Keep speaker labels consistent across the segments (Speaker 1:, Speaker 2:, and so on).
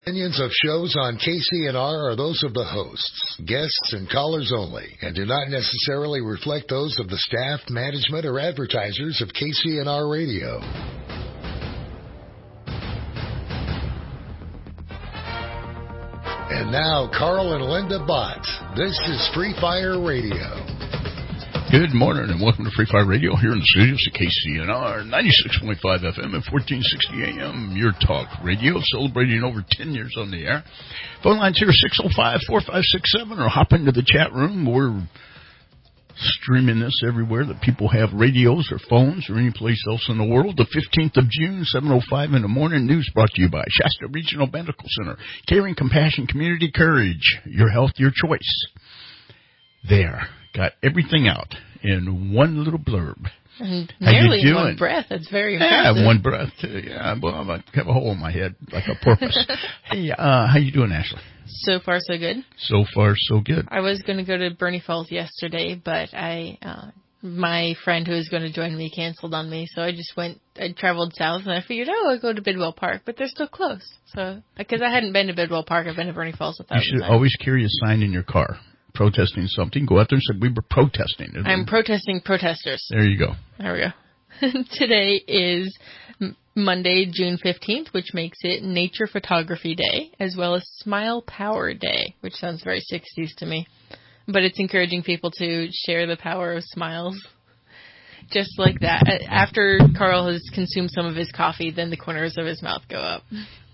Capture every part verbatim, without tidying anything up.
Speaker 1: Opinions of shows on K C N R are those of the hosts, guests, and callers only, and do not necessarily reflect those of the staff, management, or advertisers of K C N R Radio. And now, Carl and Linda Bott. This is Free Fire Radio.
Speaker 2: Good morning and welcome to Free Fire Radio here in the studios of K C N R, ninety-six point five F M and fourteen sixty A M, your talk radio, celebrating over ten years on the air. Phone lines here, six oh five, four five six seven, or hop into the chat room. We're streaming this everywhere that people have radios or phones or any place else in the world. The fifteenth of June, seven oh five in the morning. News brought to you by Shasta Regional Medical Center. Caring, compassion, community, courage. Your health, your choice. There. Got everything out in one little blurb.
Speaker 3: And nearly in one breath. That's very impressive.
Speaker 2: Yeah, one breath, too. Yeah, well, I have a hole in my head like a porpoise. Hey, uh, how you doing, Ashley?
Speaker 3: So far, so good.
Speaker 2: So far, so good.
Speaker 3: I was going to go to Bernie Falls yesterday, but I, uh, my friend who was going to join me canceled on me, so I just went, I traveled south, and I figured, oh, I'll go to Bidwell Park, but they're still closed. So, because I hadn't been to Bidwell Park, I've been to Bernie Falls a thousand times.
Speaker 2: You should times. Always carry a sign in your car. Protesting something, go out there and say, we were protesting.
Speaker 3: I'm protesting protesters.
Speaker 2: There you go.
Speaker 3: There we go. Today is Monday, June fifteenth, which makes it Nature Photography Day, as well as Smile Power Day, which sounds very sixties to me. But it's encouraging people to share the power of smiles. Just like that. After Carl has consumed some of his coffee, then the corners of his mouth go up.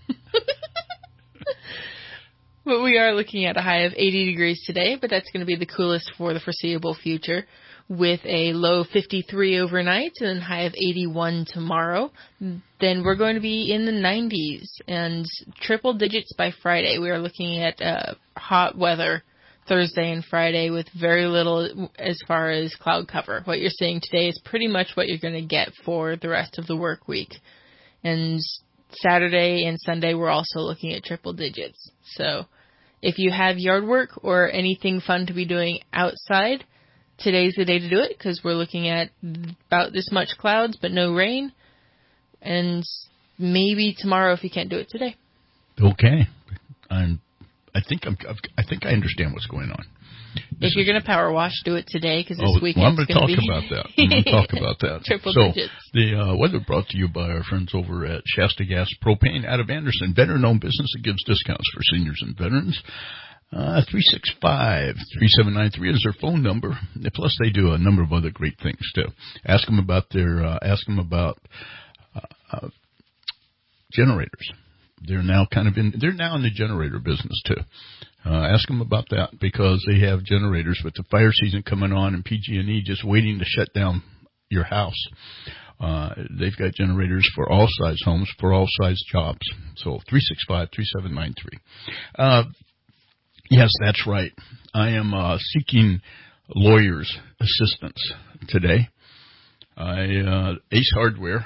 Speaker 3: But we are looking at a high of eighty degrees today, but that's going to be the coolest for the foreseeable future, with a low fifty-three overnight and a high of eighty-one tomorrow. Then we're going to be in the nineties and triple digits by Friday. We are looking at uh, hot weather Thursday and Friday with very little as far as cloud cover. What you're seeing today is pretty much what you're going to get for the rest of the work week. And Saturday and Sunday, we're also looking at triple digits. So if you have yard work or anything fun to be doing outside, today's the day to do it because we're looking at about this much clouds but no rain. And maybe tomorrow if you can't do it today.
Speaker 2: Okay. I'm, I think I'm, I think I understand what's going on.
Speaker 3: This if you're going to power wash, do it today because this
Speaker 2: oh,
Speaker 3: weekend
Speaker 2: well, I'm going to talk
Speaker 3: be
Speaker 2: about that. I'm going to talk about that.
Speaker 3: Triple
Speaker 2: so,
Speaker 3: digits.
Speaker 2: The uh, weather brought to you by our friends over at Shasta Gas Propane out of Anderson. Veteran-owned business that gives discounts for seniors and veterans. Uh, three six five, three seven nine three is their phone number. Plus, they do a number of other great things too. Ask them about their. Uh, ask them about uh, uh, generators. They're now kind of in. They're now in the generator business too. Uh, ask them about that because they have generators with the fire season coming on and P G and E just waiting to shut down your house. Uh, they've got generators for all size homes, for all size jobs. So three six five, three seven nine three. Uh, yes, that's right. I am uh, seeking lawyers' assistance today. I uh, Ace Hardware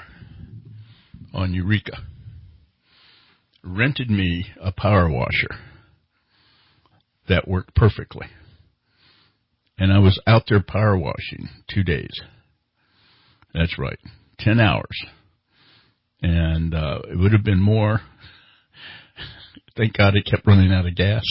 Speaker 2: on Eureka rented me a power washer that worked perfectly. And I was out there power washing two days. That's right. Ten hours. And uh, it would have been more. Thank God it kept running out of gas.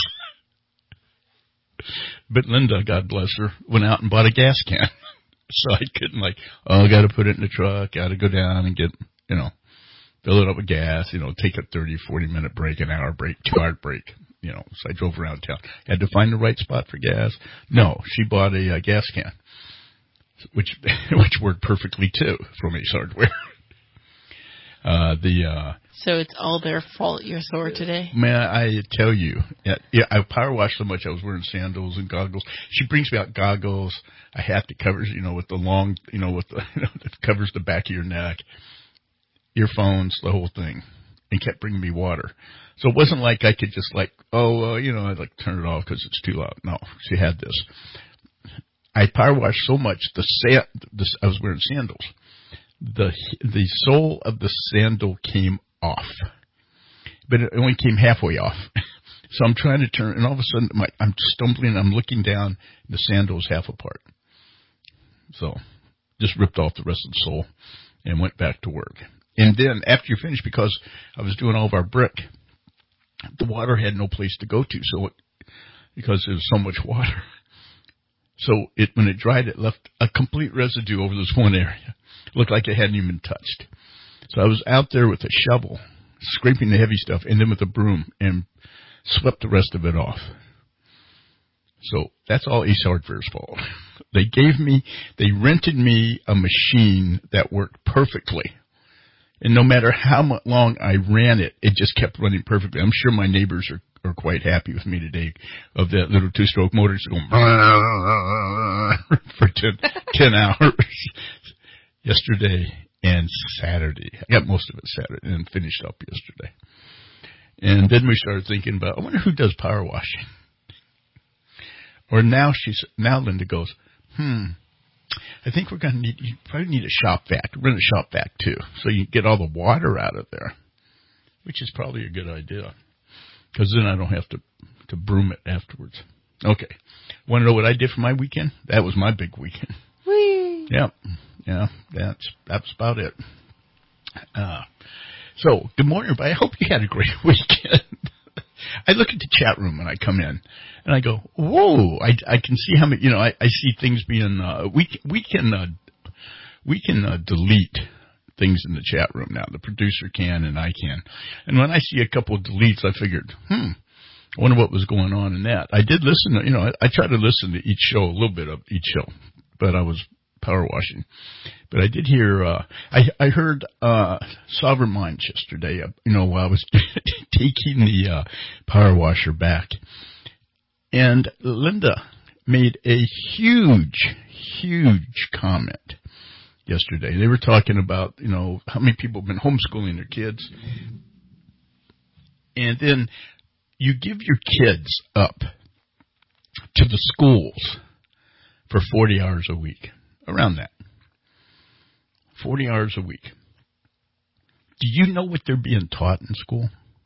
Speaker 2: But Linda, God bless her, went out and bought a gas can. So I couldn't like, oh, I got to put it in the truck. Got to go down and get, you know, fill it up with gas, you know, take a thirty, forty minute break, an hour break, two hour break. You know, so I drove around town. Had to find the right spot for gas. No, she bought a uh, gas can, which which worked perfectly too from Ace Hardware. Uh, the uh,
Speaker 3: so it's all their fault you're sore today.
Speaker 2: Man, I tell you, yeah, yeah, I power washed so much I was wearing sandals and goggles. She brings me out goggles, a hat that covers, you know, with the long, you know, with the you know, that covers the back of your neck, earphones, the whole thing, and kept bringing me water. So it wasn't like I could just like, oh, uh, you know, I'd like turn it off because it's too loud. No, she had this. I power washed so much, the sa- this, I was wearing sandals. The the sole of the sandal came off, but it only came halfway off. So I'm trying to turn, and all of a sudden my, I'm stumbling, I'm looking down, the sandal is half apart. So just ripped off the rest of the sole and went back to work. And then after you finish, because I was doing all of our brick, the water had no place to go to, so it, because there was so much water. So it when it dried, it left a complete residue over this one area. It looked like it hadn't even been touched. So I was out there with a shovel, scraping the heavy stuff, and then with a broom, and swept the rest of it off. So that's all Ace Hardware's fault. They gave me, they rented me a machine that worked perfectly. And no matter how much long I ran it, it just kept running perfectly. I'm sure my neighbors are, are quite happy with me today of that little two-stroke motor just going for ten, ten hours yesterday and Saturday. I got most of it Saturday and finished up yesterday. And then we started thinking about, I wonder who does power washing. Or now she's, now Linda goes, hmm, I think we're going to need, you probably need a shop vac. We're going to shop vac too, so you get all the water out of there, which is probably a good idea, because then I don't have to, to broom it afterwards. Okay. Want to know what I did for my weekend? That was my big weekend.
Speaker 3: Whee!
Speaker 2: Yeah. Yeah. That's, that's about it. Uh, so good morning, everybody. I hope you had a great weekend. I look at the chat room when I come in, and I go, "Whoa!" I, I can see how many. You know, I, I see things being. Uh, we we can uh, we can uh, delete things in the chat room now. The producer can, and I can. And when I see a couple of deletes, I figured, hmm, I wonder what was going on in that. I did listen. To, you know, I, I try to listen to each show, a little bit of each show, but I was power washing. But I did hear, uh, I, I heard, uh, Sovereign Minds yesterday, uh, you know, while I was taking the, uh, power washer back. And Linda made a huge, huge comment yesterday. They were talking about, you know, how many people have been homeschooling their kids. And then you give your kids up to the schools for forty hours a week, around that. forty hours a week. Do you know what they're being taught in school?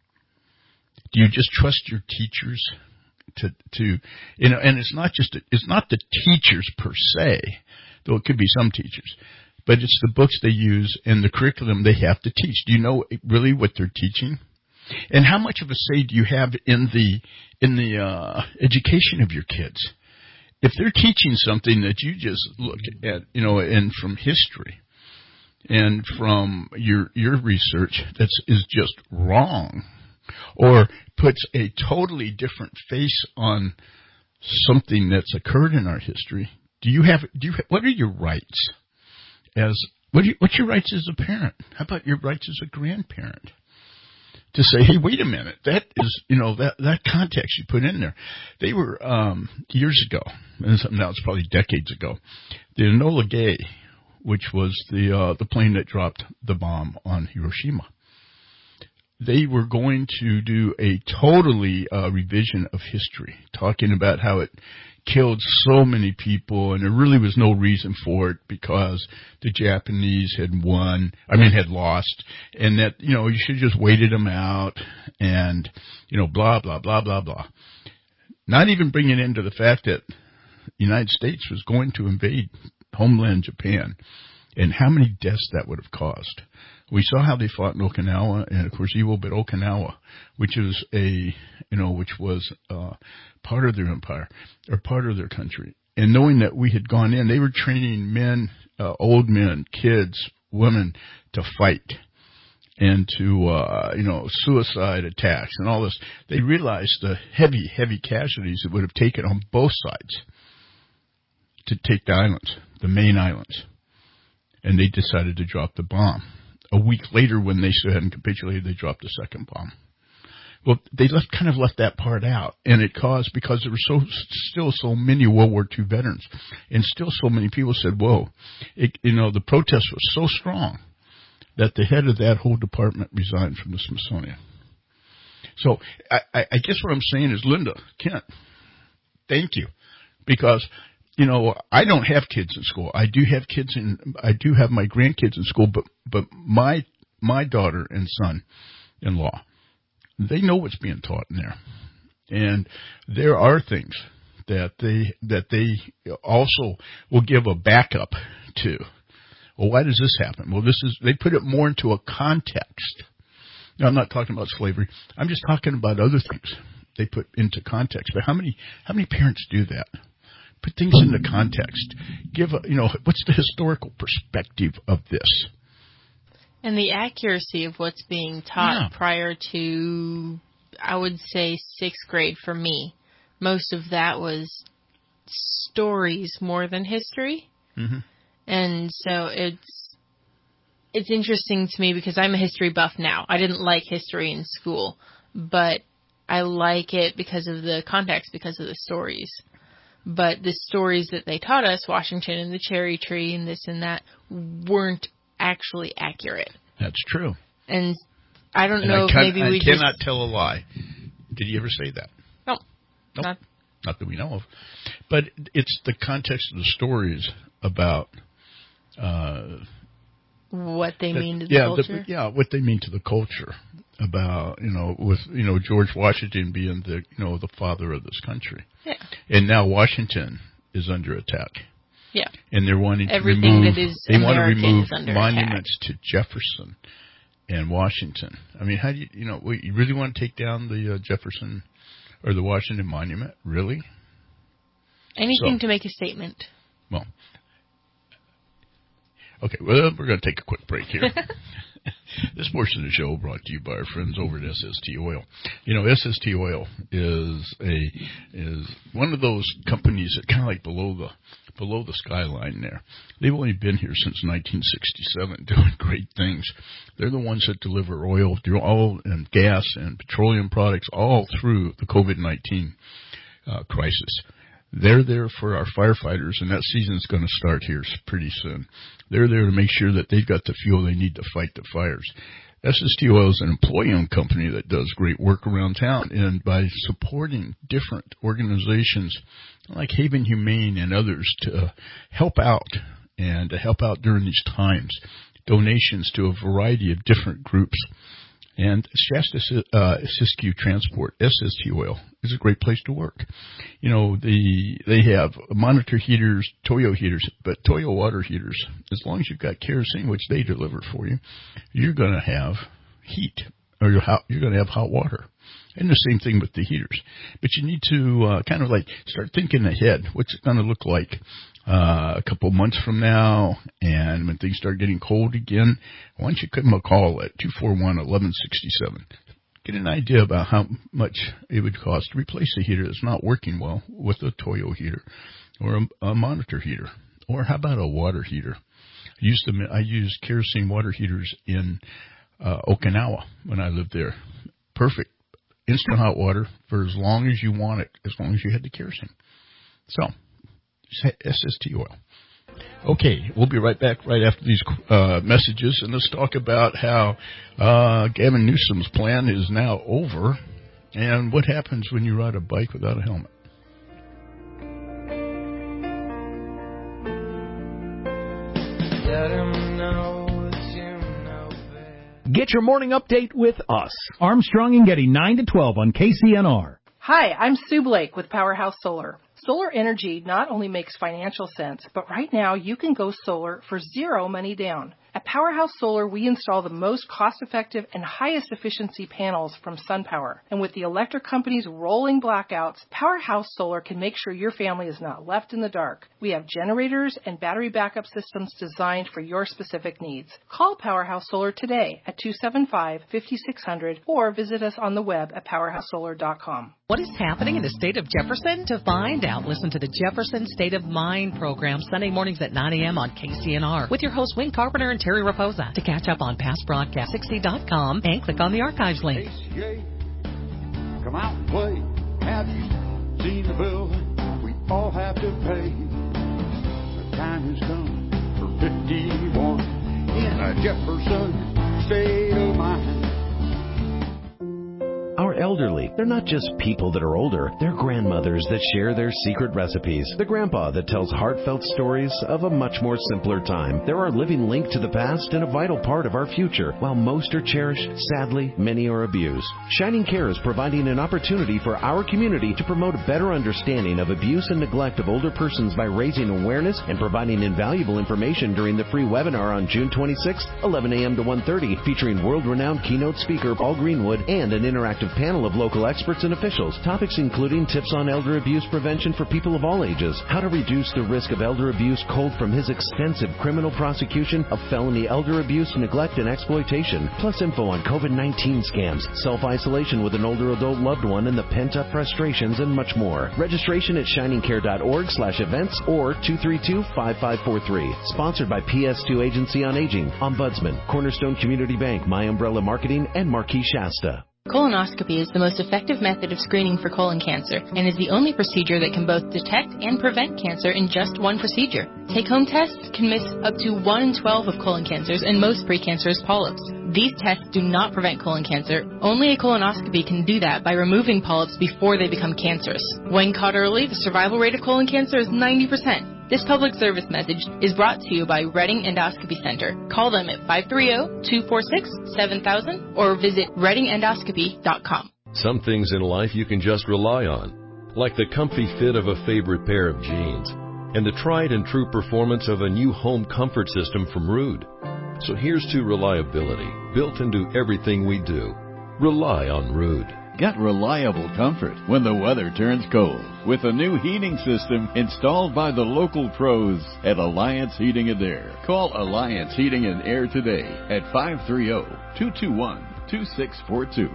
Speaker 2: Do you just trust your teachers to, to, you know, and it's not just, it's not the teachers per se, though it could be some teachers, but it's the books they use and the curriculum they have to teach. Do you know really what they're teaching? And how much of a say do you have in the, in the, uh, education of your kids? If they're teaching something that you just look at, you know, and from history and from your your research that is just wrong, or puts a totally different face on something that's occurred in our history, do you have? Do you? What are your rights as? What are you, what's your rights as a parent? How about your rights as a grandparent? To say, hey, wait a minute, that is, you know, that, that context you put in there. They were, um, years ago, and now it's probably decades ago, the Enola Gay, which was the, uh, the plane that dropped the bomb on Hiroshima. They were going to do a totally, uh, revision of history, talking about how it killed so many people, and there really was no reason for it because the Japanese had won, I mean, had lost, and that, you know, you should have just waited them out, and, you know, blah, blah, blah, blah, blah. Not even bringing into the fact that the United States was going to invade homeland Japan, and how many deaths that would have caused. We saw how they fought in Okinawa, and of course Iwo, but Okinawa, which is a, you know, which was uh, part of their empire or part of their country. And knowing that we had gone in, they were training men, uh, old men, kids, women to fight and to, uh, you know, suicide attacks and all this. They realized the heavy, heavy casualties it would have taken on both sides to take the islands, the main islands. And they decided to drop the bomb. A week later, when they still hadn't capitulated, they dropped the second bomb. Well, they left, kind of left that part out, and it caused, because there were so, still so many World War Two veterans, and still so many people said, whoa, it, you know, the protest was so strong that the head of that whole department resigned from the Smithsonian. So I, I, I guess what I'm saying is, Linda, Kent, thank you, because, you know, I don't have kids in school. I do have kids in, I do have my grandkids in school, but, but my, my daughter and son-in-law, they know what's being taught in there. And there are things that they, that they also will give a backup to. Well, why does this happen? Well, this is, they put it more into a context Now, I'm not talking about slavery. I'm just talking about other things they put into context. But how many how many parents do that? Put things into context. Give a, you know, what's the historical perspective of this?
Speaker 3: And the accuracy of what's being taught
Speaker 2: Yeah.
Speaker 3: prior to, I would say, sixth grade for me. Most of that was stories more than history.
Speaker 2: Mm-hmm.
Speaker 3: And so it's it's interesting to me because I'm a history buff now. I didn't like history in school, but I like it because of the context, because of the stories. But the stories that they taught us, Washington and the cherry tree and this and that, weren't actually accurate.
Speaker 2: That's true.
Speaker 3: And I don't
Speaker 2: and
Speaker 3: know
Speaker 2: I
Speaker 3: if
Speaker 2: can,
Speaker 3: maybe
Speaker 2: I
Speaker 3: we
Speaker 2: cannot
Speaker 3: just...
Speaker 2: tell a lie. Did you ever say that?
Speaker 3: No.
Speaker 2: Nope.
Speaker 3: Not...
Speaker 2: Not that we know of. But it's the context of the stories about... Uh,
Speaker 3: what they
Speaker 2: that,
Speaker 3: mean to the
Speaker 2: yeah,
Speaker 3: culture?
Speaker 2: The, yeah, what they mean to the culture. About, you know, with, you know, George Washington being the, you know, the father of this country.
Speaker 3: Yeah.
Speaker 2: And now Washington is under attack.
Speaker 3: Yeah.
Speaker 2: And they're wanting
Speaker 3: Everything
Speaker 2: to remove,
Speaker 3: that is
Speaker 2: they
Speaker 3: American
Speaker 2: want to remove
Speaker 3: is under
Speaker 2: monuments
Speaker 3: attack.
Speaker 2: to Jefferson and Washington. I mean, how do you, you know, you really want to take down the uh, Jefferson or the Washington Monument? Really?
Speaker 3: Anything
Speaker 2: so,
Speaker 3: to make a statement.
Speaker 2: Well, okay, well, we're going to take a quick break here. This portion of the show brought to you by our friends over at S S T Oil. You know, S S T Oil is a is one of those companies that kind of like below the below the skyline there. They've only been here since nineteen sixty-seven, doing great things. They're the ones that deliver oil, all and gas and petroleum products all through the COVID nineteen uh, crisis. They're there for our firefighters, and that season's going to start here pretty soon. They're there to make sure that they've got the fuel they need to fight the fires. S S T Oil is an employee-owned company that does great work around town, and by supporting different organizations like Haven Humane and others to help out and to help out during these times, donations to a variety of different groups. And Shasta uh, Siskiyou Transport, S S T Oil, is a great place to work. You know, the they have monitor heaters, Toyo heaters, but Toyo water heaters. As long as you've got kerosene, which they deliver for you, you're going to have heat, or you're, hot, you're going to have hot water. And the same thing with the heaters. But you need to uh, kind of like start thinking ahead. What's it going to look like uh, a couple months from now? And when things start getting cold again, why don't you give them a call at two four one, one one six seven. Get an idea about how much it would cost to replace a heater that's not working well with a Toyo heater or a, a monitor heater. Or how about a water heater? I used, them, I used kerosene water heaters in uh, Okinawa when I lived there. Perfect. Instant hot water for as long as you want it, as long as you had the kerosene. So, S S T Oil. Okay, we'll be right back right after these uh, messages, and let's talk about how uh, Gavin Newsom's plan is now over, and what happens when you ride a bike without a helmet.
Speaker 4: Let him know that you know best.
Speaker 5: Get your morning update with us. Armstrong and Getty, nine to twelve on K C N R.
Speaker 6: Hi, I'm Sue Blake with Powerhouse Solar. Solar energy not only makes financial sense, but right now you can go solar for zero money down. At Powerhouse Solar, we install the most cost-effective and highest efficiency panels from SunPower. And with the electric company's rolling blackouts, Powerhouse Solar can make sure your family is not left in the dark. We have generators and battery backup systems designed for your specific needs. Call Powerhouse Solar today at two seven five, five six zero zero or visit us on the web at powerhouse solar dot com.
Speaker 7: What is happening in the state of Jefferson? To find out, listen to the Jefferson State of Mind program Sunday mornings at nine a.m. on K C N R with your hosts Wayne Carpenter and Terry Raposa. To catch up on past broadcasts, sixty dot com and click on the archives link.
Speaker 8: A C A, come out and play. Have you seen the bill we all have to pay? The time has come for fifty-one in a Jefferson State of Mind.
Speaker 5: Our elders
Speaker 9: elderly, they're not just people that are older, they're grandmothers that share their secret recipes. The grandpa that tells heartfelt stories of a much more simpler time. They're our living link to the past and a vital part of our future. While most are cherished, sadly, many are abused. Shining Care is providing an opportunity for our community to promote a better understanding of abuse and neglect of older persons by raising awareness and providing invaluable information during the free webinar on June twenty-sixth, eleven a.m. to one thirty, featuring world-renowned keynote speaker Paul Greenwood and an interactive panel of local experts and officials. Topics including tips on elder abuse prevention for people of all ages, how to reduce the risk of elder abuse culled from his extensive criminal prosecution of felony elder abuse, neglect, and exploitation, plus info on COVID nineteen scams, self-isolation with an older adult loved one, and the pent-up frustrations, and much more. Registration at shiningcare.org slash events or two three two, five five four three. Sponsored by P S two Agency on Aging, Ombudsman, Cornerstone Community Bank, My Umbrella Marketing, and Marquis Shasta.
Speaker 3: Colonoscopy is the most effective method of screening for colon cancer and is the only procedure that can both detect and prevent cancer in just one procedure. Take-home tests can miss up to one in twelve of colon cancers and most precancerous polyps. These tests do not prevent colon cancer. Only a colonoscopy can do that by removing polyps before they become cancerous. When caught early, the survival rate of colon cancer is ninety percent. This public service message is brought to you by Reading Endoscopy Center. Call them at five three zero, two four six, seven thousand or visit reading endoscopy dot com.
Speaker 10: Some things in life you can just rely on, like the comfy fit of a favorite pair of jeans and the tried and true performance of a new home comfort system from Ruud. So here's to reliability, built into everything we do. Rely on Ruud.
Speaker 11: Get reliable comfort when the weather turns cold with a new heating system installed by the local pros at Alliance Heating and Air. Call Alliance Heating and Air today at five three zero, two two one, two six four two.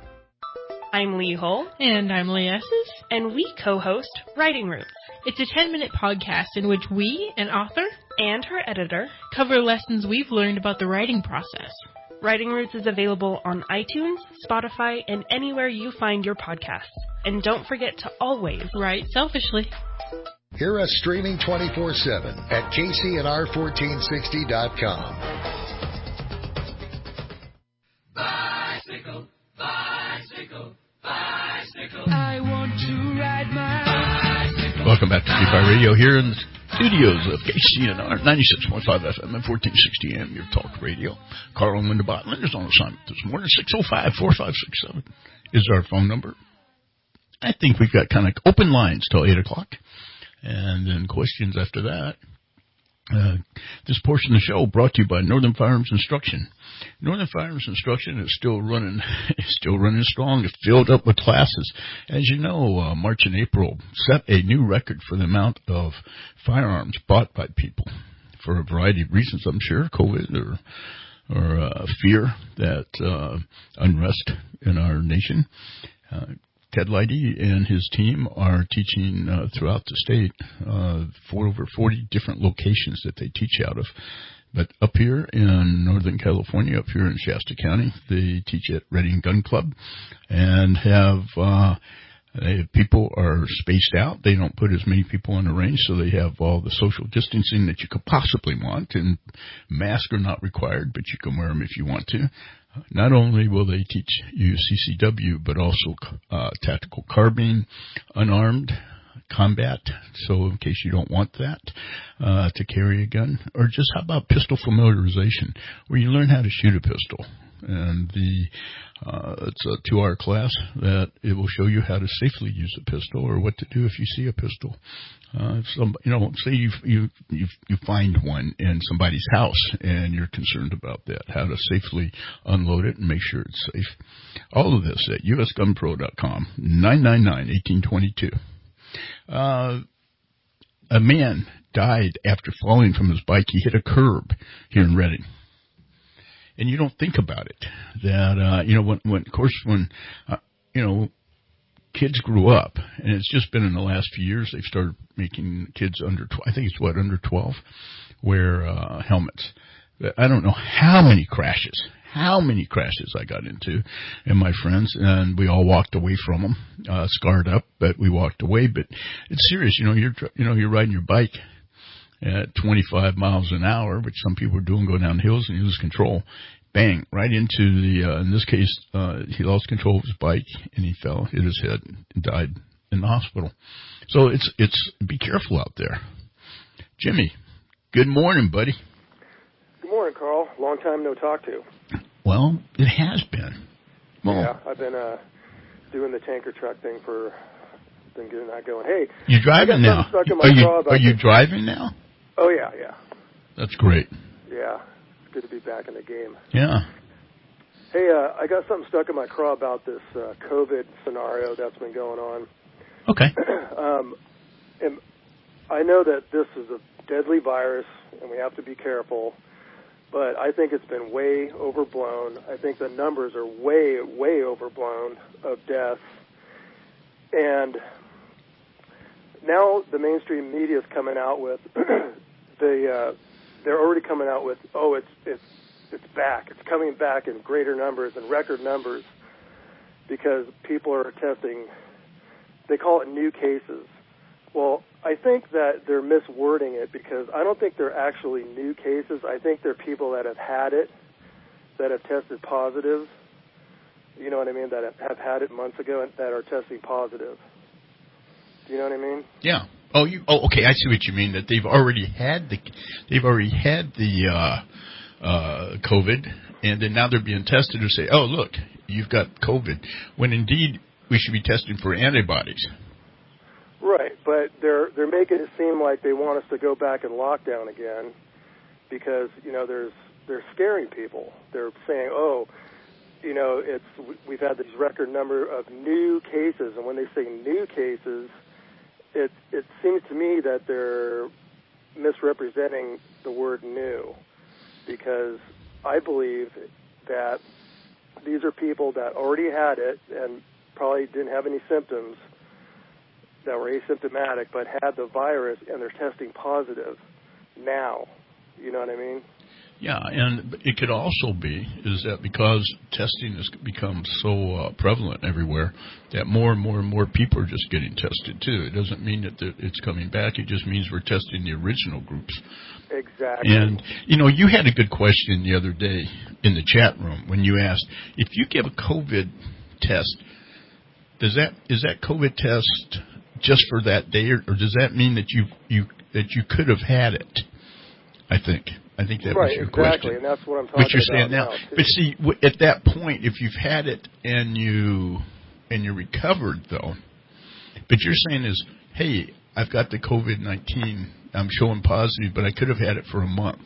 Speaker 12: I'm Lee Hull.
Speaker 3: And I'm Lee Esses.
Speaker 12: And we co-host Writing Roots.
Speaker 3: It's a ten-minute podcast in which we, an author,
Speaker 12: and her editor,
Speaker 3: cover lessons we've learned about the writing process.
Speaker 12: Writing Roots is available on iTunes, Spotify, and anywhere you find your podcasts. And don't forget to always
Speaker 3: write selfishly.
Speaker 1: Hear us streaming twenty-four seven at K C N R fourteen sixty dot com.
Speaker 4: Bicycle, bicycle, bicycle. I want to ride my bicycle.
Speaker 2: Welcome back to C F I Radio here in the studios of K C N R ninety-six point five F M and fourteen sixty A M, your talk radio. Carl and Linda Botland is on assignment this morning. six oh five, four five six seven is our phone number. I think we've got kind of open lines till eight o'clock. And then questions after that. Uh, this portion of the show brought to you by Northern Firearms Instruction. Northern Firearms Instruction is still running, is still running strong. It's filled up with classes. As you know, uh, March and April set a new record for the amount of firearms bought by people for a variety of reasons. I'm sure COVID or or uh, fear that uh, unrest in our nation. Uh, Ted Leidy and his team are teaching uh, throughout the state uh, for over forty different locations that they teach out of. But up here in Northern California, up here in Shasta County, they teach at Reading Gun Club and have uh, they, people are spaced out. They don't put as many people in a range, so they have all the social distancing that you could possibly want. And masks are not required, but you can wear them if you want to. Not only will they teach you C C W, but also uh, tactical carbine, unarmed combat, so in case you don't want that, uh, to carry a gun, or just how about pistol familiarization, where you learn how to shoot a pistol. And the uh, it's a two-hour class that it will show you how to safely use a pistol, or what to do if you see a pistol. Uh, if some, you know, say you you you you find one in somebody's house and you're concerned about that, how to safely unload it and make sure it's safe. All of this at U S gun pro dot com, nine nine nine, eighteen twenty-two. Uh, a man died after falling from his bike. He hit a curb here in Reading. And you don't think about it. That, uh, you know, when, when, of course, when, uh, you know, kids grew up, and it's just been in the last few years, they've started making kids under, I think it's what, under twelve, wear, uh, helmets. I don't know how many crashes, how many crashes I got into, and my friends, and we all walked away from them, uh, scarred up, but we walked away. But it's serious, you know, you're, you know, you're riding your bike at twenty-five miles an hour, which some people are doing, go down hills and you lose control. bang, right into the, uh, in this case, uh, he lost control of his bike, and he fell, hit his head, and died in the hospital. So it's, it's, be careful out there. Jimmy, good morning, buddy.
Speaker 13: Good morning, Carl. Long time no talk to.
Speaker 2: Well, it has been. Well,
Speaker 13: yeah, I've been uh, doing the tanker truck thing for, been getting that going. Hey,
Speaker 2: you're driving now.
Speaker 13: Stuck in my
Speaker 2: are you,
Speaker 13: are
Speaker 2: you
Speaker 13: this.
Speaker 2: driving now?
Speaker 13: Oh, yeah, yeah.
Speaker 2: That's great.
Speaker 13: Yeah, it's good to be back in the game.
Speaker 2: Yeah.
Speaker 13: Hey, uh, I got something stuck in my craw about this uh, COVID scenario that's been going on.
Speaker 2: Okay.
Speaker 13: um, and I know that this is a deadly virus, and we have to be careful, but I think it's been way overblown. I think the numbers are way, way overblown of deaths. And now the mainstream media is coming out with the uh, they're already coming out with, oh, it's it's it's back. It's coming back in greater numbers and record numbers because people are testing. They call it new cases. Well, I think that they're miswording it because I don't think they're actually new cases. I think they're people that have had it, that have tested positive. You know what I mean? That have had it months ago and that are testing positive. Do you know what I mean?
Speaker 2: Yeah. Oh, you. Oh, okay. I see what you mean. That they've already had the, they've already had the uh, uh, COVID, and then now they're being tested to say, oh, look, you've got COVID. When indeed we should be testing for antibodies.
Speaker 13: Right, but they're they're making it seem like they want us to go back in lockdown again, because you know there's they're scaring people. They're saying, oh, you know, it's we've had this record number of new cases, and when they say new cases, it it seems to me that they're misrepresenting the word new, because I believe that these are people that already had it and probably didn't have any symptoms, that were asymptomatic but had the virus and they're testing positive now. You know what I mean?
Speaker 2: Yeah, and it could also be is that because testing has become so uh, prevalent everywhere that more and more and more people are just getting tested too. It doesn't mean that it's coming back. It just means we're testing the original groups.
Speaker 13: Exactly.
Speaker 2: And, you know, you had a good question the other day in the chat room when you asked, if you give a COVID test, does that is that COVID test just for that day, or, or does that mean that you you that you could have had it? I think. I think that
Speaker 13: right,
Speaker 2: was your
Speaker 13: exactly,
Speaker 2: question.
Speaker 13: And that's what I'm talking
Speaker 2: what you're saying
Speaker 13: about
Speaker 2: now.
Speaker 13: now
Speaker 2: But see, w- at that point, if you've had it and you and you recovered, though, but you're saying is, hey, I've got the COVID nineteen, I'm showing positive, but I could have had it for a month.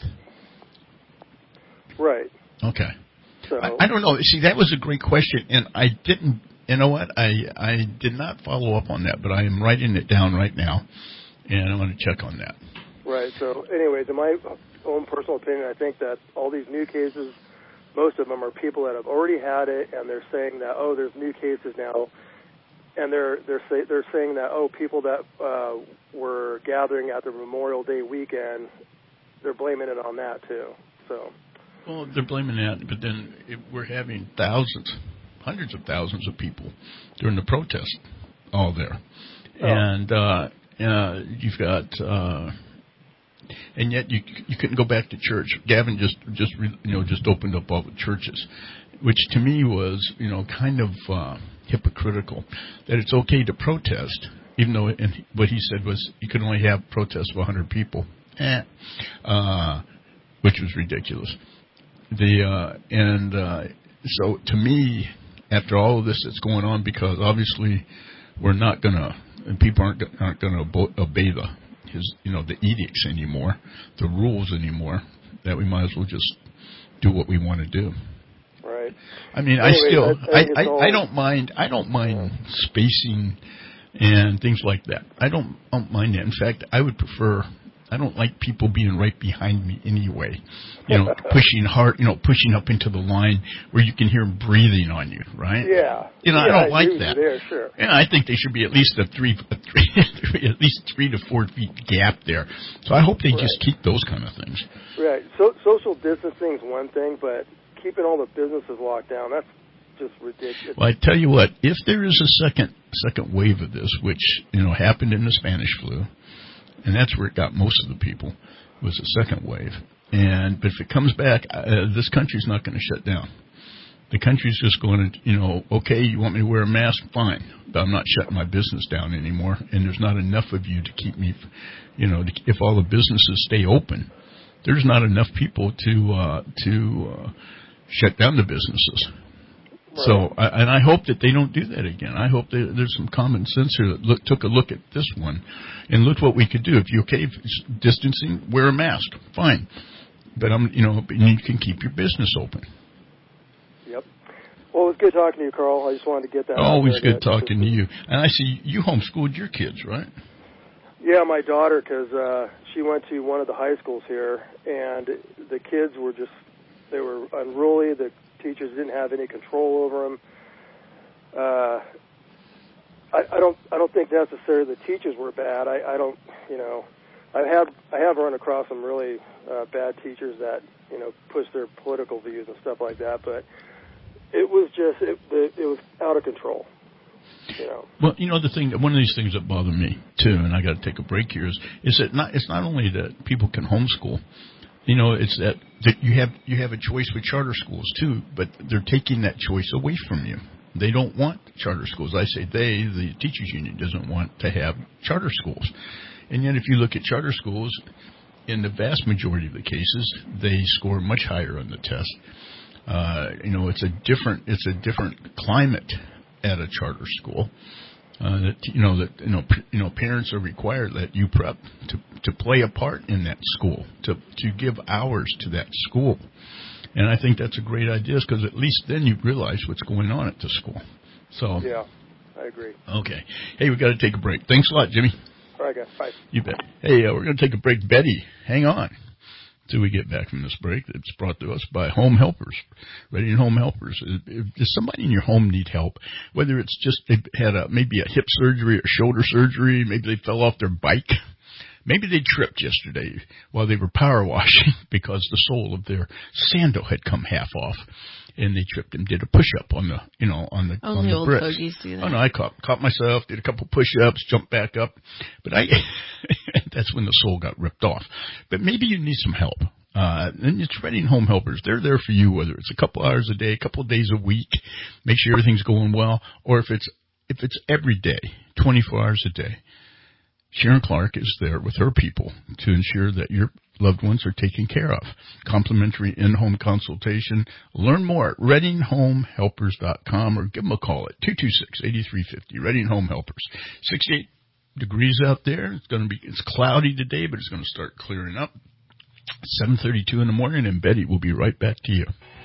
Speaker 13: Right.
Speaker 2: Okay.
Speaker 13: So
Speaker 2: I, I don't know. See, that was a great question, and I didn't. You know what? I I did not follow up on that, but I am writing it down right now, and I'm going to check on that.
Speaker 13: Right. So, anyways, in my own personal opinion, I think that all these new cases, most of them are people that have already had it, and they're saying that, oh, there's new cases now, and they're they're say, they're saying that, oh, people that uh, were gathering at the Memorial Day weekend, they're blaming it on that too. So.
Speaker 2: Well, they're blaming that, but then it, we're having thousands, hundreds of thousands of people during the protest all there. Oh. And uh, uh, you've got, uh, and yet you you couldn't go back to church. Gavin just, just you know, just opened up all the churches, which to me was, you know, kind of uh, hypocritical, that it's okay to protest, even though and what he said was you could only have protests of one hundred people, eh, uh, which was ridiculous. The uh, and uh, so to me, after all of this that's going on, because obviously we're not gonna, and people aren't aren't gonna obey the his you know the edicts anymore, the rules anymore. That we might as well just do what we want to do.
Speaker 13: Right.
Speaker 2: I mean,
Speaker 13: anyway,
Speaker 2: I still
Speaker 13: I,
Speaker 2: I,
Speaker 13: I,
Speaker 2: I, I don't mind I don't mind yeah. spacing and things like that. I don't I don't mind that. In fact, I would prefer. I don't like people being right behind me anyway, you know, pushing hard, you know, pushing up into the line where you can hear them breathing on you, right?
Speaker 13: Yeah.
Speaker 2: You know,
Speaker 13: yeah,
Speaker 2: I don't
Speaker 13: I
Speaker 2: like
Speaker 13: agree
Speaker 2: that.
Speaker 13: With you there, sure.
Speaker 2: Yeah, I think they should be at least a three, a three, three, at least three to four feet gap there. So I hope they
Speaker 13: right.
Speaker 2: just keep those kind of things.
Speaker 13: Right. So social distancing is one thing, but keeping all the businesses locked down, that's just ridiculous.
Speaker 2: Well, I tell you what, if there is a second second wave of this, which, you know, happened in the Spanish flu, and that's where it got most of the people, was the second wave. And but if it comes back, uh, this country's not going to shut down. The country's just going to, you know, okay, you want me to wear a mask? Fine. But I'm not shutting my business down anymore. And there's not enough of you to keep me, you know, to, if all the businesses stay open, there's not enough people to uh, to uh, shut down the businesses. Right. So, I, and I hope that they don't do that again. I hope that there's some common sense here that look, took a look at this one and looked what we could do. If you're okay if it's distancing, wear a mask. Fine. But, I'm, you know, you can keep your business open.
Speaker 13: Yep. Well, it was good talking to you, Carl. I just wanted to get that.
Speaker 2: Always good talking to you. And I see you homeschooled your kids, right?
Speaker 13: Yeah, my daughter, because uh, she went to one of the high schools here, and the kids were just, they were unruly. The teachers didn't have any control over them. Uh, I, I don't, I don't think necessarily the teachers were bad. I, I don't, you know, I have, I have run across some really uh, bad teachers that, you know, push their political views and stuff like that. But it was just, it, it was out of control. You know.
Speaker 2: Well, you know, the thing, one of these things that bother me too, and I got to take a break here, is is that not it's not only that people can homeschool, you know, it's that, that you have you have a choice with charter schools too, but they're taking that choice away from you. They don't want charter schools. I say they, the teachers union doesn't want to have charter schools, and yet if you look at charter schools, in the vast majority of the cases, they score much higher on the test. Uh, you know, it's a different it's a different climate at a charter school, uh, that you know that you know p- you know parents are required that you prep to to play a part in that school, to to give hours to that school, and I think that's a great idea because at least then you realize what's going on at the school. So
Speaker 13: yeah, I agree.
Speaker 2: Okay, hey, we got to take a break. Thanks a lot, Jimmy.
Speaker 13: All right, guys. Bye.
Speaker 2: You bet. Hey, uh, we're going to take a break. Betty, hang on till we get back from this break. It's brought to us by Home Helpers, Ready and Home Helpers. Does somebody in your home need help? Whether it's just they've had a, maybe a hip surgery or shoulder surgery, maybe they fell off their bike, maybe they tripped yesterday while they were power washing because the sole of their sandal had come half off, and they tripped and did a push-up on the, you know, on the
Speaker 3: Only
Speaker 2: on the
Speaker 3: old
Speaker 2: bricks.
Speaker 3: fogies do that.
Speaker 2: Oh no, I caught caught myself, did a couple push-ups, jumped back up, but I that's when the sole got ripped off. But maybe you need some help. Uh, and it's Ready and Home Helpers. They're there for you, whether it's a couple hours a day, a couple of days a week, make sure everything's going well, or if it's if it's every day, twenty-four hours a day. Sharon Clark is there with her people to ensure that your loved ones are taken care of. Complimentary in-home consultation. Learn more at reading home helpers dot com or give them a call at two two six, eight three five zero. Ready and Home Helpers. sixty-eight degrees out there. It's going to be it's cloudy today, but it's going to start clearing up. seven thirty-two in the morning, and Betty will be right back to you.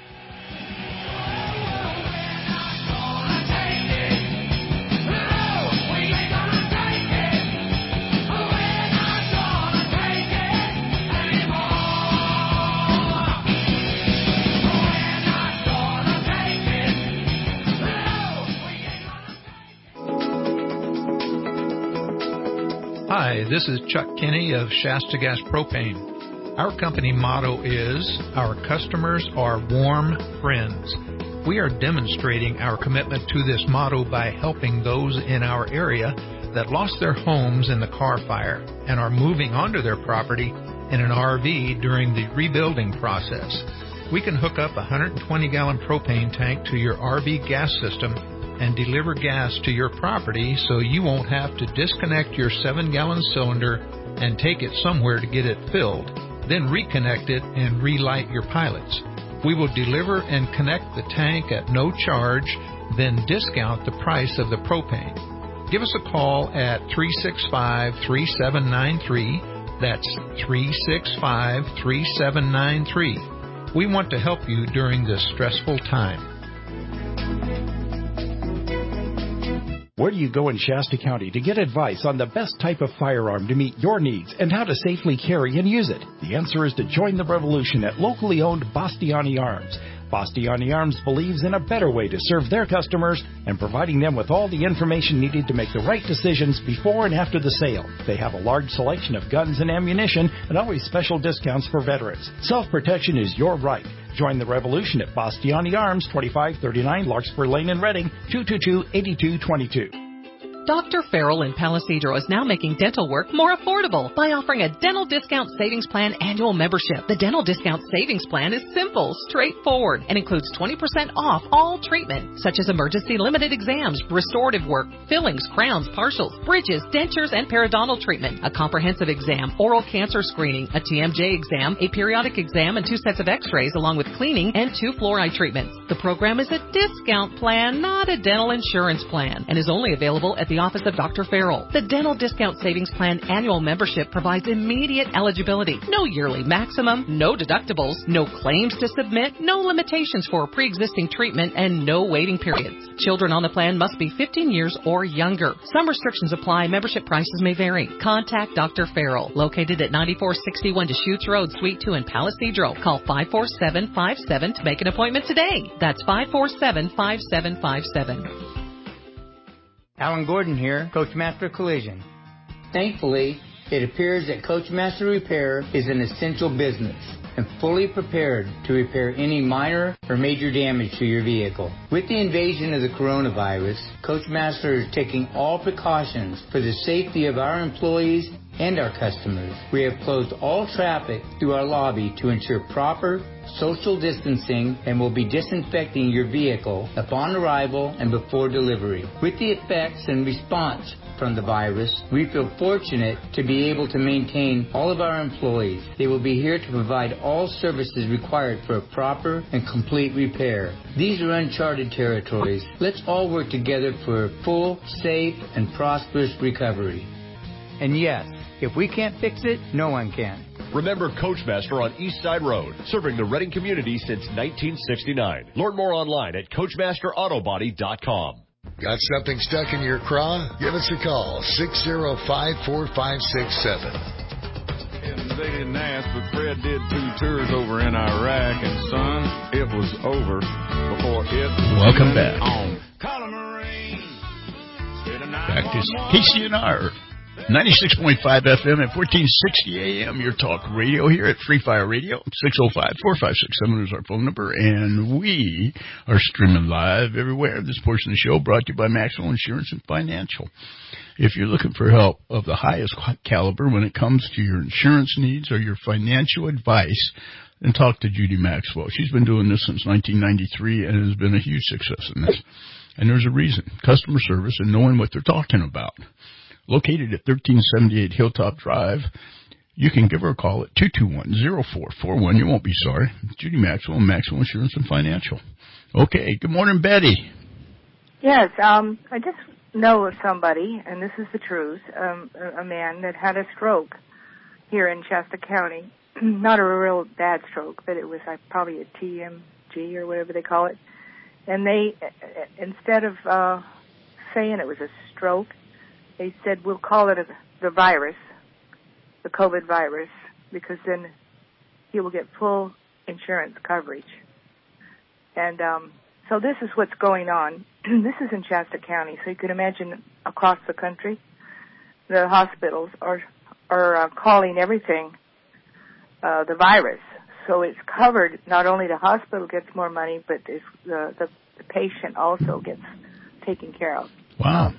Speaker 14: Hi, this is Chuck Kinney of Shasta Gas Propane. Our company motto is, our customers are warm friends. We are demonstrating our commitment to this motto by helping those in our area that lost their homes in the car fire and are moving onto their property in an R V during the rebuilding process. We can hook up a one hundred twenty gallon propane tank to your R V gas system and deliver gas to your property so you won't have to disconnect your seven gallon cylinder and take it somewhere to get it filled, then reconnect it and relight your pilots. We will deliver and connect the tank at no charge, then discount the price of the propane. Give us a call at three six five, three seven nine three. That's three six five, three seven nine three. We want to help you during this stressful time.
Speaker 5: Where do you go in Shasta County to get advice on the best type of firearm to meet your needs and how to safely carry and use it? The answer is to join the revolution at locally owned Bastiani Arms. Bastiani Arms believes in a better way to serve their customers and providing them with all the information needed to make the right decisions before and after the sale. They have a large selection of guns and ammunition and always special discounts for veterans. Self-protection is your right. Join the revolution at Bastiani Arms, twenty-five thirty-nine Larkspur Lane in Reading, two two two, eight two two two.
Speaker 7: Doctor Farrell in Palo Cedro is now making dental work more affordable by offering a Dental Discount Savings Plan annual membership. The Dental Discount Savings Plan is simple, straightforward, and includes twenty percent off all treatment, such as emergency limited exams, restorative work, fillings, crowns, partials, bridges, dentures, and periodontal treatment, a comprehensive exam, oral cancer screening, a T M J exam, a periodic exam, and two sets of x-rays, along with cleaning and two fluoride treatments. The program is a discount plan, not a dental insurance plan, and is only available at the office of Doctor Farrell. The Dental Discount Savings Plan annual membership provides immediate eligibility, no yearly maximum, no deductibles, no claims to submit, no limitations for pre-existing treatment, and no waiting periods. Children on the plan must be fifteen years or younger. Some restrictions apply. Membership prices may vary. Contact Doctor Farrell, located at ninety-four sixty-one Deschutes Road, Suite two in Palo Cedro. Call five four seven five seven to make an appointment today. That's five four seven five seven five seven.
Speaker 15: Alan Gordon here, Coachmaster Collision. Thankfully, it appears that Coachmaster Repair is an essential business and fully prepared to repair any minor or major damage to your vehicle. With the invasion of the coronavirus, Coachmaster is taking all precautions for the safety of our employees and our customers. We have closed all traffic through our lobby to ensure proper social distancing and will be disinfecting your vehicle upon arrival and before delivery. With the effects and response from the virus, we feel fortunate to be able to maintain all of our employees. They will be here to provide all services required for a proper and complete repair. These are uncharted territories. Let's all work together for a full, safe, and prosperous recovery. And yes, if we can't fix it, no one can.
Speaker 16: Remember Coachmaster on East Side Road, serving the Reading community since nineteen sixty-nine. Learn more online at coachmaster auto body dot com.
Speaker 1: Got something stuck in your craw? Give us a call, six oh five, four five six seven.
Speaker 17: And they didn't ask, but Fred did two tours over in Iraq, and son, it was over before it
Speaker 2: Welcome back.
Speaker 17: on.
Speaker 2: Back to K C N R. ninety-six point five F M at fourteen sixty A M, your talk radio here at Free Fire Radio. six oh five, four five six seven is our phone number, and we are streaming live everywhere. This portion of the show brought to you by Maxwell Insurance and Financial. If you're looking for help of the highest caliber when it comes to your insurance needs or your financial advice, then talk to Judy Maxwell. She's been doing this since nineteen ninety-three and has been a huge success in this. And there's a reason. Customer service and knowing what they're talking about. Located at thirteen seventy-eight Hilltop Drive, you can give her a call at two two one, oh four four one. You won't be sorry. Judy Maxwell, Maxwell Insurance and Financial. Okay, good morning, Betty.
Speaker 18: Yes, um, I just know of somebody, and this is the truth, um, a, a man that had a stroke here in Shasta County. Not a real bad stroke, but it was like probably a T M G or whatever they call it. And they, instead of uh, saying it was a stroke, they said, we'll call it a, the virus, the COVID virus, because then he will get full insurance coverage. And um, so this is what's going on. This is in Shasta County, so you can imagine across the country, the hospitals are, are uh, calling everything uh, the virus. So it's covered. Not only the hospital gets more money, but it's, the, the, the patient also gets taken care of.
Speaker 2: Wow.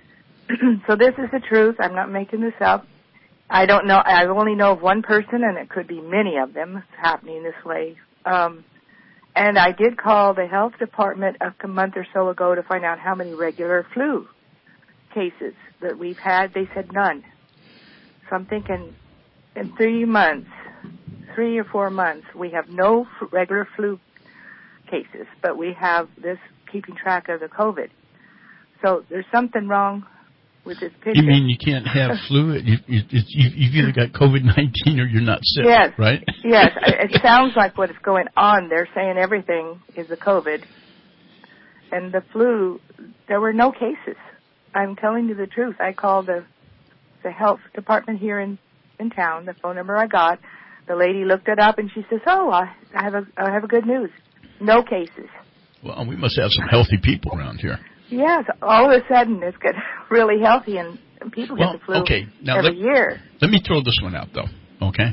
Speaker 18: So this is the truth. I'm not making this up. I don't know. I only know of one person, and it could be many of them happening this way. Um, and I did call the health department a month or so ago to find out how many regular flu cases that we've had. They said none. So I'm thinking in three months, three or four months, we have no f- regular flu cases, but we have this keeping track of the COVID. So there's something wrong with this picture.
Speaker 2: You mean you can't have flu? You, you, you've either got COVID nineteen or you're not sick,
Speaker 18: yes.
Speaker 2: right?
Speaker 18: Yes, it sounds like what is going on. They're saying everything is the COVID. And the flu, there were no cases. I'm telling you the truth. I called the the health department here in, in town, the phone number I got. The lady looked it up and she says, oh, I I have a I have a good news. No cases.
Speaker 2: Well, we must have some healthy people around here.
Speaker 18: Yes, all of a sudden it's got really healthy and people
Speaker 2: well,
Speaker 18: get the flu
Speaker 2: okay. Now
Speaker 18: every
Speaker 2: let,
Speaker 18: year.
Speaker 2: Let me throw this one out, though, okay?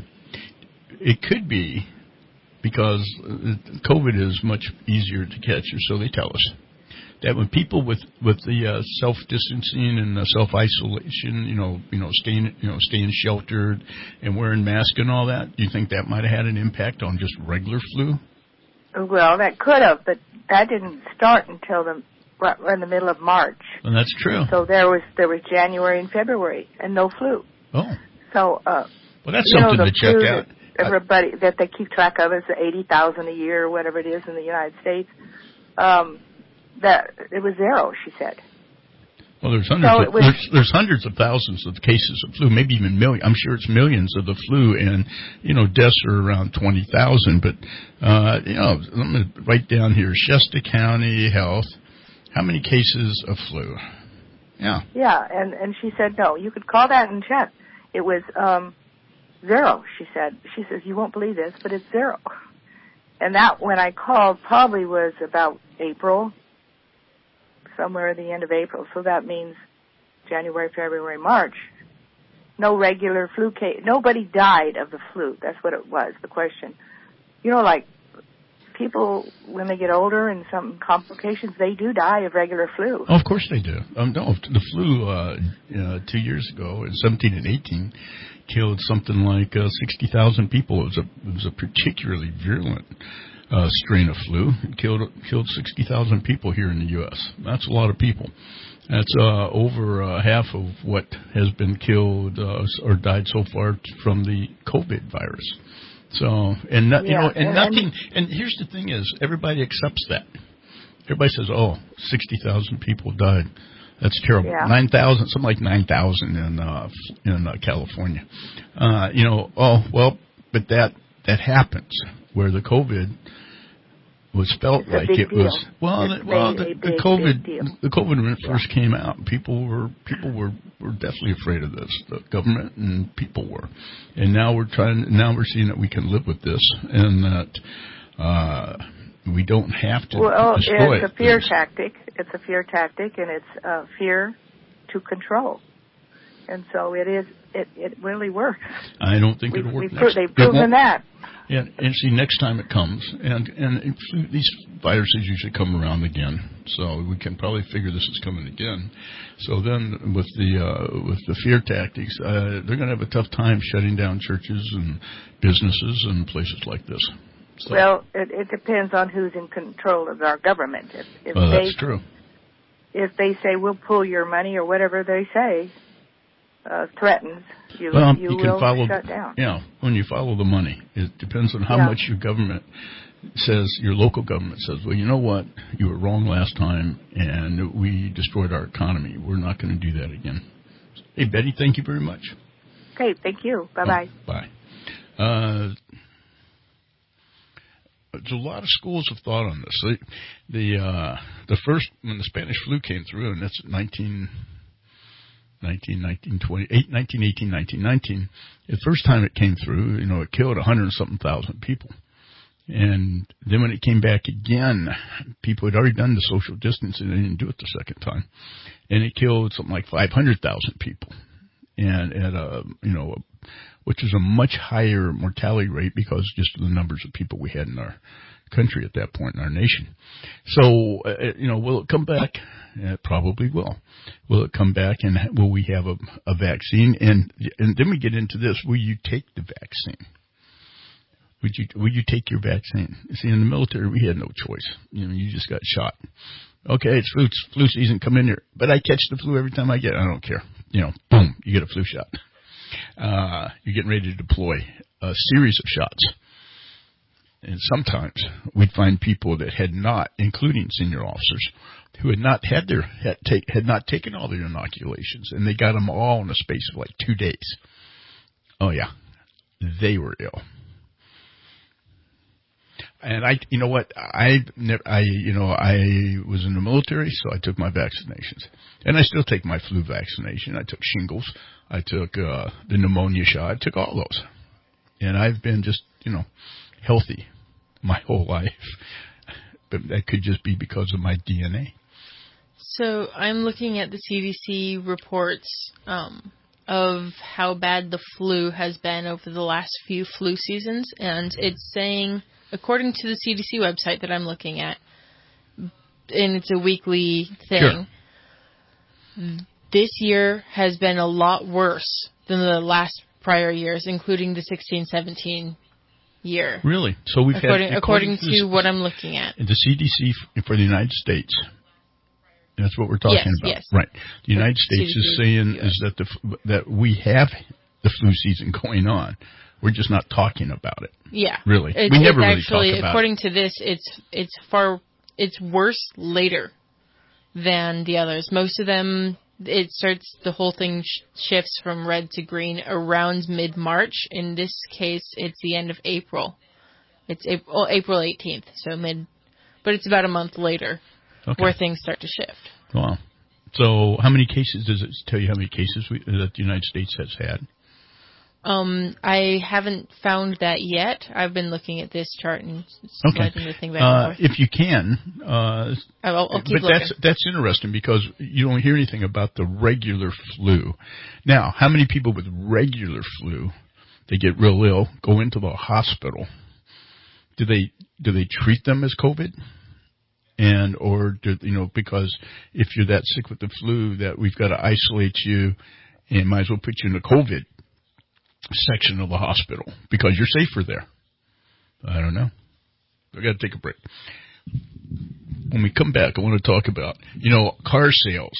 Speaker 2: It could be because COVID is much easier to catch, or so they tell us. that when people with with the uh, self distancing and the self isolation, you know, you know, staying you know staying sheltered and wearing masks and all that, do you think that might have had an impact on just regular flu?
Speaker 18: Well, that could have, but that didn't start until the right in the middle of March.
Speaker 2: And that's true.
Speaker 18: So there was there was January and February and no flu.
Speaker 2: Oh.
Speaker 18: So uh,
Speaker 2: well, that's
Speaker 18: you
Speaker 2: something
Speaker 18: know,
Speaker 2: to check out.
Speaker 18: Everybody that they keep track of is eighty thousand a year or whatever it is in the United States. Um, that it was zero, she said.
Speaker 2: Well, there's hundreds,
Speaker 18: so
Speaker 2: of,
Speaker 18: was,
Speaker 2: there's, there's hundreds of thousands of cases of flu, maybe even millions. I'm sure it's millions of the flu, and, you know, deaths are around twenty thousand. But, uh, you know, I'm going to write down here, Shasta County Health, how many cases of flu? Yeah.
Speaker 18: Yeah, and, and she said, no, you could call that and check. It was um, zero, she said. She says, you won't believe this, but it's zero. And that, when I called, probably was about April, somewhere at the end of April. So that means January, February, March. No regular flu case. Nobody died of the flu. That's what it was, the question. You know, like people, when they get older and some complications, they do die of regular flu.
Speaker 2: Oh, of course they do. Um, no, the flu uh, uh, two years ago, in seventeen and eighteen, killed something like uh, sixty thousand people. It was a, it was a particularly virulent uh, strain of flu. It killed killed sixty thousand people here in the U S That's a lot of people. That's uh, over uh, half of what has been killed uh, or died so far from the COVID virus. So, and no,
Speaker 18: yeah,
Speaker 2: you know, and,
Speaker 18: and
Speaker 2: nothing. And here's the thing: is everybody accepts that. Everybody says, "Oh, sixty thousand people died. That's terrible."
Speaker 18: Yeah.
Speaker 2: Nine thousand, something like nine thousand in uh, in uh, California. Uh, you know, oh well, but that that happens where the COVID was felt
Speaker 18: it's
Speaker 2: like it
Speaker 18: deal.
Speaker 2: was well,
Speaker 18: it's
Speaker 2: the, well,
Speaker 18: big,
Speaker 2: the,
Speaker 18: big,
Speaker 2: the COVID,
Speaker 18: big
Speaker 2: the COVID when it
Speaker 18: yeah.
Speaker 2: first came out, people were people were, were definitely afraid of this. The government and people were, and now we're trying. Now we're seeing that we can live with this, and that uh, we don't have to
Speaker 18: well,
Speaker 2: destroy
Speaker 18: it's a fear
Speaker 2: things.
Speaker 18: tactic. It's a fear tactic, and it's uh, fear to control. And so it is. It it really works.
Speaker 2: I don't think
Speaker 18: we,
Speaker 2: it'll work.
Speaker 18: Pro-
Speaker 2: next.
Speaker 18: they've proven that.
Speaker 2: Yeah, and see, next time it comes, and and it, these viruses usually come around again, so we can probably figure this is coming again. So then, with the uh, with the fear tactics, uh, they're going to have a tough time shutting down churches and businesses and places like this. So.
Speaker 18: Well, it, it depends on who's in control of our government. If, if
Speaker 2: well,
Speaker 18: they,
Speaker 2: that's true.
Speaker 18: If they say we'll pull your money or whatever they say, uh, threatens. You,
Speaker 2: well,
Speaker 18: you,
Speaker 2: you can
Speaker 18: will
Speaker 2: follow,
Speaker 18: shut down.
Speaker 2: Yeah, when you follow the money. It depends on how
Speaker 18: yeah.
Speaker 2: much your government says, your local government says, well, you know what, you were wrong last time, and we destroyed our economy. We're not going to do that again. Hey, Betty, thank you very much.
Speaker 18: Okay, thank you. Bye-bye.
Speaker 2: Oh, bye. Uh, there's a lot of schools have thought on this. The, the, uh, the first, when the Spanish flu came through, and that's nineteen... nineteen, nineteen, twenty, nineteen eighteen, nineteen nineteen. The first time it came through, you know, it killed a hundred and something thousand people. And then when it came back again, people had already done the social distancing. They didn't do it the second time. And it killed something like five hundred thousand people. And at a, you know, which is a much higher mortality rate because just of the numbers of people we had in our country at that point in our nation. So, uh, you know, will it come back? It probably will. Will it come back, and will we have a, a vaccine? And and then we get into this: will you take the vaccine? Would you will you take your vaccine? See, in the military, we had no choice. You know, you just got shot. Okay, it's flu flu season. Come in here, but I catch the flu every time I get it. I don't care. You know, boom, you get a flu shot. Uh, you're getting ready to deploy a series of shots. And sometimes we'd find people that had not, including senior officers, who had not had their had, take, had not taken all their inoculations, and they got them all in a space of like two days. Oh yeah, they were ill. And I, you know what, I, I, you know, I was in the military, so I took my vaccinations, and I still take my flu vaccination. I took shingles, I took uh, the pneumonia shot, I took all those, and I've been just, you know, healthy my whole life, but that could just be because of my D N A.
Speaker 3: So I'm looking at the C D C reports um, of how bad the flu has been over the last few flu seasons, and it's saying, according to the C D C website that I'm looking at, and it's a weekly thing. Sure. This year has been a lot worse than the last prior years, including the sixteen seventeen year.
Speaker 2: Really? So we've
Speaker 3: according,
Speaker 2: had...
Speaker 3: According, according to
Speaker 2: this,
Speaker 3: what I'm looking at.
Speaker 2: The C D C for the United States... That's what we're talking
Speaker 3: yes,
Speaker 2: about,
Speaker 3: yes.
Speaker 2: right? The United States C D C is saying is that the that we have the flu season going on. We're just not talking about it.
Speaker 3: Yeah,
Speaker 2: really.
Speaker 3: It's,
Speaker 2: we never
Speaker 3: it's
Speaker 2: really
Speaker 3: actually,
Speaker 2: talk about
Speaker 3: according
Speaker 2: it.
Speaker 3: to this, it's it's far it's worse later than the others. Most of them, it starts the whole thing sh- shifts from red to green around mid March. In this case, it's the end of April. It's April, oh, April eighteenth, so mid, but it's about a month later. Okay. Where things start to shift.
Speaker 2: Wow. So how many cases, does it tell you how many cases we, that the United States has had?
Speaker 3: Um, I haven't found that yet. I've been looking at this chart and
Speaker 2: okay.
Speaker 3: sliding the thing back
Speaker 2: uh,
Speaker 3: and forth.
Speaker 2: If you can. Uh,
Speaker 3: I'll, I'll keep
Speaker 2: but
Speaker 3: looking.
Speaker 2: that's, that's interesting because you don't hear anything about the regular flu. Now, how many people with regular flu, they get real ill, go into the hospital? Do they do they treat them as COVID? And, or, do, you know, because if you're that sick with the flu that we've got to isolate you and might as well put you in the COVID section of the hospital because you're safer there. I don't know. I got to take a break. When we come back, I want to talk about, you know, car sales.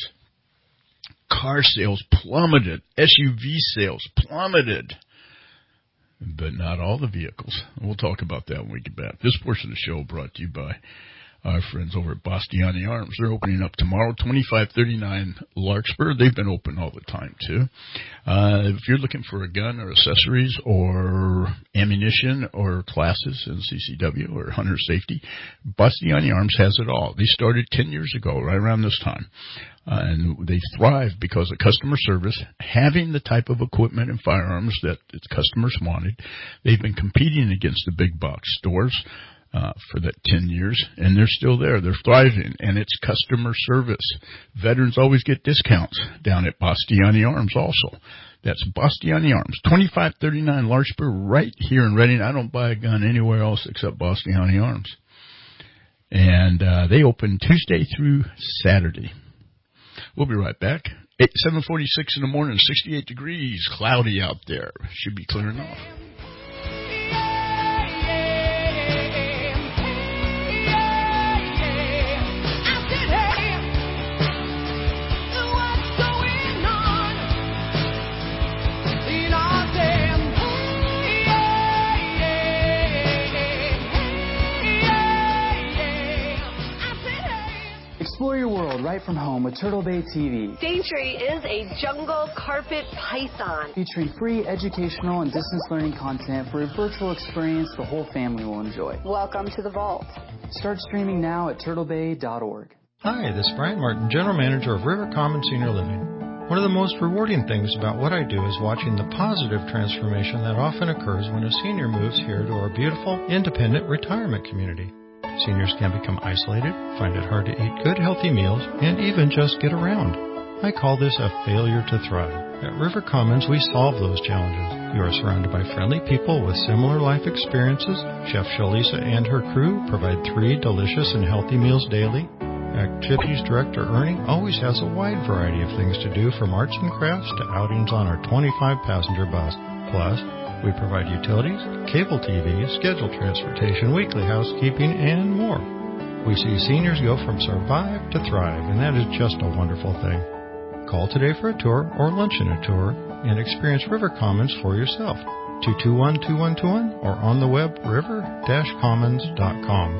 Speaker 2: Car sales plummeted. S U V sales plummeted. But not all the vehicles. We'll talk about that when we get back. This portion of the show brought to you by our friends over at Bastiani Arms. They're opening up tomorrow, twenty-five thirty-nine Larkspur. They've been open all the time, too. Uh, if you're looking for a gun or accessories or ammunition or classes in C C W or hunter safety, Bastiani Arms has it all. They started ten years ago, right around this time. Uh, and they thrive because of customer service, having the type of equipment and firearms that its customers wanted. They've been competing against the big box stores Uh, for that ten years, and they're still there. They're thriving, and it's customer service. Veterans always get discounts down at Bastiani Arms also. That's Bastiani Arms, twenty-five thirty-nine Larkspur, right here in Reading. I don't buy a gun anywhere else except Bastiani Arms. And uh, they open Tuesday through Saturday. We'll be right back. seven forty-six in the morning, sixty-eight degrees, cloudy out there. Should be clearing off.
Speaker 19: Explore your world right from home with Turtle Bay T V.
Speaker 20: Daintree is a jungle carpet python.
Speaker 19: Featuring free educational and distance learning content for a virtual experience the whole family will enjoy.
Speaker 20: Welcome to the vault.
Speaker 19: Start streaming now at turtle bay dot org.
Speaker 21: Hi, this is Brian Martin, General Manager of River Common Senior Living. One of the most rewarding things about what I do is watching the positive transformation that often occurs when a senior moves here to our beautiful, independent retirement community. Seniors can become isolated, find it hard to eat good, healthy meals, and even just get around. I call this a failure to thrive. At River Commons, we solve those challenges. You are surrounded by friendly people with similar life experiences. Chef Shalisa and her crew provide three delicious and healthy meals daily. Activities Director Ernie always has a wide variety of things to do, from arts and crafts to outings on our twenty-five passenger bus. Plus, we provide utilities, cable T V, scheduled transportation, weekly housekeeping, and more. We see seniors go from survive to thrive, and that is just a wonderful thing. Call today for a tour or lunch and a tour and experience River Commons for yourself. two two one, two one two one or on the web river dash commons dot com.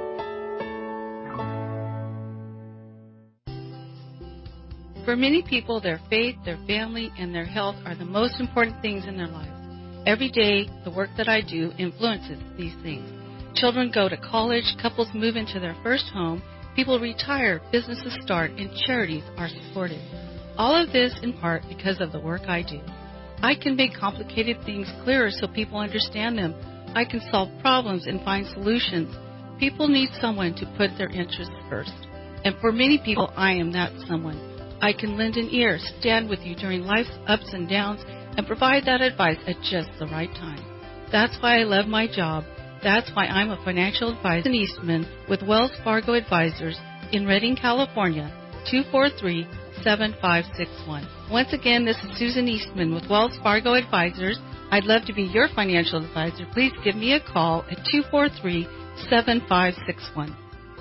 Speaker 22: For many people, their faith, their family, and their health are the most important things in their lives. Every day, the work that I do influences these things. Children go to college, couples move into their first home, people retire, businesses start, and charities are supported. All of this in part because of the work I do. I can make complicated things clearer so people understand them. I can solve problems and find solutions. People need someone to put their interests first. And for many people, I am that someone. I can lend an ear, stand with you during life's ups and downs, and provide that advice at just the right time. That's why I love my job. That's why I'm a financial advisor in Eastman with Wells Fargo Advisors, in Redding, California, two four three, seven five six one. Once again, this is Susan Eastman with Wells Fargo Advisors. I'd love to be your financial advisor. Please give me a call at two four three, seven five six one.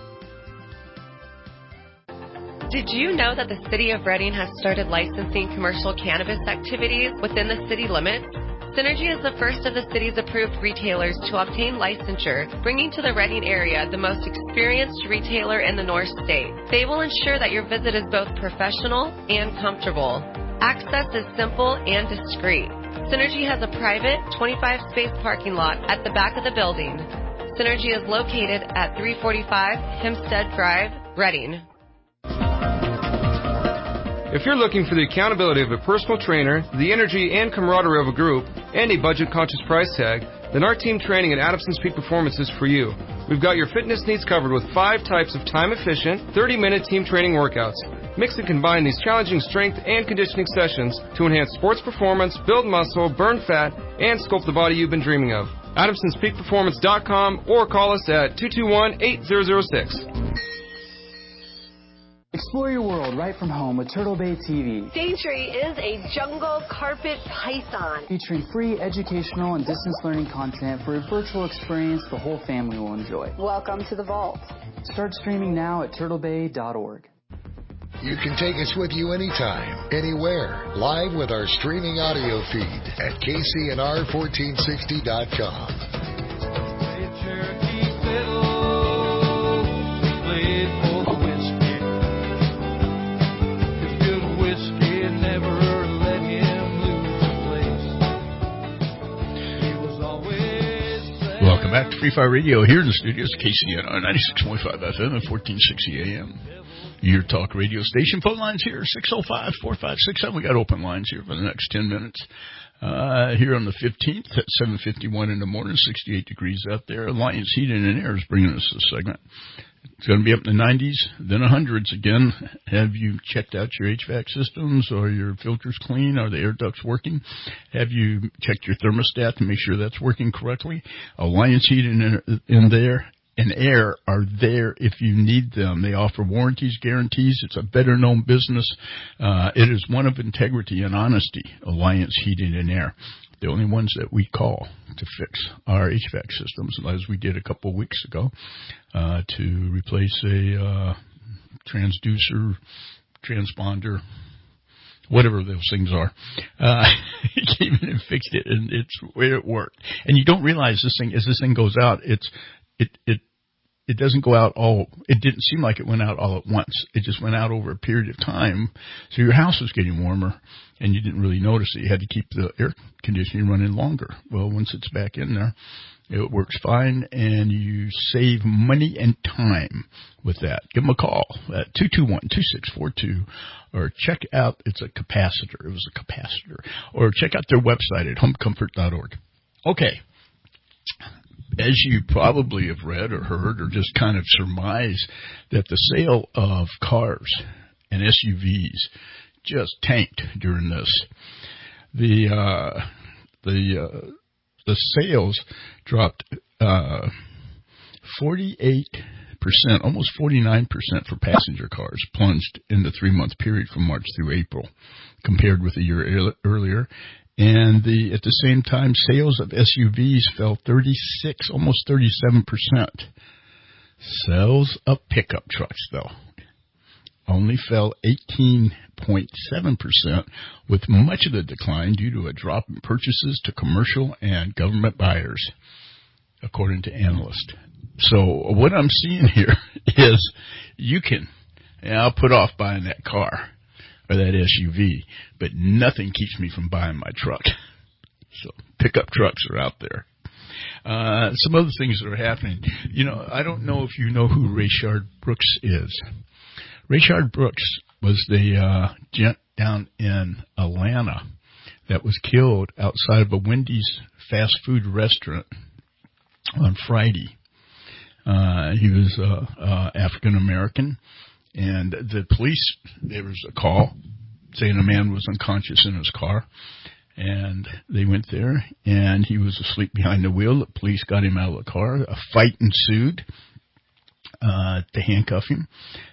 Speaker 20: Did you know that the City of Redding has started licensing commercial cannabis activities within the city limits? Synergy is the first of the city's approved retailers to obtain licensure, bringing to the Redding area the most experienced retailer in the North State. They will ensure that your visit is both professional and comfortable. Access is simple and discreet. Synergy has a private twenty-five space parking lot at the back of the building. Synergy is located at three forty-five Hempstead Drive, Redding.
Speaker 6: If you're looking for the accountability of a personal trainer, the energy and camaraderie of a group, and a budget-conscious price tag, then our team training at Adamson's Peak Performance is for you. We've got your fitness needs covered with five types of time-efficient, thirty-minute team training workouts. Mix and combine these challenging strength and conditioning sessions to enhance sports performance, build muscle, burn fat, and sculpt the body you've been dreaming of. Adamsons Peak Performance dot com or call us at two two one, eight zero zero six.
Speaker 19: Explore your world right from home with Turtle Bay T V.
Speaker 20: Daintree is a jungle carpet python.
Speaker 19: Featuring free educational and distance learning content for a virtual experience the whole family will enjoy.
Speaker 20: Welcome to the vault. Start streaming now at turtle bay dot org.
Speaker 1: You can take us with you anytime, anywhere, live with our streaming audio feed at K C N R fourteen sixty dot com.
Speaker 2: Welcome back to Free Fire Radio here in the studios, K C N R ninety-six point five F M and fourteen sixty A M. Your talk radio station. Phone lines here, six oh five, four five six seven. We got open lines here for the next ten minutes. Uh, here on the fifteenth at seven fifty-one in the morning, sixty-eight degrees out there. Alliance Heating and Air is bringing us this segment. It's going to be up in the nineties, then the hundreds again. Have you checked out your H V A C systems? Are your filters clean? Are the air ducts working? Have you checked your thermostat to make sure that's working correctly? Alliance Heating and in there and Air are there if you need them. They offer warranties, guarantees. It's a better-known business. Uh, it is one of integrity and honesty, Alliance Heating and Air. The only ones that we call to fix our H V A C systems, as we did a couple of weeks ago, uh, to replace a uh, transducer, transponder, whatever those things are. Uh, he came in and fixed it, and it's where it worked. And you don't realize this thing, as this thing goes out, it's it it it doesn't go out all, it didn't seem like it went out all at once. It just went out over a period of time. So your house was getting warmer, and you didn't really notice it. You had to keep the air conditioning running longer. Well, once it's back in there, it works fine, and you save money and time with that. Give them a call at two two one, two six four two, or check out, it's a capacitor. It was a capacitor. Or check out their website at home comfort dot org. Okay. As you probably have read or heard or just kind of surmise, that the sale of cars and S U Vs just tanked during this. The uh, the uh, the sales dropped uh, forty-eight percent, almost forty-nine percent for passenger cars, plunged in the three-month period from March through April, compared with a year earlier. And the at the same time, sales of S U Vs fell thirty-six, almost thirty-seven percent. Sales of pickup trucks, though, only fell eighteen point seven percent, with much of the decline due to a drop in purchases to commercial and government buyers, according to analysts. So what I'm seeing here is you can, and I'll put off buying that car or that S U V, but nothing keeps me from buying my truck. So pickup trucks are out there. Uh, some other things that are happening. You know, I don't know if you know who Rayshard Brooks is. Rayshard Brooks was the uh, gent down in Atlanta that was killed outside of a Wendy's fast food restaurant on Friday. Uh, he was uh, uh, African American. And the police, there was a call saying a man was unconscious in his car. And they went there, and he was asleep behind the wheel. The police got him out of the car. A fight ensued uh, to handcuff him.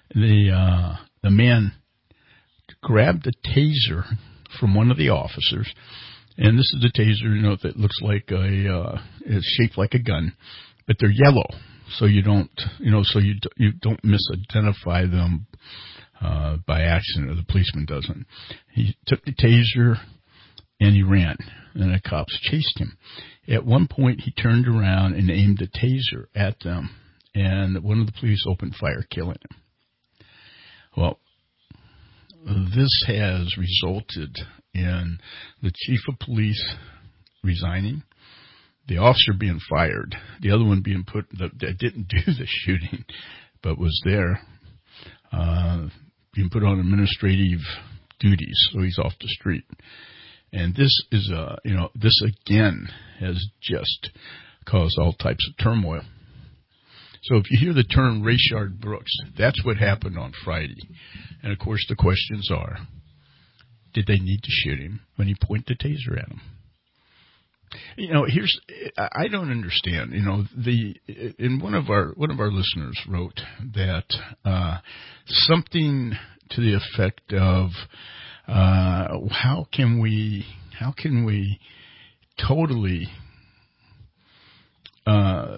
Speaker 2: the uh, the man grabbed a taser from one of the officers, and this is the taser, you know, that looks like a, uh, it's shaped like a gun, but they're yellow, so you don't, you know, so you you don't misidentify them uh, by accident, or the policeman doesn't. He took the taser and he ran, and the cops chased him. At one point, he turned around and aimed a taser at them, and one of the police opened fire, killing him. Well, this has resulted in the chief of police resigning, the officer being fired, the other one being put, that didn't do the shooting, but was there, uh, being put on administrative duties, so he's off the street. And this is, uh, you know, this again has just caused all types of turmoil. So if you hear the term Rayshard Brooks, that's what happened on Friday. And, of course, the questions are, did they need to shoot him when he pointed the taser at him? You know, here's, I don't understand, you know, the, in one of our, one of our listeners wrote that, uh, something to the effect of, uh, how can we, how can we totally, uh,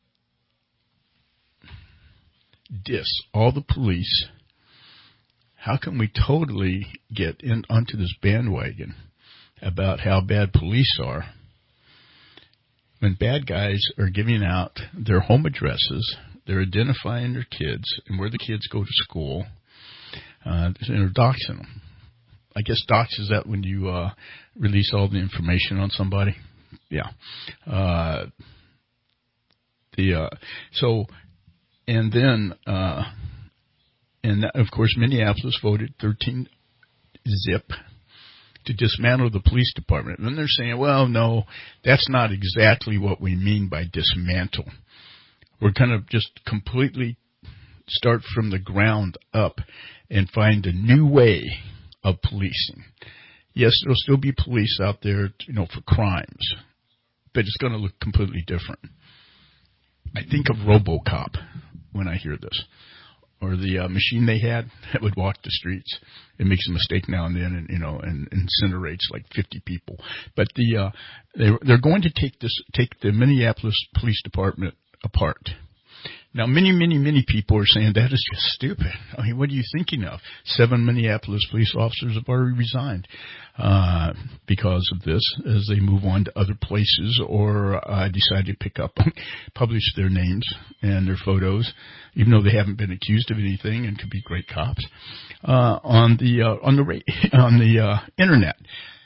Speaker 2: diss all the police? How can we totally get in onto this bandwagon about how bad police are when bad guys are giving out their home addresses, they're identifying their kids and where the kids go to school, uh, and they're doxing them? I guess dox, is that when you uh, release all the information on somebody? Yeah. Uh, the uh, so. And then, uh, and that, of course, Minneapolis voted thirteen zip to dismantle the police department. And then they're saying, well, no, that's not exactly what we mean by dismantle. We're going to just completely start from the ground up and find a new way of policing. Yes, there'll still be police out there, you know, for crimes, but it's going to look completely different. I think of RoboCop when I hear this, or the uh, machine they had that would walk the streets. It makes a mistake now and then, and you know, and incinerates like fifty people. But the uh, they they're going to take this take the Minneapolis Police Department apart. Now, many, many, many people are saying that is just stupid. I mean, what are you thinking of? Seven Minneapolis police officers have already resigned uh, because of this, as they move on to other places or uh, decide to pick up, publish their names and their photos, even though they haven't been accused of anything and could be great cops, uh, on the uh, on the on the uh, internet.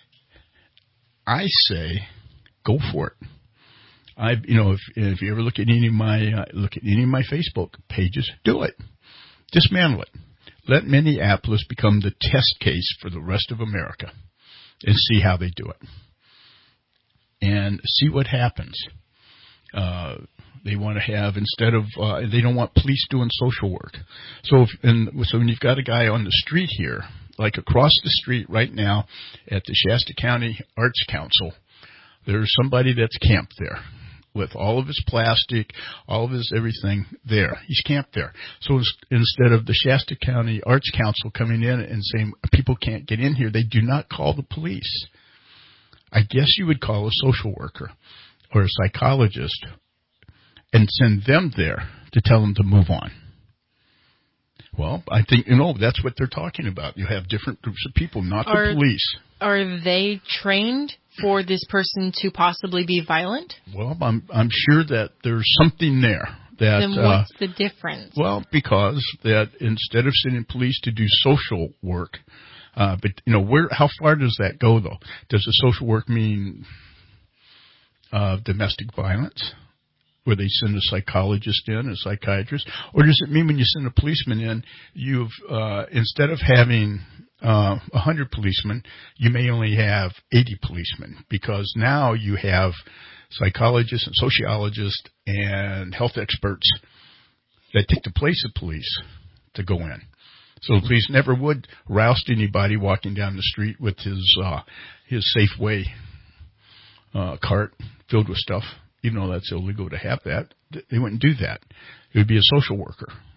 Speaker 2: I say, go for it. I, you know, if if you ever look at any of my uh, look at any of my Facebook pages, do it. Dismantle it. Let Minneapolis become the test case for the rest of America, and see how they do it, and see what happens. Uh, they want to have, instead of uh, they don't want police doing social work. So if, and so when you've got a guy on the street here, like across the street right now at the Shasta County Arts Council, there's somebody that's camped there with all of his plastic, all of his everything there. He's camped there. So instead of the Shasta County Arts Council coming in and saying people can't get in here, they do not call the police. I guess you would call a social worker or a psychologist and send them there to tell them to move on. Well, I think, you know, that's what they're talking about. You have different groups of people, not are, the police.
Speaker 3: Are they trained for this person to possibly be violent?
Speaker 2: Well, I'm I'm sure that there's something there. That,
Speaker 3: then what's uh, the difference?
Speaker 2: Well, because that instead of sending police to do social work, uh, but, you know, where, how far does that go, though? Does the social work mean uh, domestic violence, where they send a psychologist in, a psychiatrist? Or does it mean when you send a policeman in, you've, uh, instead of having uh, one hundred policemen, you may only have eighty policemen, because now you have psychologists and sociologists and health experts that take the place of police to go in. So the police never would roust anybody walking down the street with his, uh, his Safeway uh, cart filled with stuff. Even though that's illegal to have that, they wouldn't do that. It would be a social worker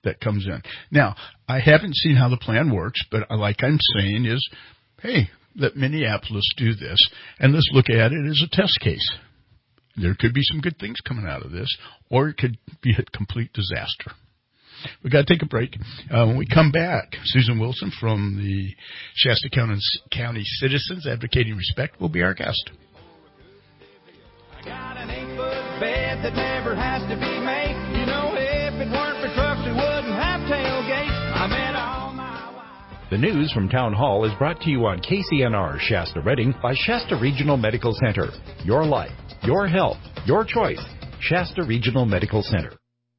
Speaker 2: that comes in. Now, I haven't seen how the plan works, but like I'm saying is, hey, let Minneapolis do this, and let's look at it as a test case. There could be some good things coming out of this, or it could be a complete disaster. We've got to take a break. Uh, when we come back, Susan Wilson from the Shasta County, County Citizens Advocating Respect will be our guest.
Speaker 4: I got an eight-foot bed that never has to be made. You know, if it weren't for trucks, we wouldn't have tailgates. I met all my wife.
Speaker 5: The news from Town Hall is brought to you on K C N R Shasta Redding by Shasta Regional Medical Center. Your life, your health, your choice. Shasta Regional Medical Center.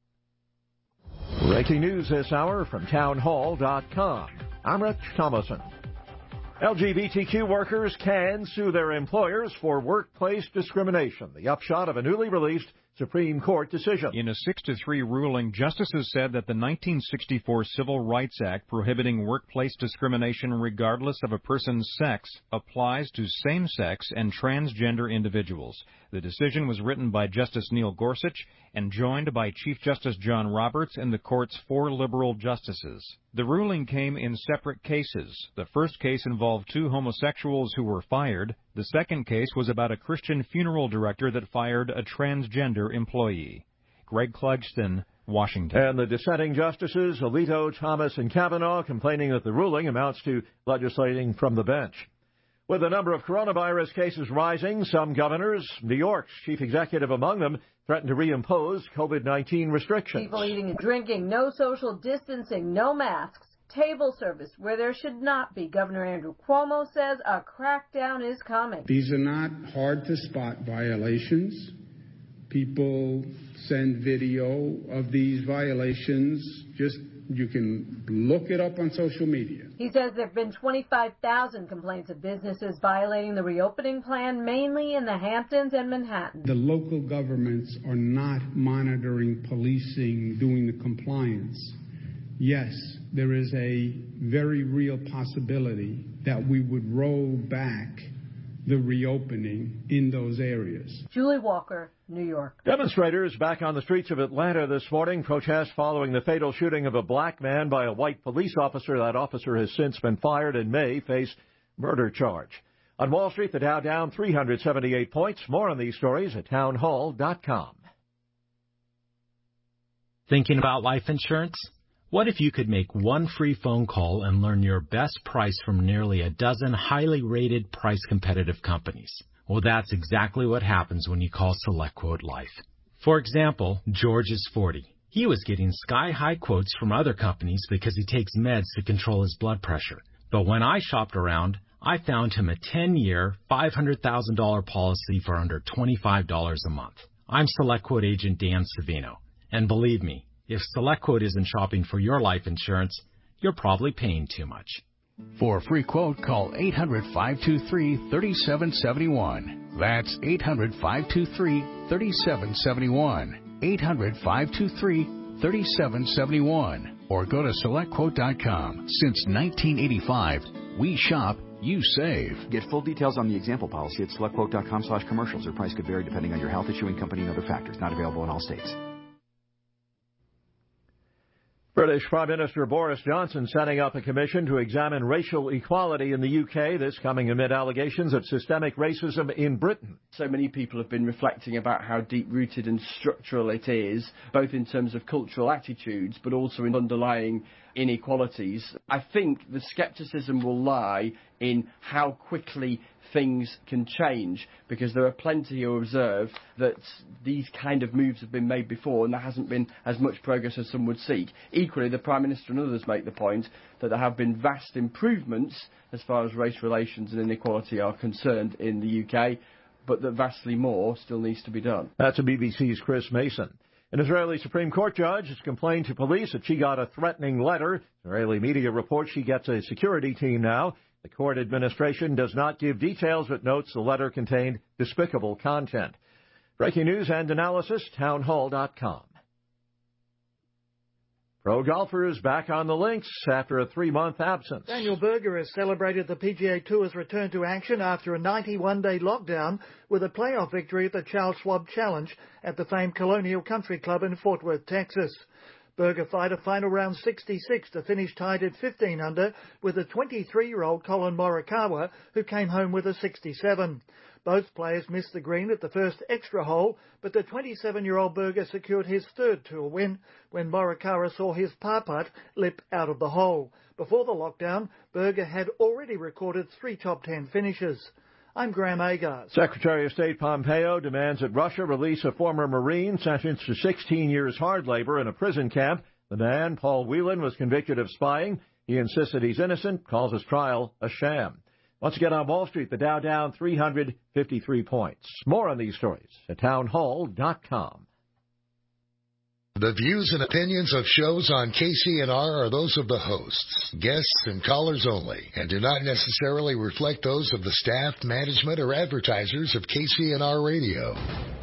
Speaker 8: Breaking news this hour from town hall dot com. I'm Rich Thomason. L G B T Q workers can sue their employers for workplace discrimination. The upshot of a newly released Supreme Court decision.
Speaker 9: In a six to three ruling, justices said that the nineteen sixty-four Civil Rights Act prohibiting workplace discrimination regardless of a person's sex applies to same-sex and transgender individuals. The decision was written by Justice Neil Gorsuch and joined by Chief Justice John Roberts and the court's four liberal justices. The ruling came in separate cases. The first case involved two homosexuals who were fired. The second case was about a Christian funeral director that fired a transgender employee. Greg Clugston, Washington.
Speaker 8: And the dissenting justices, Alito, Thomas, and Kavanaugh, complaining that the ruling amounts to legislating from the bench. With the number of coronavirus cases rising, some governors, New York's chief executive among them, threatened to reimpose COVID nineteen restrictions.
Speaker 23: People eating and drinking, no social distancing, no masks, table service where there should not be. Governor Andrew Cuomo says a crackdown is coming.
Speaker 24: These are not hard-to-spot violations. People send video of these violations. Just you can look it up on social media.
Speaker 23: He says there have been twenty-five thousand complaints of businesses violating the reopening plan, mainly in the Hamptons and Manhattan.
Speaker 24: The local governments are not monitoring, policing, doing the compliance. Yes, there is a very real possibility that we would roll back the reopening in those areas.
Speaker 23: Julie Walker, New York.
Speaker 8: Demonstrators back on the streets of Atlanta this morning protest following the fatal shooting of a black man by a white police officer. That officer has since been fired and may face murder charge. On Wall Street, the Dow down three hundred seventy-eight points. More on these stories at town hall dot com.
Speaker 25: Thinking about life insurance? What if you could make one free phone call and learn your best price from nearly a dozen highly rated price-competitive companies? Well, that's exactly what happens when you call SelectQuote Life. For example, George is forty. He was getting sky-high quotes from other companies because he takes meds to control his blood pressure. But when I shopped around, I found him a ten-year, five hundred thousand dollars policy for under twenty-five dollars a month. I'm SelectQuote agent Dan Savino. And believe me, if SelectQuote isn't shopping for your life insurance, you're probably paying too much.
Speaker 26: For a free quote, call eight hundred, five two three, three seven seven one. That's eight hundred, five two three, three seven seven one. eight hundred, five two three, three seven seven one. Or go to select quote dot com. Since nineteen eighty-five, we shop, you save.
Speaker 27: Get full details on the example policy at select quote dot com slash commercials. Their price could vary depending on your health, issuing company, and other factors. Not available in all states.
Speaker 8: British Prime Minister Boris Johnson setting up a commission to examine racial equality in the U K, this coming amid allegations of systemic racism in Britain.
Speaker 28: So many people have been reflecting about how deep-rooted and structural it is, both in terms of cultural attitudes, but also in underlying inequalities. I think the scepticism will lie in how quickly things can change, because there are plenty who observe that these kind of moves have been made before and there hasn't been as much progress as some would seek. Equally, the Prime Minister and others make the point that there have been vast improvements as far as race relations and inequality are concerned in the U K, but that vastly more still needs to be done.
Speaker 8: That's a B B C's Chris Mason. An Israeli Supreme Court judge has complained to police that she got a threatening letter. Israeli media reports she gets a security team now. The court administration does not give details, but notes the letter contained despicable content. Breaking news and analysis, town hall dot com. Pro golfers back on the links after a three-month absence.
Speaker 29: Daniel Berger has celebrated the P G A Tour's return to action after a ninety-one day lockdown with a playoff victory at the Charles Schwab Challenge at the famed Colonial Country Club in Fort Worth, Texas. Berger fired a final round sixty-six to finish tied at fifteen under with the twenty-three-year-old Colin Morikawa, who came home with a sixty-seven. Both players missed the green at the first extra hole, but the twenty-seven-year-old Berger secured his third tour win when Morikawa saw his par putt lip out of the hole. Before the lockdown, Berger had already recorded three top ten finishes. I'm Graham Agars.
Speaker 8: Secretary of State Pompeo demands that Russia release a former Marine sentenced to sixteen years hard labor in a prison camp. The man, Paul Whelan, was convicted of spying. He insists that he's innocent, calls his trial a sham. Once again on Wall Street, the Dow down three hundred fifty-three points. More on these stories at townhall dot com.
Speaker 1: The views and opinions of shows on K C N R are those of the hosts, guests, and callers only, and do not necessarily reflect those of the staff, management, or advertisers of K C N R Radio.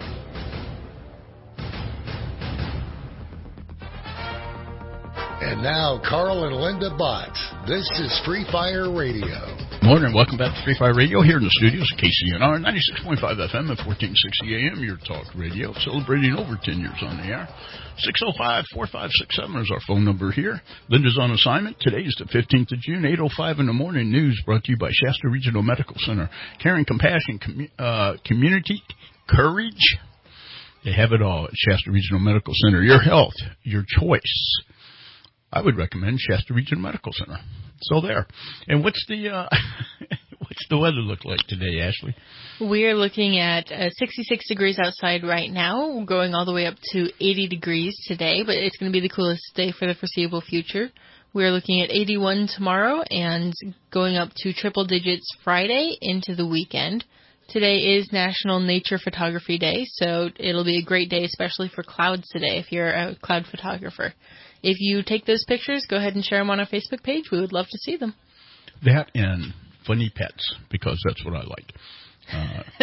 Speaker 1: And now, Carl and Linda Bott. This is Free Fire Radio.
Speaker 2: Morning, welcome back to Free Fire Radio here in the studios of K C N R, ninety-six point five F M at fourteen sixty A M, your talk radio, celebrating over ten years on the air. six oh five, four five six seven is our phone number here. Linda's on assignment. Today is the fifteenth of June, eight oh five in the morning. News brought to you by Shasta Regional Medical Center. Caring, compassion, commu- uh, community, courage. They have it all at Shasta Regional Medical Center. Your health, your choice. I would recommend Shasta Regional Medical Center. So there. And what's the uh, what's the weather look like today, Ashley?
Speaker 3: We're looking at uh, sixty-six degrees outside right now, going all the way up to eighty degrees today, but it's going to be the coolest day for the foreseeable future. We're looking at eighty-one tomorrow and going up to triple digits Friday into the weekend. Today is National Nature Photography Day, so it'll be a great day, especially for clouds today if you're a cloud photographer. If you take those pictures, go ahead and share them on our Facebook page. We would love to see them.
Speaker 2: That and funny pets, because that's what I like. Uh,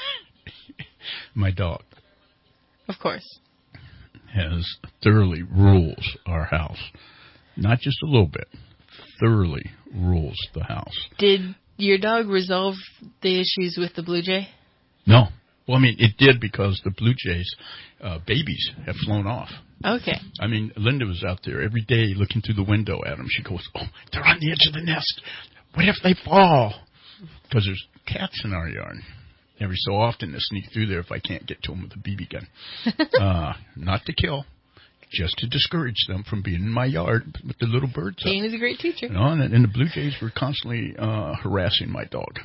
Speaker 2: my dog.
Speaker 3: Of course.
Speaker 2: Has thoroughly rules our house. Not just a little bit. Thoroughly rules the house.
Speaker 3: Did your dog resolve the issues with the blue jay?
Speaker 2: No. Well, I mean, it did because the blue jays' uh, babies have flown off.
Speaker 3: Okay.
Speaker 2: I mean, Linda was out there every day looking through the window at them. She goes, oh, they're on the edge of the nest. What if they fall? Because there's cats in our yard. Every so often they sneak through there if I can't get to them with a B B gun. uh, not to kill, just to discourage them from being in my yard with the little birds.
Speaker 3: Kane is a great teacher.
Speaker 2: You know, and, and the blue jays were constantly uh, harassing my dog.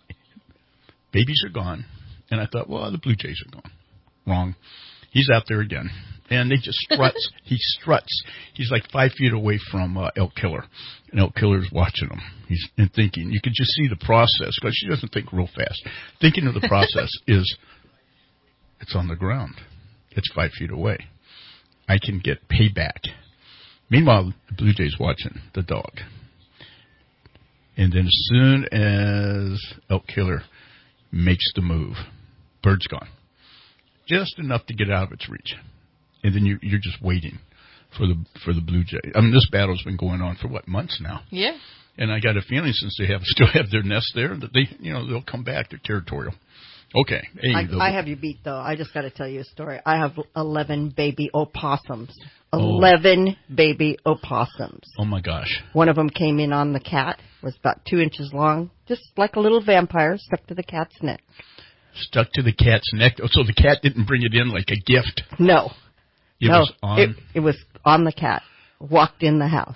Speaker 2: Babies are gone. And I thought, well, the blue jays are gone. Wrong. He's out there again. And they just struts. He struts. He's like five feet away from uh, Elk Killer. And Elk Killer's watching him. He's and thinking. You can just see the process, because she doesn't think real fast. Thinking of the process is, it's on the ground. It's five feet away. I can get payback. Meanwhile, the blue jay's watching the dog. And then as soon as Elk Killer makes the move, bird's gone. Just enough to get out of its reach. And then you, you're just waiting for the for the blue jay. I mean, this battle's been going on for, what, months now?
Speaker 3: Yeah.
Speaker 2: And I got a feeling since they have still have their nest there that they, you know, they'll come back. They're territorial. Okay. Hey,
Speaker 7: I,
Speaker 2: the,
Speaker 7: I have you beat, though. I just got to tell you a story. I have eleven baby opossums.
Speaker 2: Oh.
Speaker 7: eleven baby opossums.
Speaker 2: Oh, my gosh.
Speaker 7: One of them came in on the cat, was about two inches long, just like a little vampire stuck to the cat's neck.
Speaker 2: Stuck to the cat's neck? Oh, so the cat didn't bring it in like a gift?
Speaker 7: No.
Speaker 2: It
Speaker 7: no,
Speaker 2: was on?
Speaker 7: It, it was on the cat. Walked in the house.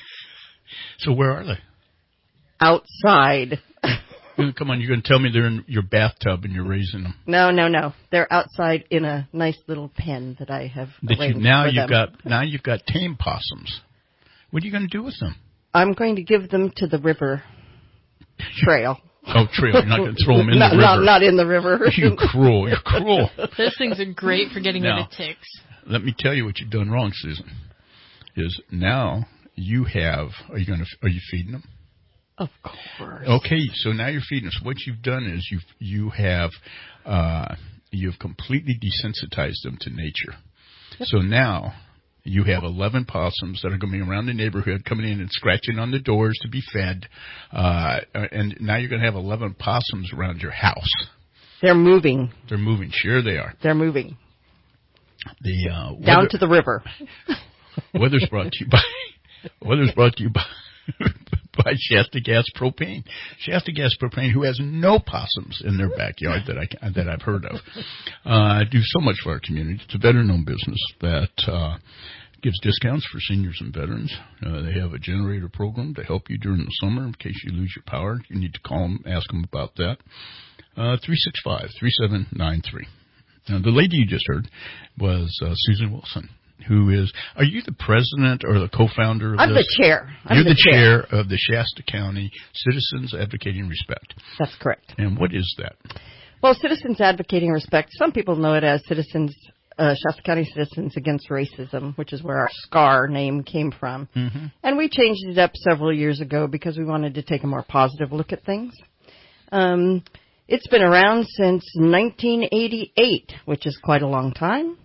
Speaker 2: So where are they?
Speaker 7: Outside.
Speaker 2: Come on, you're going to tell me they're in your bathtub and you're raising them.
Speaker 7: No, no, no. They're outside in a nice little pen that I have
Speaker 2: that
Speaker 7: arranged
Speaker 2: you, now
Speaker 7: for
Speaker 2: you've
Speaker 7: them.
Speaker 2: got now you've got tame possums. What are you going to do with them?
Speaker 7: I'm going to give them to the river trail.
Speaker 2: Oh, trail. You're not going to throw them in
Speaker 7: not,
Speaker 2: the river.
Speaker 7: Not, not in the river.
Speaker 2: You cruel. You're cruel.
Speaker 3: Those things are great for getting
Speaker 2: now,
Speaker 3: rid of ticks.
Speaker 2: Let me tell you what you've done wrong, Susan. Is now you have. Are you going to? Are you feeding them?
Speaker 7: Of course.
Speaker 2: Okay, so now you're feeding them. So what you've done is you've you have uh, you've completely desensitized them to nature. Yep. So now you have eleven possums that are going to be around the neighborhood, coming in and scratching on the doors to be fed, uh, and now you're going to have eleven possums around your house.
Speaker 7: They're moving.
Speaker 2: They're moving. Sure, they are.
Speaker 7: They're moving.
Speaker 2: The uh,
Speaker 7: down to the river.
Speaker 2: Weather's brought to you by Weather's brought to you by by Shasta Gas Propane. Shasta Gas Propane, who has no possums in their backyard that I that I've heard of, uh, do so much for our community. It's a veteran-owned business that uh, gives discounts for seniors and veterans. Uh, they have a generator program to help you during the summer in case you lose your power. You need to call them, ask them about that. Uh, three six five, three seven nine three. Now, the lady you just heard was uh, Susan Wilson, who is, are you the president or the co-founder of
Speaker 7: I'm
Speaker 2: this?
Speaker 7: the chair. I'm
Speaker 2: You're the,
Speaker 7: the chair.
Speaker 2: chair of the Shasta County Citizens Advocating Respect.
Speaker 7: That's correct.
Speaker 2: And what is that?
Speaker 7: Well, Citizens Advocating Respect, some people know it as Citizens, uh, Shasta County Citizens Against Racism, which is where our SCAR name came from.
Speaker 2: Mm-hmm.
Speaker 7: And we changed it up several years ago because we wanted to take a more positive look at things. Um, it's been around since nineteen eighty-eight, which is quite a long time.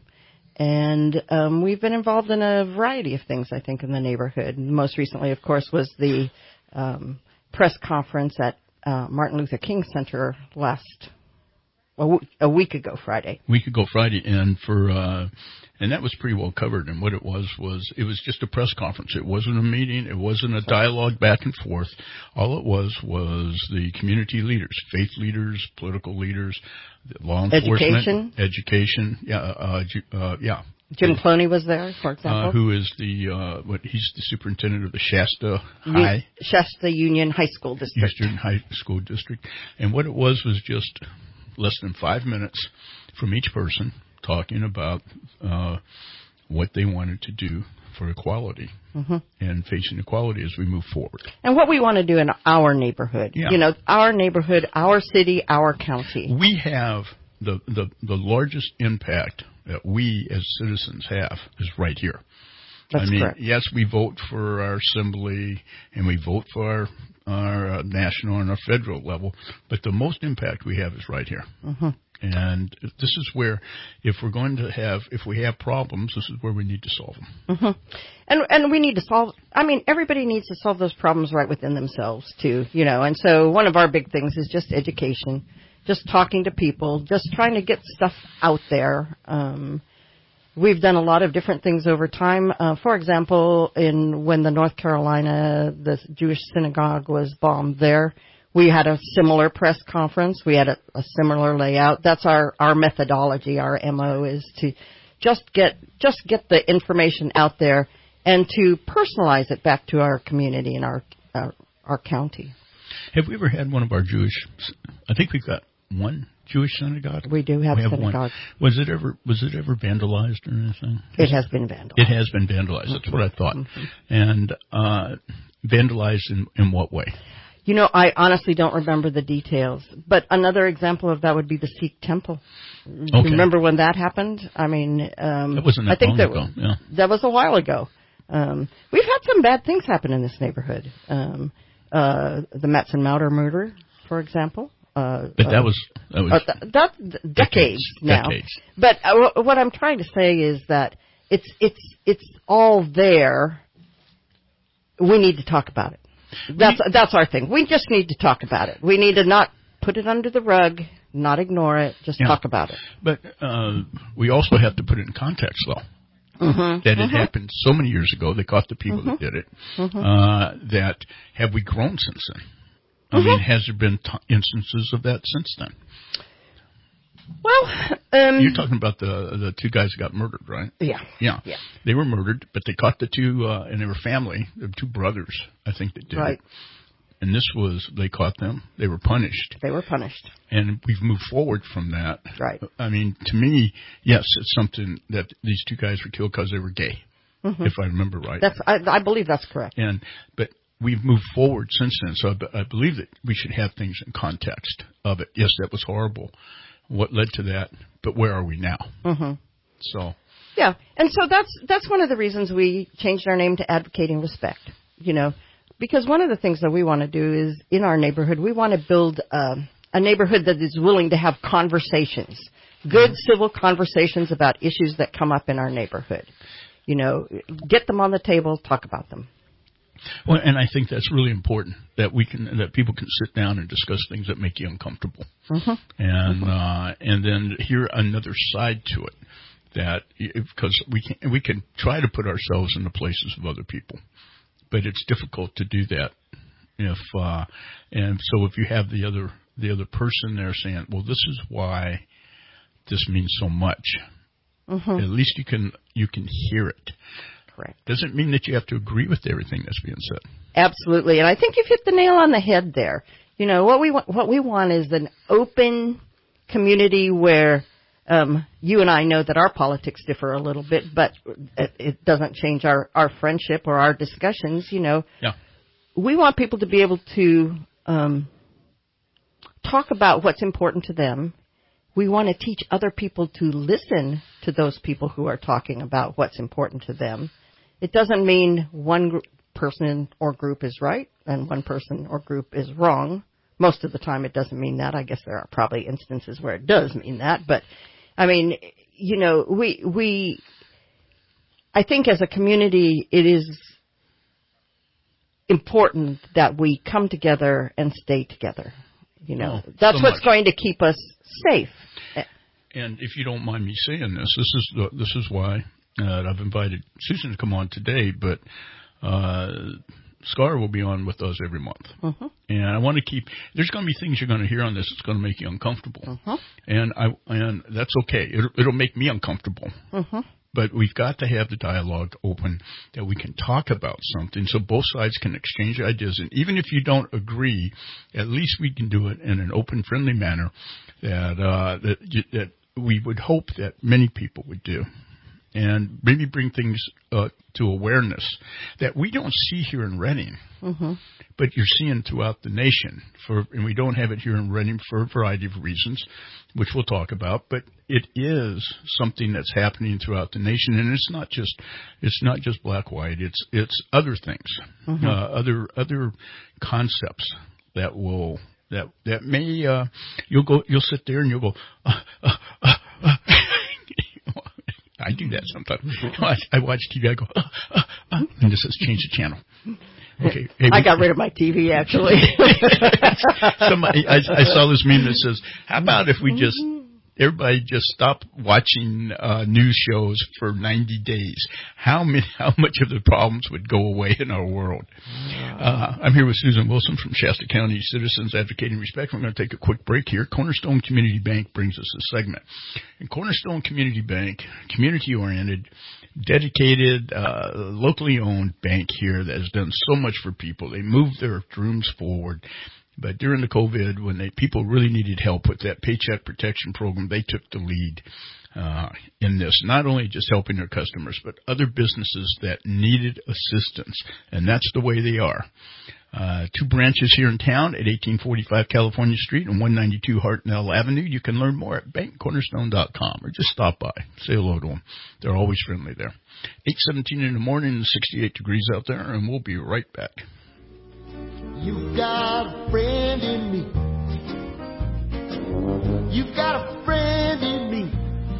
Speaker 7: And um, we've been involved in a variety of things, I think, in the neighborhood. Most recently, of course, was the um, press conference at uh, Martin Luther King Center last a, w- a week ago Friday.
Speaker 2: A week ago Friday, and for uh, and that was pretty well covered. And what it was was it was just a press conference. It wasn't a meeting. It wasn't a dialogue back and forth. All it was was the community leaders, faith leaders, political leaders, law enforcement,
Speaker 7: education,
Speaker 2: education, yeah, uh, uh, yeah.
Speaker 7: Jim Cloney was there, for example.
Speaker 2: Uh, who is the uh, what? He's the superintendent of the Shasta High,
Speaker 7: U- Shasta Union High School District,
Speaker 2: Eastern High School District. And what it was was just less than five minutes from each person talking about uh, what they wanted to do for equality
Speaker 7: mm-hmm.
Speaker 2: and facing equality as we move forward.
Speaker 7: And what we want to do in our neighborhood,
Speaker 2: yeah.
Speaker 7: you know, our neighborhood, our city, our county.
Speaker 2: We have the, the, the largest impact that we as citizens have is right here.
Speaker 7: That's
Speaker 2: I mean,
Speaker 7: correct.
Speaker 2: yes, we vote for our assembly and we vote for our, our uh, national and our federal level, but the most impact we have is right here.
Speaker 7: Mm-hmm.
Speaker 2: And this is where, if we're going to have, if we have problems, this is where we need to solve them.
Speaker 7: Mm-hmm. And and we need to solve. I mean, everybody needs to solve those problems right within themselves too, you know. And so one of our big things is just education, just talking to people, just trying to get stuff out there. Um, we've done a lot of different things over time. Uh, for example, in when the North Carolina the Jewish synagogue was bombed there. We had a similar press conference. We had a, a similar layout. That's our, our methodology. Our M O is to just get just get the information out there and to personalize it back to our community and our our, our county.
Speaker 2: Have we ever had one of our Jewish? I think we've got one Jewish synagogue.
Speaker 7: We do have,
Speaker 2: we have
Speaker 7: synagogue.
Speaker 2: One. Was it ever was it ever vandalized or anything?
Speaker 7: It has been vandalized.
Speaker 2: It has been vandalized. That's what I thought.
Speaker 7: Mm-hmm.
Speaker 2: And uh, vandalized in, in what way?
Speaker 7: You know, I honestly don't remember the details. But another example of that would be the Sikh temple.
Speaker 2: Okay.
Speaker 7: You remember when that happened? I mean, um,
Speaker 2: that wasn't that
Speaker 7: I think
Speaker 2: long
Speaker 7: that,
Speaker 2: ago. Yeah.
Speaker 7: That was a while ago. Um, we've had some bad things happen in this neighborhood. Um, uh, the Matson Mauter murder, for example. Uh,
Speaker 2: but that
Speaker 7: uh,
Speaker 2: was that was
Speaker 7: uh, th- that, th- decades,
Speaker 2: decades
Speaker 7: now.
Speaker 2: Decades.
Speaker 7: But uh, w- what I'm trying to say is that it's it's it's all there. We need to talk about it. That's we, that's our thing. We just need to talk about it. We need to not put it under the rug, not ignore it, just
Speaker 2: yeah.
Speaker 7: talk about it.
Speaker 2: But uh, we also have to put it in context, though.
Speaker 7: Mm-hmm.
Speaker 2: That
Speaker 7: mm-hmm.
Speaker 2: it happened so many years ago. They caught the people
Speaker 7: mm-hmm.
Speaker 2: that did it.
Speaker 7: Mm-hmm.
Speaker 2: Uh, that have we grown since then? I
Speaker 7: mm-hmm.
Speaker 2: mean, has there been t- instances of that since then?
Speaker 7: Well, um,
Speaker 2: you're talking about the the two guys that got murdered, right?
Speaker 7: Yeah.
Speaker 2: Yeah.
Speaker 7: Yeah.
Speaker 2: They were murdered, but they caught the two, uh, and they were family. They were two brothers, I think, that did
Speaker 7: right.
Speaker 2: it. And this was, they caught them. They were punished.
Speaker 7: They were punished.
Speaker 2: And we've moved forward from that.
Speaker 7: Right.
Speaker 2: I mean, to me, yes, it's something that these two guys were killed because they were gay,
Speaker 7: mm-hmm.
Speaker 2: if I remember right.
Speaker 7: That's I, I believe that's correct.
Speaker 2: And but we've moved forward since then, so I, I believe that we should have things in context of it. Yes, that was horrible. What led to that? But where are we now?
Speaker 7: Mm-hmm.
Speaker 2: So.
Speaker 7: Yeah, and so that's that's one of the reasons we changed our name to Advocating Respect. You know, because one of the things that we want to do is in our neighborhood, we want to build uh, a neighborhood that is willing to have conversations, good civil conversations about issues that come up in our neighborhood. You know, get them on the table, talk about them.
Speaker 2: Well, and I think that's really important that we can that people can sit down and discuss things that make you uncomfortable,
Speaker 7: mm-hmm.
Speaker 2: and
Speaker 7: mm-hmm.
Speaker 2: Uh, and then hear another side to it. that because we can we can try to put ourselves in the places of other people, but it's difficult to do that. If uh, and so if you have the other the other person there saying, well, this is why this means so much. Mm-hmm. At least you can you can hear it.
Speaker 7: Correct.
Speaker 2: Doesn't mean that you have to agree with everything that's being said.
Speaker 7: Absolutely, and I think you've hit the nail on the head there. You know, what we want, what we want is an open community where um, you and I know that our politics differ a little bit, but it, it doesn't change our, our friendship or our discussions. You know,
Speaker 2: yeah.
Speaker 7: We want people to be able to um, talk about what's important to them. We want to teach other people to listen to those people who are talking about what's important to them. It doesn't mean one gr- person or group is right and one person or group is wrong. Most of the time it doesn't mean that. I guess there are probably instances where it does mean that. But, I mean, you know, we, we, I think as a community it is important that we come together and stay together. You know,
Speaker 2: oh,
Speaker 7: that's
Speaker 2: so
Speaker 7: what's
Speaker 2: much.
Speaker 7: going to keep us safe.
Speaker 2: And if you don't mind me saying this, this is the, this is why uh, I've invited Susan to come on today, but uh, Scar will be on with us every month.
Speaker 7: Mm-hmm.
Speaker 2: And I want to keep, there's going to be things you're going to hear on this that's going to make you uncomfortable.
Speaker 7: Mm-hmm.
Speaker 2: And I and that's okay. It'll, it'll make me uncomfortable.
Speaker 7: Mm-hmm.
Speaker 2: But we've got to have the dialogue open that we can talk about something so both sides can exchange ideas. And even if you don't agree, at least we can do it in an open, friendly manner that uh, that, that we would hope that many people would do. And maybe bring things uh, to awareness that we don't see here in Reading,
Speaker 7: mm-hmm.
Speaker 2: but you're seeing throughout the nation. For and we don't have it here in Reading for a variety of reasons, which we'll talk about. But it is something that's happening throughout the nation, and it's not just it's not just black white. It's it's other things,
Speaker 7: mm-hmm.
Speaker 2: uh, other other concepts that will that that may uh, you'll go you'll sit there and you'll go. Uh, uh, uh, uh. I do that sometimes. I watch T V. I go, uh, uh, uh, and it says change the channel. Okay. Hey,
Speaker 7: I got rid of my T V actually.
Speaker 2: Somebody, I, I saw this meme that says, "How about if we just everybody just stop watching uh, news shows for ninety days? How many, how much of the problems would go away in our world?" Uh, I'm here with Susan Wilson from Shasta County Citizens Advocating Respect. We're going to take a quick break here. Cornerstone Community Bank brings us this segment. And Cornerstone Community Bank, community-oriented, dedicated, uh, locally owned bank here that has done so much for people. They moved their dreams forward. But during the COVID, when they, people really needed help with that Paycheck Protection Program, they took the lead uh, in this, not only just helping their customers, but other businesses that needed assistance. And that's the way they are. Uh, two branches here in town at eighteen forty-five California Street and one ninety-two Hartnell Avenue. You can learn more at bank cornerstone dot com or just stop by. Say hello to them. They're always friendly there. eight seventeen in the morning and sixty-eight degrees out there, and we'll be right back.
Speaker 10: You got a friend in me. You got a friend in me.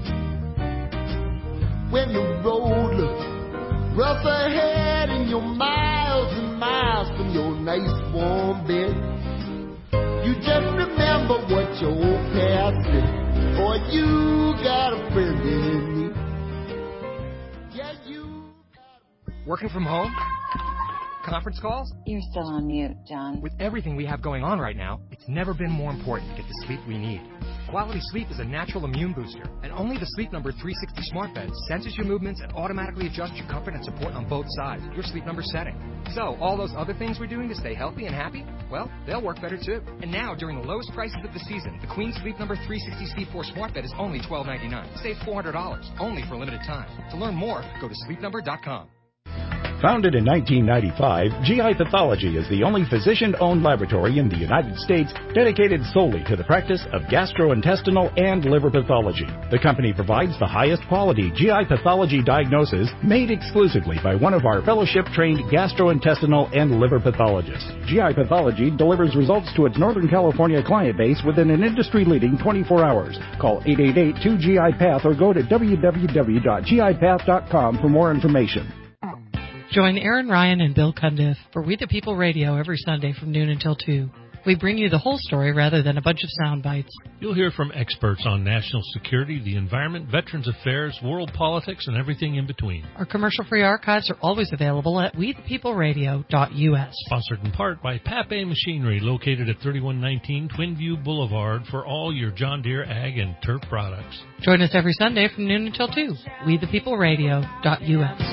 Speaker 10: When the road looks rough ahead and you're miles and miles from your nice warm bed, you just remember what your old past did. Boy, you got a friend in me. Yeah, you.
Speaker 11: Working from home? Conference calls?
Speaker 12: You're still on mute, John.
Speaker 11: With everything we have going on right now, it's never been more important to get the sleep we need. Quality sleep is a natural immune booster, and only the Sleep Number three sixty smart bed senses your movements and automatically adjusts your comfort and support on both sides, your Sleep Number setting. So, all those other things we're doing to stay healthy and happy, well, they'll work better too. And now, during the lowest prices of the season, the Queen Sleep Number three sixty C four smart bed is only twelve ninety-nine. Save four hundred dollars, only for a limited time. To learn more, go to sleep number dot com.
Speaker 5: Founded in nineteen ninety-five, G I Pathology is the only physician-owned laboratory in the United States dedicated solely to the practice of gastrointestinal and liver pathology. The company provides the highest quality G I pathology diagnosis made exclusively by one of our fellowship-trained gastrointestinal and liver pathologists. G I Pathology delivers results to its Northern California client base within an industry-leading twenty-four hours. Call eight eight eight, two G I Path or go to w w w dot g i path dot com for more information.
Speaker 13: Join Aaron Ryan and Bill Cundiff for We the People Radio every Sunday from noon until two.
Speaker 6: We bring you the whole story rather than a bunch of sound bites.
Speaker 13: You'll hear from experts on national security, the environment, veterans affairs, world politics, and everything in between.
Speaker 6: Our commercial-free archives are always available at we the people radio dot U S.
Speaker 13: Sponsored in part by Pape Machinery, located at thirty-one nineteen Twinview Boulevard, for all your John Deere ag and turf products.
Speaker 6: Join us every Sunday from noon until two. we the people radio dot U S.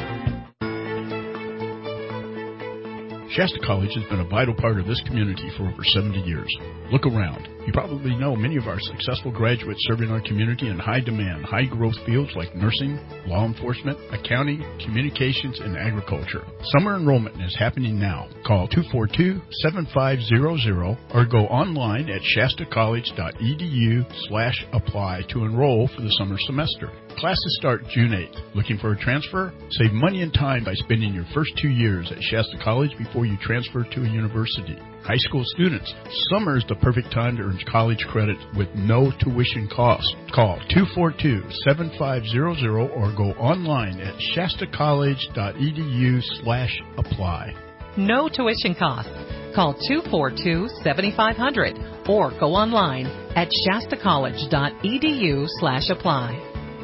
Speaker 2: Shasta College has been a vital part of this community for over seventy years. Look around. You probably know many of our successful graduates serving our community in high-demand, high-growth fields like nursing, law enforcement, accounting, communications, and agriculture. Summer enrollment is happening now. Call two four two, seven five zero zero or go online at shasta college dot e d u slash apply to enroll for the summer semester. Classes start June eighth. Looking for a transfer? Save money and time by spending your first two years at Shasta College before you transfer to a university. High school students, summer is the perfect time to earn college credit with no tuition cost. Call two four two, seven five zero zero or go online at shasta college dot e d u slash apply.
Speaker 14: No tuition costs. Call two four two, seven five zero zero or go online at shasta college dot e d u slash apply.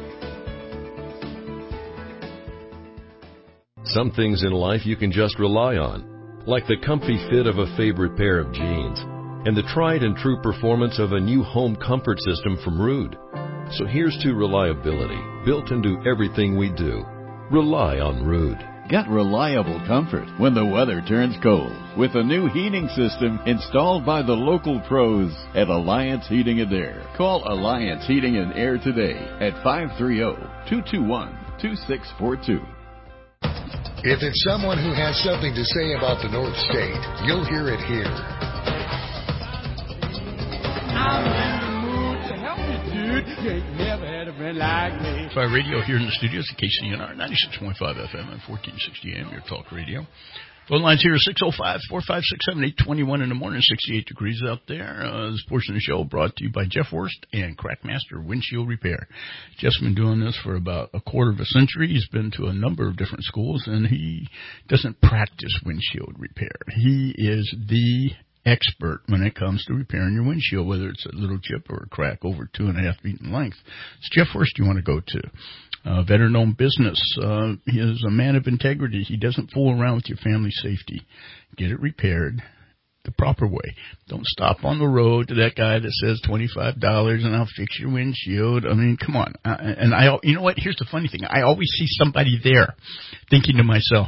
Speaker 15: Some things in life you can just rely on, like the comfy fit of a favorite pair of jeans and the tried and true performance of a new home comfort system from Ruud. So here's to reliability, built into everything we do. Rely on Ruud.
Speaker 16: Get reliable comfort when the weather turns cold with a new heating system installed by the local pros at Alliance Heating and Air. Call Alliance Heating and Air today at five three zero, two two one, two six four two.
Speaker 1: If it's someone who has something to say about the North State, you'll hear it here.
Speaker 4: I'm in the mood to help you, dude. You ain't never had a friend like me.
Speaker 2: Fire Radio here in the studios at K C N R ninety-six point five F M and fourteen sixty A M, your talk radio. Phone lines here are six oh five, four five six, seven eight two one in the morning, sixty-eight degrees out there. Uh, this portion of the show brought to you by Jeff Worst and Crackmaster Windshield Repair. Jeff's been doing this for about a quarter of a century. He's been to a number of different schools, and he doesn't practice windshield repair. He is the expert when it comes to repairing your windshield, whether it's a little chip or a crack over two and a half feet in length. It's Jeff Worst you want to go to. Uh, veteran-owned business. Uh, he is a man of integrity. He doesn't fool around with your family safety. Get it repaired the proper way. Don't stop on the road to that guy that says twenty-five dollars and I'll fix your windshield. I mean, come on. Uh, and I, you know what? Here's the funny thing. I always see somebody there thinking to myself,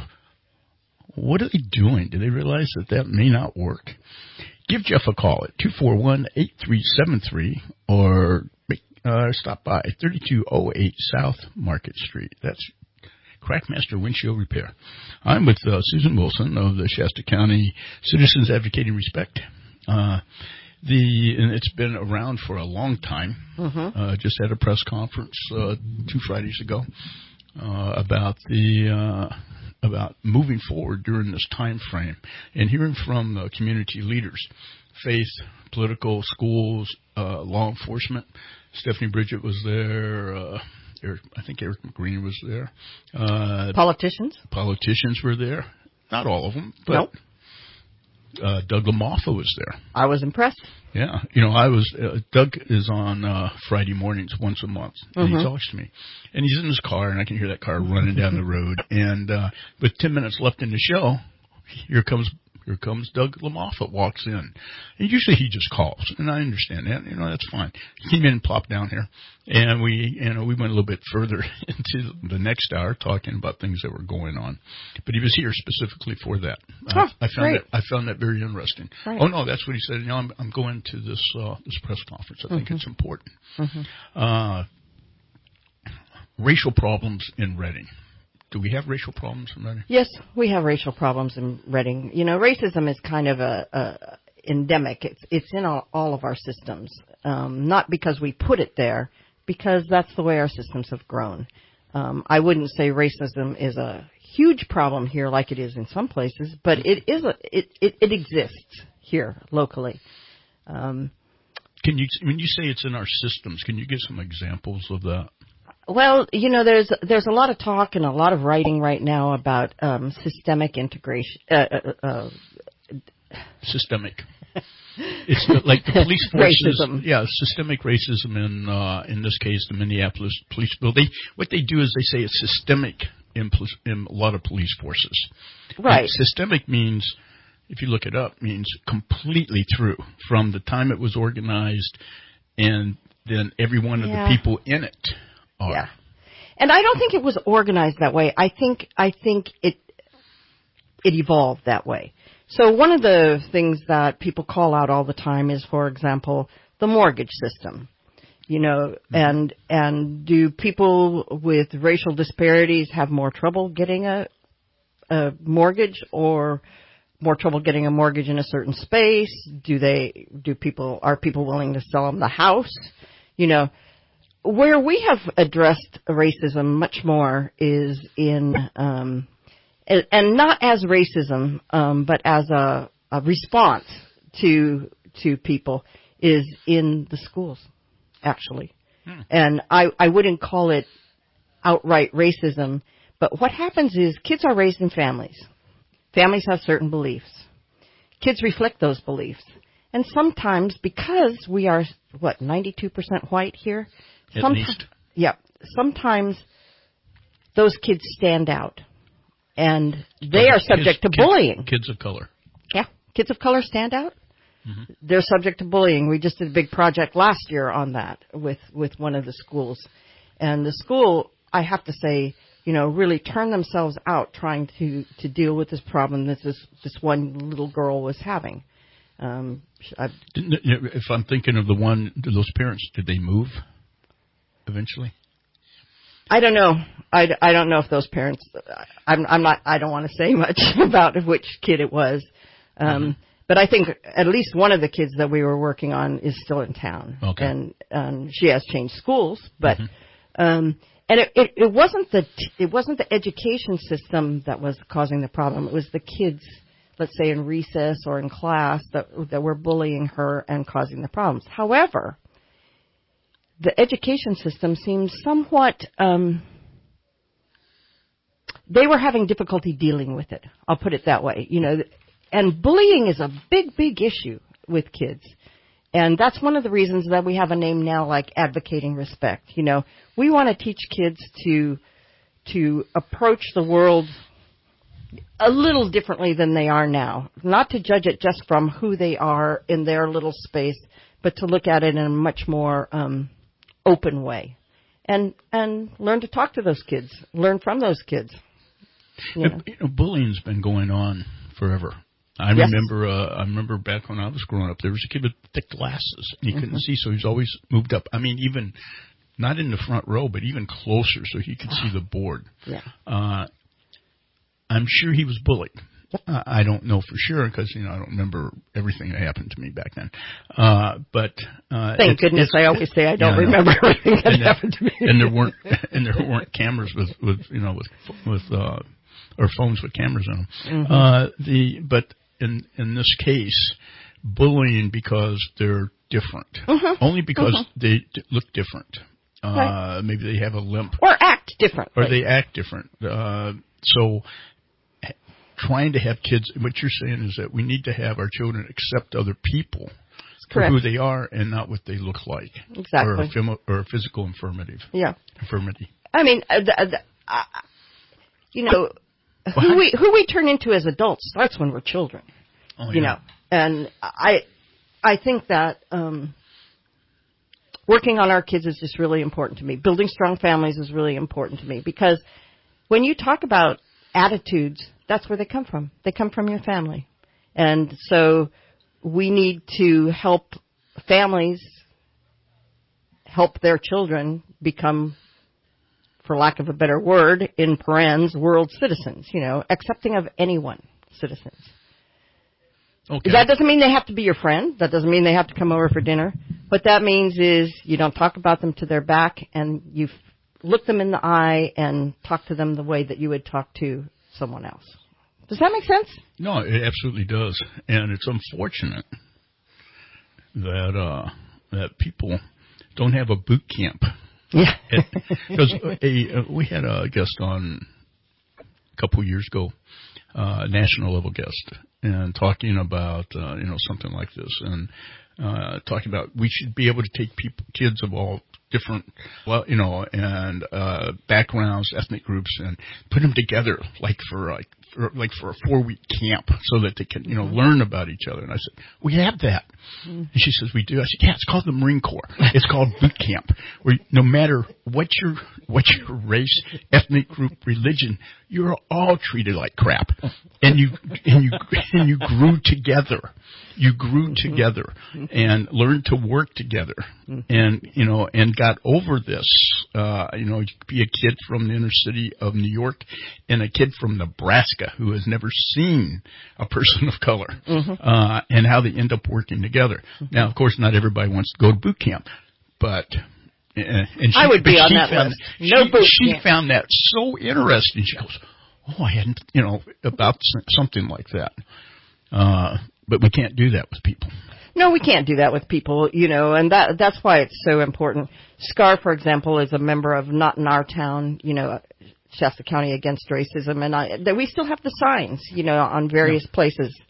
Speaker 2: what are they doing? Do they realize that that may not work? Give Jeff a call at two four one, eight three seven three or Uh, stop by thirty-two oh eight South Market Street. That's Crackmaster Windshield Repair. I'm with uh, Susan Wilson of the Shasta County Citizens Advocating Respect. Uh, the and it's been around for a long time. Mm-hmm. Uh, just had a press conference uh, two Fridays ago uh, about the uh, about moving forward during this time frame and hearing from uh, community leaders, faith, political, schools, uh, law enforcement. Stephanie Bridget was there. Uh, Eric, I think Eric McGreen was there. Uh,
Speaker 7: politicians?
Speaker 2: Politicians were there. Not all of them, but nope. uh, Doug LaMoffa was there.
Speaker 7: I was impressed.
Speaker 2: Yeah. You know, I was, uh, Doug is on uh, Friday mornings once a month, and mm-hmm. he talks to me. And he's in his car, and I can hear that car running down the road. And uh, with ten minutes left in the show, here comes Here comes Doug LaMoffa, walks in. And usually he just calls, and I understand that. You know, that's fine. He came in and plopped down here, and we, you know, we went a little bit further into the next hour talking about things that were going on. But he was here specifically for that.
Speaker 7: Oh,
Speaker 2: I, I found
Speaker 7: great.
Speaker 2: that I found that very interesting.
Speaker 7: Right.
Speaker 2: Oh no, that's what he said. You know, I'm, I'm going to this uh, this press conference. I think
Speaker 7: mm-hmm.
Speaker 2: it's important.
Speaker 7: Mm-hmm.
Speaker 2: Uh, racial problems in Reading. Do we have racial problems in Reading?
Speaker 7: Yes, we have racial problems in Reading. You know, racism is kind of a, a endemic. It's it's in all, all of our systems, um, not because we put it there, because that's the way our systems have grown. Um, I wouldn't say racism is a huge problem here like it is in some places, but it is a, it, it, it exists here locally. Um,
Speaker 2: can you, when you say it's in our systems, can you give some examples of that?
Speaker 7: Well, you know, there's there's a lot of talk and a lot of writing right now about um, systemic integration. Uh, uh, uh,
Speaker 2: systemic. It's the, like the police forces.
Speaker 7: Racism.
Speaker 2: Yeah, systemic racism in uh, in this case, the Minneapolis police bill. They what they do is they say it's systemic in, in a lot of police forces.
Speaker 7: Right.
Speaker 2: And systemic means, if you look it up, means completely through from the time it was organized, and then every one of
Speaker 7: Yeah.
Speaker 2: the people in it are.
Speaker 7: Yeah. And I don't think it was organized that way. I think I think it it evolved that way. So one of the things that people call out all the time is, for example, the mortgage system. You know, mm-hmm. and and do people with racial disparities have more trouble getting a a mortgage, or more trouble getting a mortgage in a certain space? Do they do people are people willing to sell them the house? You know, where we have addressed racism much more is in, um, and not as racism, um, but as a, a response to to people, is in the schools, actually. Hmm. And I, I wouldn't call it outright racism, but what happens is kids are raised in families. Families have certain beliefs. Kids reflect those beliefs. And sometimes, because we are, what, ninety-two percent white here?
Speaker 2: At
Speaker 7: Somet-
Speaker 2: least.
Speaker 7: Yeah. Sometimes those kids stand out. And they are subject
Speaker 2: kids,
Speaker 7: to
Speaker 2: kids,
Speaker 7: bullying.
Speaker 2: Kids of color.
Speaker 7: Yeah. Kids of color stand out.
Speaker 2: Mm-hmm.
Speaker 7: They're subject to bullying. We just did a big project last year on that with, with one of the schools. And the school, I have to say, you know, really turned themselves out trying to, to deal with this problem that this, this one little girl was having. Um, I,
Speaker 2: if I'm thinking of the one, those parents, did they move eventually?
Speaker 7: I don't know. I, I don't know if those parents, I'm, I'm not, I don't want to say much about which kid it was. Um, mm-hmm. But I think at least one of the kids that we were working on is still in town.
Speaker 2: Okay.
Speaker 7: And, um, she has changed schools, but,
Speaker 2: mm-hmm.
Speaker 7: um, and it, it, it wasn't the, it wasn't the education system that was causing the problem. It was the kids, let's say in recess or in class, that, that were bullying her and causing the problems. However, the education system seemed somewhat, um, they were having difficulty dealing with it. I'll put it that way. You know, and bullying is a big, big issue with kids. And that's one of the reasons that we have a name now like Advocating Respect. You know, we want to teach kids to, to approach the world a little differently than they are now. Not to judge it just from who they are in their little space, but to look at it in a much more, um, open way, and and learn to talk to those kids, learn from those kids. You know,
Speaker 2: you know bullying's been going on forever. I
Speaker 7: yes.
Speaker 2: remember, uh, I remember back when I was growing up, there was a kid with thick glasses, and he
Speaker 7: mm-hmm.
Speaker 2: couldn't see, so he was always moved up. I mean, even not in the front row, but even closer, so he could see the board.
Speaker 7: Yeah.
Speaker 2: Uh, I'm sure he was bullied. Uh, I don't know for sure because, you know, I don't remember everything that happened to me back then. Uh, but uh,
Speaker 7: thank
Speaker 2: it's,
Speaker 7: goodness
Speaker 2: it's,
Speaker 7: I always say I don't
Speaker 2: yeah,
Speaker 7: remember everything that
Speaker 2: and
Speaker 7: happened to me.
Speaker 2: And there weren't and there weren't cameras with, with you know with with uh, or phones with cameras on them.
Speaker 7: Mm-hmm.
Speaker 2: Uh, the but in in this case, bullying because they're different,
Speaker 7: mm-hmm.
Speaker 2: only because
Speaker 7: mm-hmm.
Speaker 2: they d- look different. Uh,
Speaker 7: right.
Speaker 2: Maybe they have a limp
Speaker 7: or act different,
Speaker 2: or they act different. Uh, so. Trying to have kids, what you're saying is that we need to have our children accept other people for who they are and not what they look like.
Speaker 7: Exactly.
Speaker 2: Or a, fem- or a physical infirmity.
Speaker 7: Yeah.
Speaker 2: Infirmity.
Speaker 7: I mean, uh, the, uh, you know, who we who we turn into as adults starts when we're children.
Speaker 2: Oh,
Speaker 7: you
Speaker 2: yeah.
Speaker 7: know, and I I think that um, working on our kids is just really important to me. Building strong families is really important to me because when you talk about attitudes, that's where they come from. They come from your family. And so we need to help families help their children become, for lack of a better word, in parens, world citizens, you know, accepting of anyone, citizens.
Speaker 2: Okay.
Speaker 7: That doesn't mean they have to be your friend. That doesn't mean they have to come over for dinner. What that means is you don't talk about them to their back and you look them in the eye and talk to them the way that you would talk to someone else. Does that make sense?
Speaker 2: No, it absolutely does, and it's unfortunate that uh, that people don't have a boot camp.
Speaker 7: Yeah,
Speaker 2: Because uh, we had a guest on couple years ago, uh, national level guest, and talking about uh, you know something like this, and uh, talking about we should be able to take people, kids of all different, well, you know, and uh, backgrounds, ethnic groups, and put them together like for like for, like for a four week camp, so that they can you know mm-hmm. learn about each other. And I said, we have that. Mm-hmm. And she says, we do. I said, yeah, it's called the Marine Corps. It's called boot camp, where no matter what your what your race, ethnic group, religion, you're all treated like crap, and you and you and you grew together. You grew mm-hmm. together and learned to work together, mm-hmm. and you know, and got over this. Uh, you know, you could be a kid from the inner city of New York and a kid from Nebraska who has never seen a person of color, mm-hmm. uh, and how they end up working together. Mm-hmm. Now, of course, not everybody wants to go to boot camp, but. Uh, and she,
Speaker 7: I would be on that
Speaker 2: found,
Speaker 7: list. No
Speaker 2: she,
Speaker 7: boot
Speaker 2: she
Speaker 7: camp.
Speaker 2: found that so interesting. She goes, "Oh, I hadn't, you know, about something like that." Uh, but we can't do that with people.
Speaker 7: No, we can't do that with people, you know, and that that's why it's so important. SCAR, for example, is a member of Not in Our Town, you know, Shasta County Against Racism, and I, that we still have the signs, you know, on various yeah. places.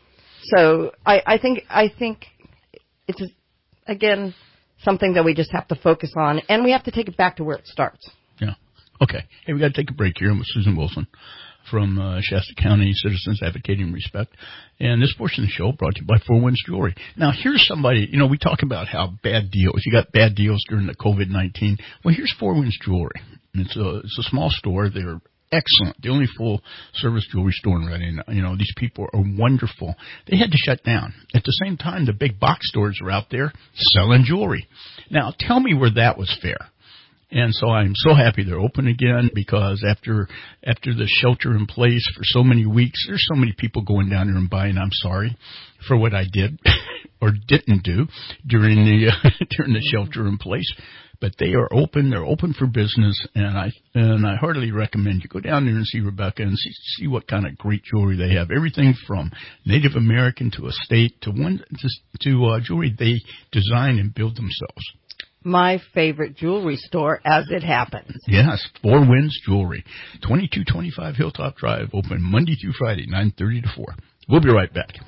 Speaker 7: So I, I think I think it's again something that we just have to focus on, and we have to take it back to where it starts.
Speaker 2: Yeah. Okay. Hey, we got to take a break here. I'm with Susan Wilson from uh, Shasta County Citizens Advocating Respect. And this portion of the show brought to you by Four Winds Jewelry. Now, here's somebody, you know, we talk about how bad deals, you got bad deals during the COVID nineteen. Well, here's Four Winds Jewelry. It's a, it's a small store. They're excellent. The only full-service jewelry store in Redding. You know, these people are wonderful. They had to shut down. At the same time, the big box stores are out there selling jewelry. Now, tell me where that was fair. And so I'm so happy they're open again, because after after the shelter in place for so many weeks, there's so many people going down there and buying. I'm sorry for what I did or didn't do during the uh, during the shelter in place. But they are open. They're open for business, and I and I heartily recommend you go down there and see Rebecca and see, see what kind of great jewelry they have. Everything from Native American to estate to one to, to uh, jewelry they design and build themselves.
Speaker 7: My favorite jewelry store, as it happens.
Speaker 2: Yes, Four Winds Jewelry, twenty-two twenty-five Hilltop Drive, open Monday through Friday, nine thirty to four. We'll be right back.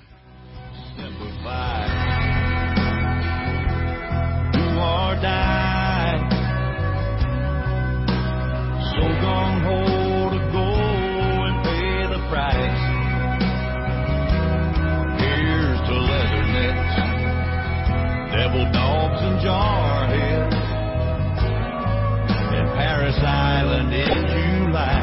Speaker 4: Simplify. Do or die. So gung-ho to go and pay the price. Here's to leather nets, devil dogs and jarheads, and Paris Island in July.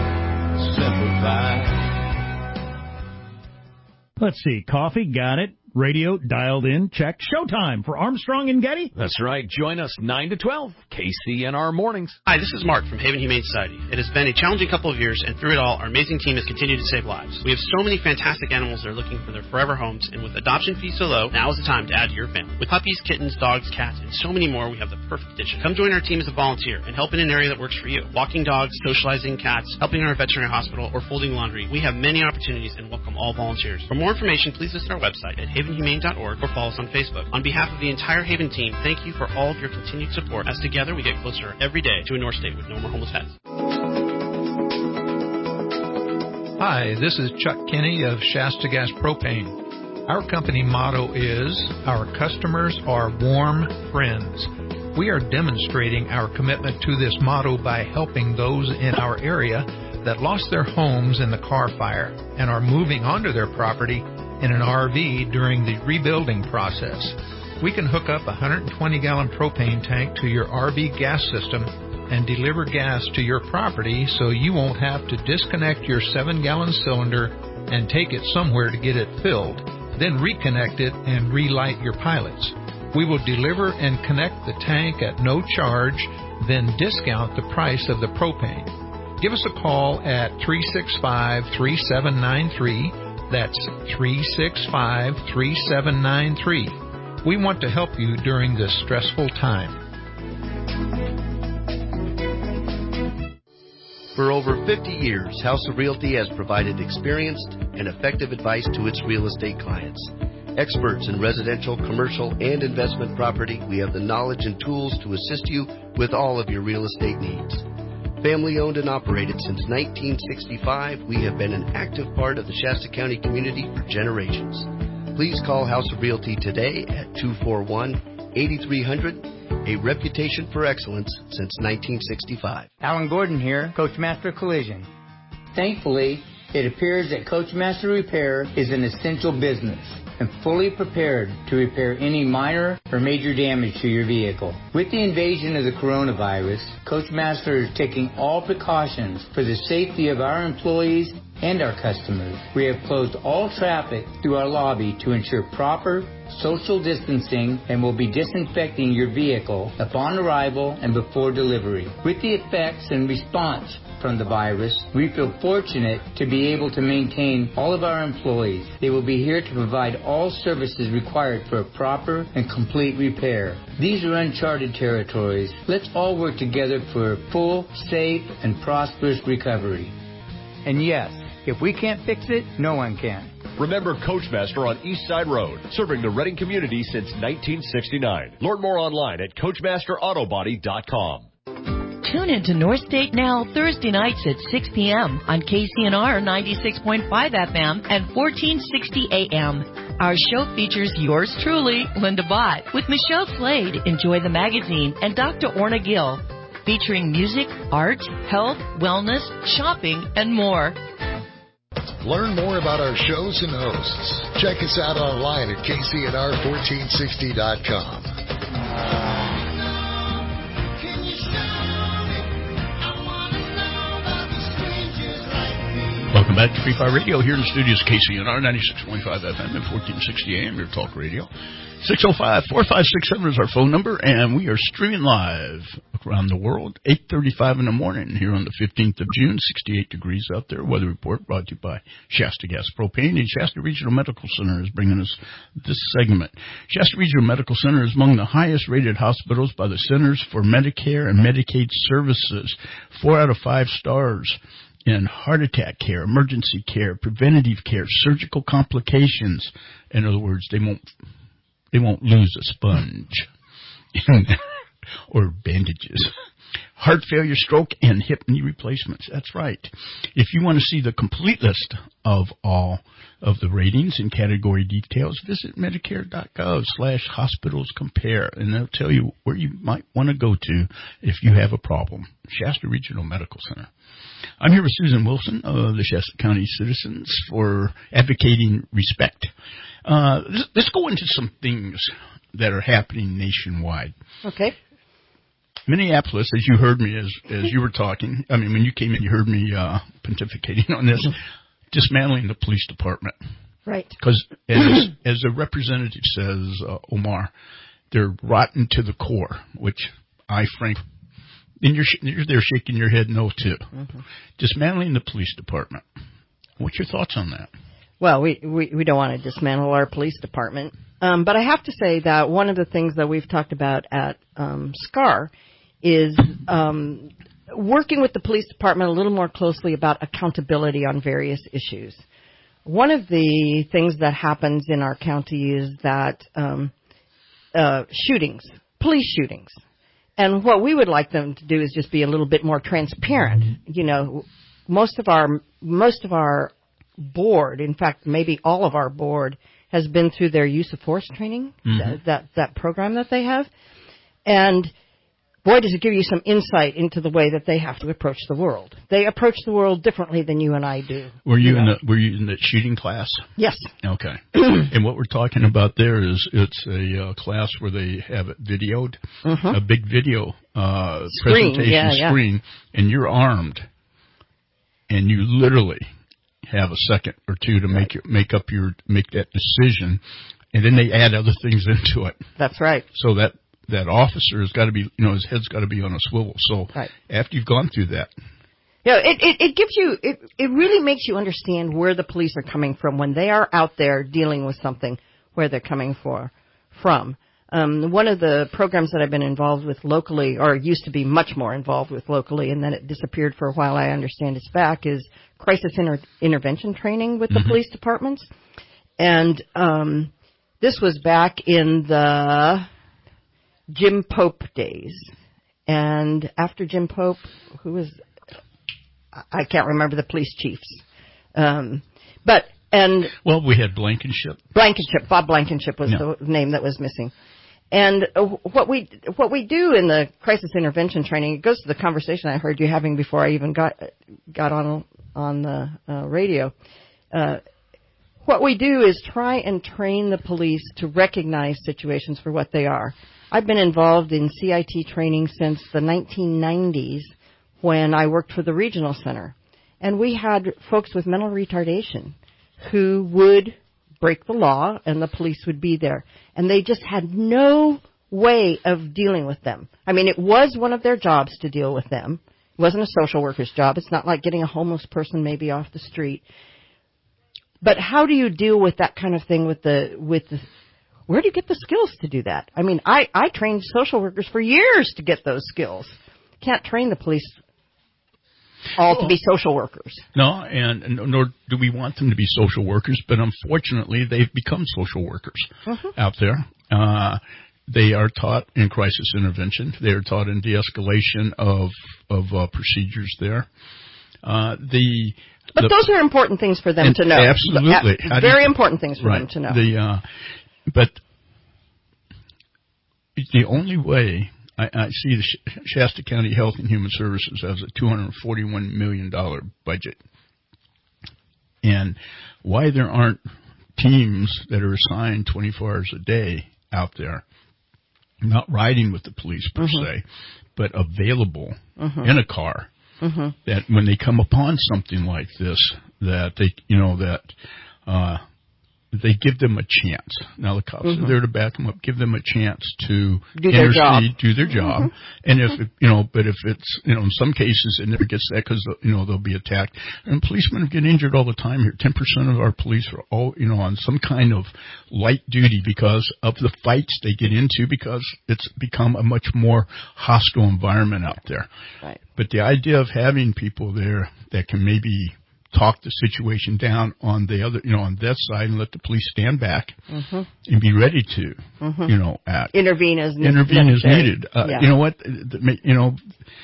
Speaker 4: Simplify.
Speaker 9: Let's see. Coffee, got it. Radio, dialed in, check. Showtime for Armstrong and Getty.
Speaker 17: That's right. Join us nine to twelve, K C N R Mornings.
Speaker 18: Hi, this is Mark from Haven Humane Society. It has been a challenging couple of years, and through it all, our amazing team has continued to save lives. We have so many fantastic animals that are looking for their forever homes, and with adoption fees so low, now is the time to add to your family. With puppies, kittens, dogs, cats, and so many more, we have the perfect addition. Come join our team as a volunteer and help in an area that works for you. Walking dogs, socializing cats, helping our veterinary hospital, or folding laundry. We have many opportunities and welcome all volunteers. For more information, please visit our website at haven humane dot org or follow us on Facebook. On behalf of the entire Haven team, thank you for all of your continued support, as together we get closer every day to a North State with no more homeless pets.
Speaker 19: Hi, this is Chuck Kinney of Shasta Gas Propane. Our company motto is, our customers are warm friends. We are demonstrating our commitment to this motto by helping those in our area that lost their homes in the Carr Fire and are moving onto their property in an R V during the rebuilding process. We can hook up a one hundred twenty gallon propane tank to your R V gas system and deliver gas to your property so you won't have to disconnect your seven gallon cylinder and take it somewhere to get it filled, then reconnect it and relight your pilots. We will deliver and connect the tank at no charge, then discount the price of the propane. Give us a call at three six five, three seven nine three. That's three six five, three seven nine three. We want to help you during this stressful time.
Speaker 20: For over fifty years, House of Realty has provided experienced and effective advice to its real estate clients. Experts in residential, commercial, and investment property, we have the knowledge and tools to assist you with all of your real estate needs. Family owned and operated since nineteen sixty-five, we have been an active part of the Shasta County community for generations. Please call House of Realty today at two four one, eight three hundred, a reputation for excellence since nineteen sixty-five.
Speaker 21: Alan Gordon here, Coachmaster Collision. Thankfully, it appears that Coachmaster Repair is an essential business and fully prepared to repair any minor or major damage to your vehicle. With the invasion of the coronavirus, Coachmaster is taking all precautions for the safety of our employees and our customers. We have closed all traffic through our lobby to ensure proper social distancing and will be disinfecting your vehicle upon arrival and before delivery. With the effects and response from the virus, we feel fortunate to be able to maintain all of our employees. They will be here to provide all services required for a proper and complete repair. These are uncharted territories. Let's all work together for a full, safe, and prosperous recovery. And yes, if we can't fix it, no one can.
Speaker 22: Remember Coachmaster on East Side Road, serving the Reading community since nineteen sixty-nine. Learn more online at coachmaster auto body dot com.
Speaker 23: Tune into North State Now Thursday nights at six p.m. on K C N R ninety-six point five F M and fourteen sixty A M. Our show features yours truly, Linda Bott, with Michelle Slade, Enjoy the Magazine, and Doctor Orna Gill, featuring music, art, health, wellness, shopping, and more.
Speaker 1: Learn more about our shows and hosts. Check us out online at K C N R fourteen sixty dot com.
Speaker 2: Welcome back to Free Fire Radio here in the studios, K C N R ninety-six point five F M and fourteen sixty A M, your talk radio. six oh five, four five six seven is our phone number, and we are streaming live around the world, eight thirty-five in the morning here on the fifteenth of June, sixty-eight degrees out there. Weather report brought to you by Shasta Gas Propane, and Shasta Regional Medical Center is bringing us this segment. Shasta Regional Medical Center is among the highest rated hospitals by the Centers for Medicare and Medicaid Services, four out of five stars in heart attack care, emergency care, preventative care, surgical complications. In other words, they won't they won't lose a sponge or bandages. Heart failure, stroke, and hip knee replacements. That's right. If you want to see the complete list of all of the ratings and category details, visit medicare.gov slash hospitals compare, and they'll tell you where you might want to go to if you have a problem. Shasta Regional Medical Center. I'm here with Susan Wilson of the Shasta County Citizens for advocating respect. Uh, let's, let's go into some things that are happening nationwide.
Speaker 7: Okay.
Speaker 2: Minneapolis, as you heard me, as as you were talking, I mean, when you came in, you heard me uh, pontificating on this, dismantling the police department.
Speaker 7: Right.
Speaker 2: Because as, as the representative says, uh, Omar, they're rotten to the core, which I frankly, and you're, you're there shaking your head no to. Mm-hmm. Dismantling the police department. What's your thoughts on that?
Speaker 7: Well, we, we, we don't want to dismantle our police department. Um, but I have to say that one of the things that we've talked about at um, SCAR is um, working with the police department a little more closely about accountability on various issues. One of the things that happens in our county is that um, uh, shootings, police shootings. And what we would like them to do is just be a little bit more transparent. You know, most of our most of our board, in fact, maybe all of our board, has been through their use of force training, mm-hmm. that, that that program that they have. And boy, does it give you some insight into the way that they have to approach the world. They approach the world differently than you and I do.
Speaker 2: Were you, you in know? the Were you in the shooting class?
Speaker 7: Yes.
Speaker 2: Okay. And what we're talking about there is it's a uh, class where they have it videoed, mm-hmm. a big video uh,
Speaker 7: screen,
Speaker 2: presentation
Speaker 7: yeah,
Speaker 2: screen,
Speaker 7: yeah.
Speaker 2: and you're armed, and you literally have a second or two to make your, make up your make that decision, and then they add other things into it.
Speaker 7: That's right.
Speaker 2: So that. That officer has got to be, you know, his head's got to be on a swivel. So
Speaker 7: right.
Speaker 2: After you've gone through that.
Speaker 7: Yeah, it, it, it gives you, it, it really makes you understand where the police are coming from when they are out there dealing with something, where they're coming for, from. Um, one of the programs that I've been involved with locally, or used to be much more involved with locally, and then it disappeared for a while, I understand it's back, is crisis inter- intervention training with the mm-hmm. police departments. And um, this was back in the Jim Pope days. And after Jim Pope, who was I can't remember the police chiefs. Um, but, and.
Speaker 2: Well, we had Blankenship.
Speaker 7: Blankenship. Bob Blankenship was
Speaker 2: yeah.
Speaker 7: the name that was missing. And uh, what we, what we do in the crisis intervention training, it goes to the conversation I heard you having before I even got, got on, on the uh, radio. Uh, what we do is try and train the police to recognize situations for what they are. I've been involved in C I T training since the nineteen nineties when I worked for the regional center. And we had folks with mental retardation who would break the law and the police would be there. And they just had no way of dealing with them. I mean, it was one of their jobs to deal with them. It wasn't a social worker's job. It's not like getting a homeless person maybe off the street. But how do you deal with that kind of thing with the, with the, where do you get the skills to do that? I mean, I, I trained social workers for years to get those skills. Can't train the police all well, to be social workers.
Speaker 2: No, and nor do we want them to be social workers, but unfortunately they've become social workers mm-hmm. out there. Uh, they are taught in crisis intervention. They are taught in de-escalation of, of uh, procedures there. Uh, the
Speaker 7: But
Speaker 2: the,
Speaker 7: those are important things for them to know.
Speaker 2: Absolutely.
Speaker 7: Uh, very important things for
Speaker 2: right.
Speaker 7: them to know.
Speaker 2: The, uh, but the only way I, I see the Shasta County Health and Human Services has a two hundred forty-one million dollars budget. And why there aren't teams that are assigned twenty-four hours a day out there, not riding with the police per mm-hmm. se, but available mm-hmm. in a car, mm-hmm. that when they come upon something like this, that they, you know, that, uh, they give them a chance. Now the cops mm-hmm. are there to back them up, give them a chance to
Speaker 7: do their job.
Speaker 2: do their job. Mm-hmm. And if, it, you know, but if it's, you know, in some cases it never gets that because, you know, they'll be attacked. And policemen get injured all the time here. ten percent of our police are all, you know, on some kind of light duty because of the fights they get into because it's become a much more hostile environment out there.
Speaker 7: Right.
Speaker 2: But the idea of having people there that can maybe talk the situation down on the other, you know, on that side and let the police stand back mm-hmm. and be ready to, mm-hmm. you know, act.
Speaker 7: Intervene as needed.
Speaker 2: Intervene as needed. Uh,
Speaker 7: yeah.
Speaker 2: You know what? You know,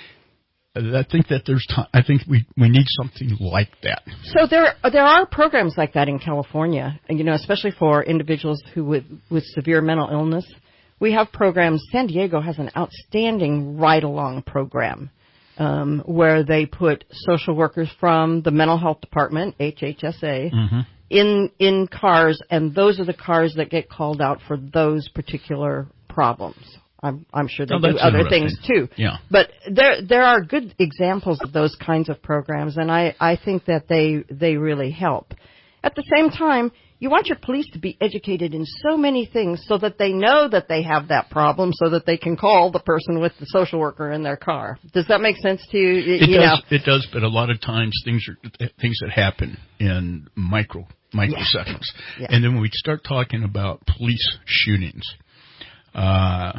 Speaker 2: I think that there's time, I think we, we need something like that.
Speaker 7: So there, there are programs like that in California, you know, especially for individuals who with, with severe mental illness. We have programs. San Diego has an outstanding ride-along program. Um, where they put social workers from the mental health department, H H S A, mm-hmm. in in cars, and those are the cars that get called out for those particular problems. I'm, I'm sure they
Speaker 2: oh,
Speaker 7: do other things too.
Speaker 2: Yeah.
Speaker 7: But there there are good examples of those kinds of programs, and I, I think that they they really help. At the same time, you want your police to be educated in so many things so that they know that they have that problem so that they can call the person with the social worker in their car. Does that make sense to you?
Speaker 2: It
Speaker 7: you
Speaker 2: does.
Speaker 7: Know?
Speaker 2: It does, but a lot of times things are things that happen in micro microseconds.
Speaker 7: Yeah. Yeah.
Speaker 2: And then when we start talking about police shootings, uh,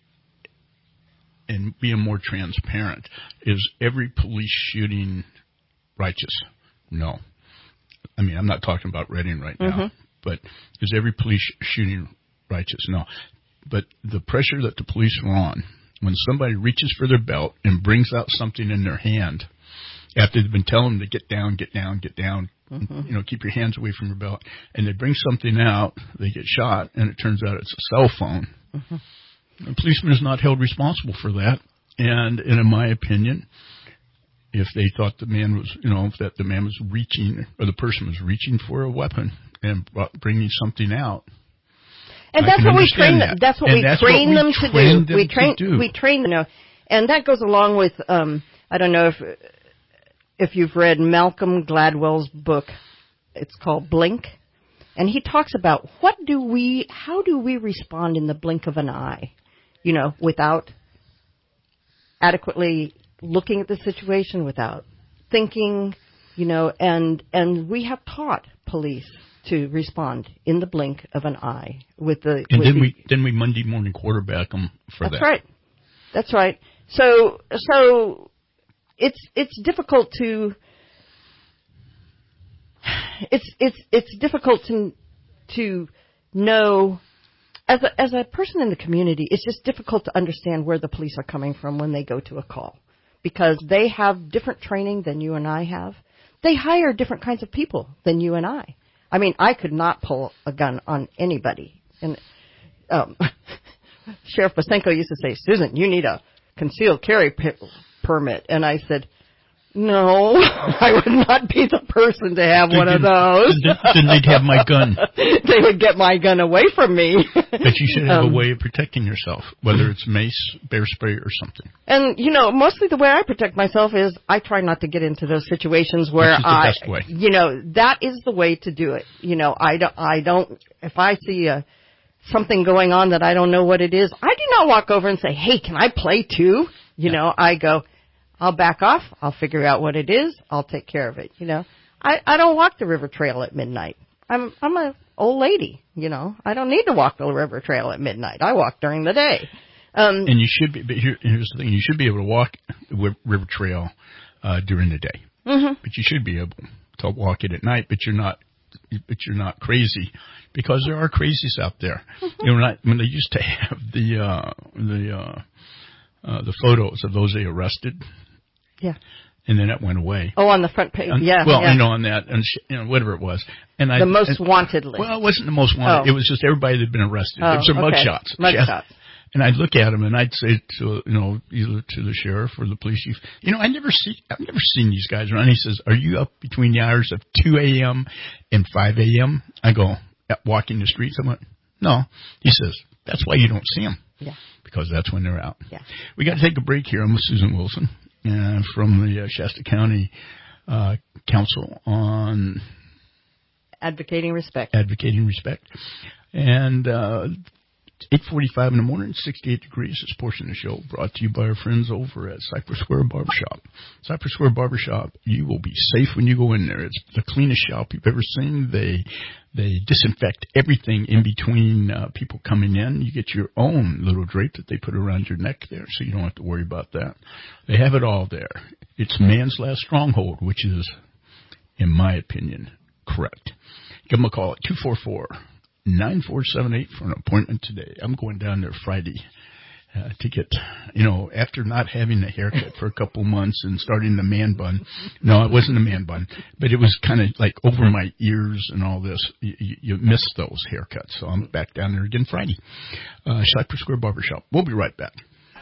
Speaker 2: and being more transparent, is every police shooting righteous? No. I mean, I'm not talking about Redding right now, mm-hmm. but is every police shooting righteous? No. But the pressure that the police are on, when somebody reaches for their belt and brings out something in their hand, after they've been telling them to get down, get down, get down, mm-hmm. you know, keep your hands away from your belt, and they bring something out, they get shot, and it turns out it's a cell phone. Mm-hmm. A policeman is not held responsible for that. And, and in my opinion, if they thought the man was, you know, that the man was reaching, or the person was reaching for a weapon and brought, bringing something out.
Speaker 7: And
Speaker 2: I
Speaker 7: that's what we train
Speaker 2: that.
Speaker 7: them. That's what
Speaker 2: and
Speaker 7: we
Speaker 2: that's
Speaker 7: train
Speaker 2: what we
Speaker 7: them
Speaker 2: train
Speaker 7: to do.
Speaker 2: Them
Speaker 7: we train.
Speaker 2: To do.
Speaker 7: We train them. You know, and that goes along with. Um, I don't know if if you've read Malcolm Gladwell's book. It's called Blink, and he talks about what do we, how do we respond in the blink of an eye, you know, without adequately looking at the situation, without thinking, you know, and and we have taught police to respond in the blink of an eye with the.
Speaker 2: And
Speaker 7: with
Speaker 2: then
Speaker 7: the,
Speaker 2: we then we Monday morning quarterback them for
Speaker 7: that's
Speaker 2: that.
Speaker 7: That's right. That's right. So so it's it's difficult to. It's it's it's difficult to to know. As a, as a person in the community, it's just difficult to understand where the police are coming from when they go to a call. because they have different training than you and I have. They hire different kinds of people than you and I. I mean, I could not pull a gun on anybody. And um, Sheriff Basenko used to say, Susan, you need a concealed carry p- permit. And I said, no, I would not be the person to have one of those.
Speaker 2: Then they'd have my gun.
Speaker 7: They would get my gun away from me.
Speaker 2: But you should have
Speaker 7: um,
Speaker 2: a way of protecting yourself, whether it's mace, bear spray, or something.
Speaker 7: And, you know, mostly the way I protect myself is I try not to get into those situations where
Speaker 2: Which is the
Speaker 7: I,
Speaker 2: best way.
Speaker 7: you know, that is the way to do it. You know, I don't, I don't, if I see a, something going on that I don't know what it is, I do not walk over and say, hey, can I play too? You yeah. know, I go, I'll back off. I'll figure out what it is. I'll take care of it. You know, I, I don't walk the river trail at midnight. I'm, I'm a old lady. You know, I don't need to walk the river trail at midnight. I walk during the day. Um,
Speaker 2: and you should be, but here, here's the thing. You should be able to walk the river trail, uh, during the day,
Speaker 7: mm-hmm.
Speaker 2: but you should be able to walk it at night, but you're not, but you're not crazy because there are crazies out there. Mm-hmm. You know, when, I, when they used to have the, uh, the, uh, uh, the photos of those they arrested.
Speaker 7: Yeah.
Speaker 2: And then that went away.
Speaker 7: Oh, on the front page.
Speaker 2: And,
Speaker 7: yeah.
Speaker 2: Well,
Speaker 7: yeah.
Speaker 2: you know, on that, and you know, whatever it was. And I,
Speaker 7: the most
Speaker 2: and,
Speaker 7: wanted list.
Speaker 2: Well, it wasn't the most wanted.
Speaker 7: Oh.
Speaker 2: It was just everybody that had been arrested.
Speaker 7: Oh,
Speaker 2: it was their
Speaker 7: okay.
Speaker 2: mugshots.
Speaker 7: Mugshots.
Speaker 2: And I'd look at them and I'd say to, you know, either to the sheriff or the police chief, you know, I never see, I've never seen these guys around. He says, are you up between the hours of two a.m. and five a.m.? I go, walking the streets. I went, no. He says, that's why you don't see them.
Speaker 7: Yeah.
Speaker 2: Because that's when they're out.
Speaker 7: Yeah.
Speaker 2: We got to take a break here. I'm with Susan Wilson. Uh, from the uh, Shasta County uh, Council on
Speaker 7: Advocating Respect.
Speaker 2: Advocating Respect. And uh, eight forty-five in the morning, sixty-eight degrees. This portion of the show brought to you by our friends over at Cypress Square Barbershop. Cypress Square Barbershop, you will be safe when you go in there. It's the cleanest shop you've ever seen. They they disinfect everything in between uh, people coming in. You get your own little drape that they put around your neck there, so you don't have to worry about that. They have it all there. It's man's last stronghold, which is, in my opinion, correct. Give them a call at two four four, nine four seven eight for an appointment today. I'm going down there Friday uh, to get, you know, after not having a haircut for a couple months and starting the man bun. No, it wasn't a man bun, but it was kind of like over my ears and all this. You, you, you miss those haircuts. So I'm back down there again Friday. Uh, Cypress Square Barbershop. We'll be right back.
Speaker 4: How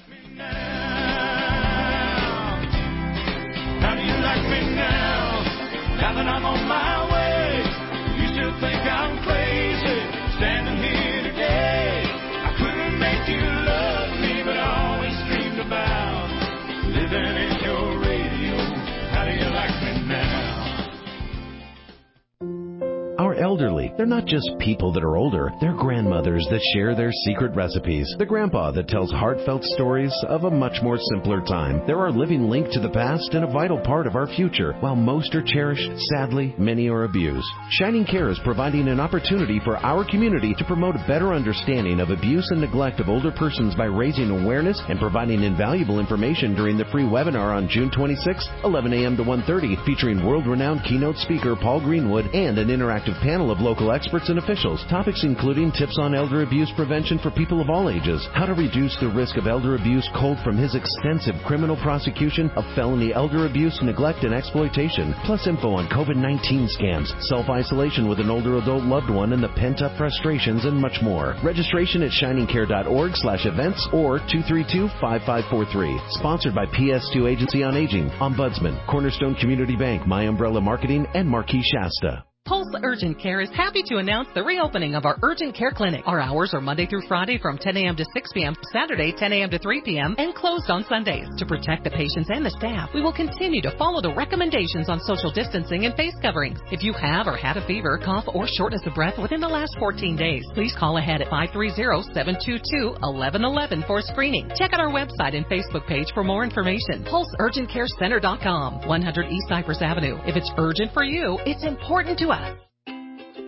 Speaker 4: do you like me now? Now that I'm on my way, you still think I'm crazy, standing here today. I couldn't make you love me, but I always dreamed about living in your radio. How do you like me now?
Speaker 3: Our elderly, they're not just people that are older, they're grandmothers that share their secret recipes. The grandpa that tells heartfelt stories of a much more simpler time. They're our living link to the past and a vital part of our future. While most are cherished, sadly, many are abused. Shining Care is providing an opportunity for our community to promote a better understanding of abuse and neglect of older persons by raising awareness and providing invaluable information during the free webinar on June twenty-sixth, eleven a.m. to one thirty, featuring world-renowned keynote speaker Paul Greenwood and an interactive panel of local experts and officials. Topics including tips on elder abuse prevention for people of all ages, how to reduce the risk of elder abuse culled from his extensive criminal prosecution of felony elder abuse, neglect, and exploitation, plus info on COVID nineteen scams, self-isolation with an older adult loved one, and the pent-up frustrations, and much more. Registration at shiningcare.org slash events or two three two, five five four three. Sponsored by P S two Agency on Aging, Ombudsman, Cornerstone Community Bank, My Umbrella Marketing, and Marquis Shasta.
Speaker 14: Pulse Urgent Care is happy to announce the reopening of our Urgent Care Clinic. Our hours are Monday through Friday from ten a.m. to six p.m., Saturday ten a.m. to three p.m., and closed on Sundays. To protect the patients and the staff, we will continue to follow the recommendations on social distancing and face coverings. If you have or had a fever, cough, or shortness of breath within the last fourteen days, please call ahead at five three zero, seven two two, one one one one for screening. Check out our website and Facebook page for more information. Pulse Urgent Care Center dot com, one hundred East Cypress Avenue. If it's urgent for you, it's important to us.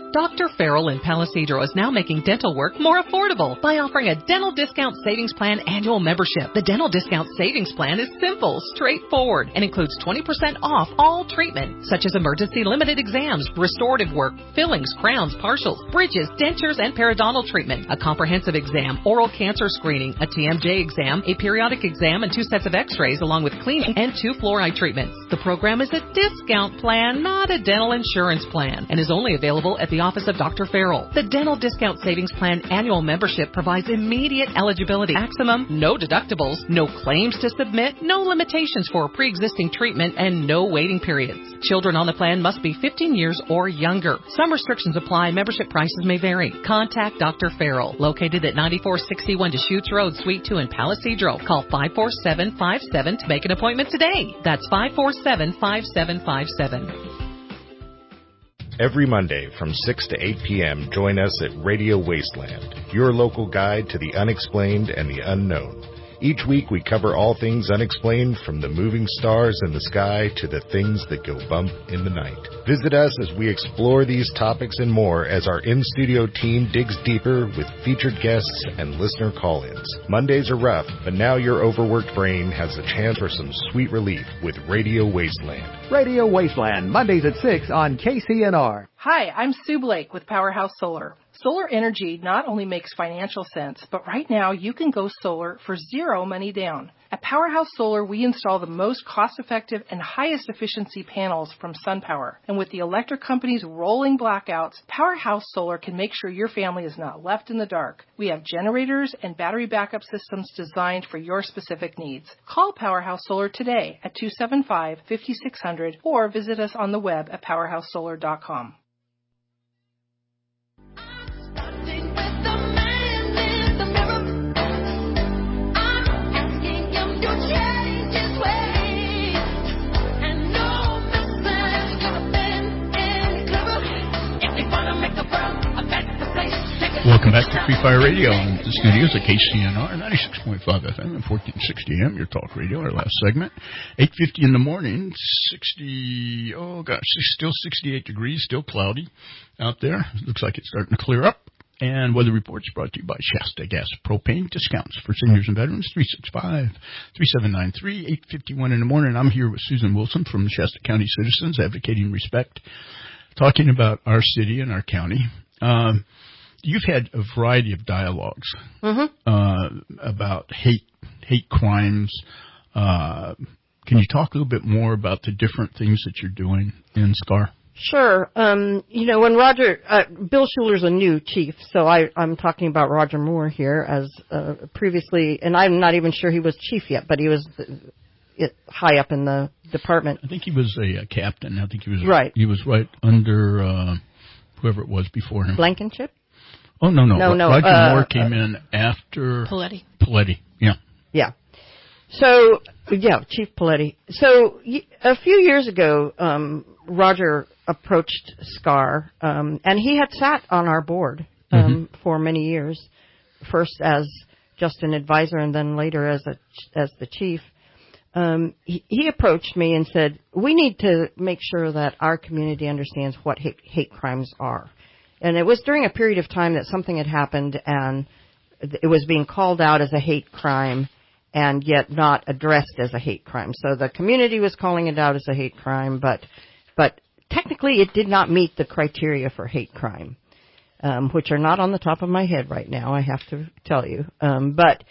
Speaker 14: Doctor Farrell in Palisadro is now making dental work more affordable by offering a Dental Discount Savings Plan annual membership. The Dental Discount Savings Plan is simple, straightforward, and includes twenty percent off all treatment, such as emergency limited exams, restorative work, fillings, crowns, partials, bridges, dentures, and periodontal treatment, a comprehensive exam, oral cancer screening, a T M J exam, a periodic exam, and two sets of x-rays, along with cleaning and two fluoride treatments. The program is a discount plan, not a dental insurance plan, and is only available at the office of Doctor Farrell. The Dental Discount Savings Plan annual membership provides immediate eligibility, maximum, no deductibles, no claims to submit, no limitations for pre-existing treatment, and no waiting periods. Children on the plan must be fifteen years or younger. Some restrictions apply. Membership prices may vary. Contact Doctor Farrell, located at ninety-four sixty-one Deschutes Road, Suite two in Palisadro. Call five four seven five seven to make an appointment today. That's five four seven five seven five seven.
Speaker 8: Every Monday from six to eight p.m., join us at Radio Wasteland, your local guide to the unexplained and the unknown. Each week we cover all things unexplained, from the moving stars in the sky to the things that go bump in the night. Visit us as we explore these topics and more as our in-studio team digs deeper with featured guests and listener call-ins. Mondays are rough, but now your overworked brain has a chance for some sweet relief with Radio Wasteland.
Speaker 10: Radio Wasteland, Mondays at six on K C N R.
Speaker 12: Hi, I'm Sue Blake with Powerhouse Solar. Solar energy not only makes financial sense, but right now you can go solar for zero money down. At Powerhouse Solar, we install the most cost-effective and highest efficiency panels from SunPower. And with the electric company's rolling blackouts, Powerhouse Solar can make sure your family is not left in the dark. We have generators and battery backup systems designed for your specific needs. Call Powerhouse Solar today at two seven five, five six zero zero or visit us on the web at powerhouse solar dot com.
Speaker 2: Welcome back to Free Fire Radio in the studios at K C N R ninety-six point five F M and fourteen sixty A M, your talk radio, our last segment. eight fifty in the morning, sixty, oh gosh, still sixty-eight degrees, still cloudy out there. Looks like it's starting to clear up. And weather reports brought to you by Shasta Gas Propane Discounts for seniors and veterans, three six five, three seven nine three, eight fifty-one in the morning. I'm here with Susan Wilson from the Shasta County Citizens Advocating Respect, talking about our city and our county. Um, You've had a variety of dialogues
Speaker 7: mm-hmm.
Speaker 2: uh, about hate, hate crimes. Uh, can you talk a little bit more about the different things that you're doing in SCAR?
Speaker 7: Sure. Um, you know, when Roger, uh, Bill Schuler's a new chief, so I, I'm talking about Roger Moore here as uh, previously, and I'm not even sure he was chief yet, but he was uh, high up in the department.
Speaker 2: I think he was a, a captain. I think he was
Speaker 7: right.
Speaker 2: He was right under uh, whoever it was before him.
Speaker 7: Blankenship?
Speaker 2: Oh, no, no.
Speaker 7: No, no.
Speaker 2: Roger
Speaker 7: uh,
Speaker 2: Moore came uh, in after...
Speaker 14: Paletti.
Speaker 2: Paletti, yeah.
Speaker 7: Yeah. So, yeah, Chief Paletti. So, a few years ago, um, Roger approached SCAR, um, and he had sat on our board um, mm-hmm. for many years, first as just an advisor and then later as a, as the chief. Um, he, he approached me and said, we need to make sure that our community understands what hate, hate crimes are. And it was during a period of time that something had happened and it was being called out as a hate crime and yet not addressed as a hate crime. So the community was calling it out as a hate crime, but but technically it did not meet the criteria for hate crime, um, which are not on the top of my head right now, I have to tell you. Um, but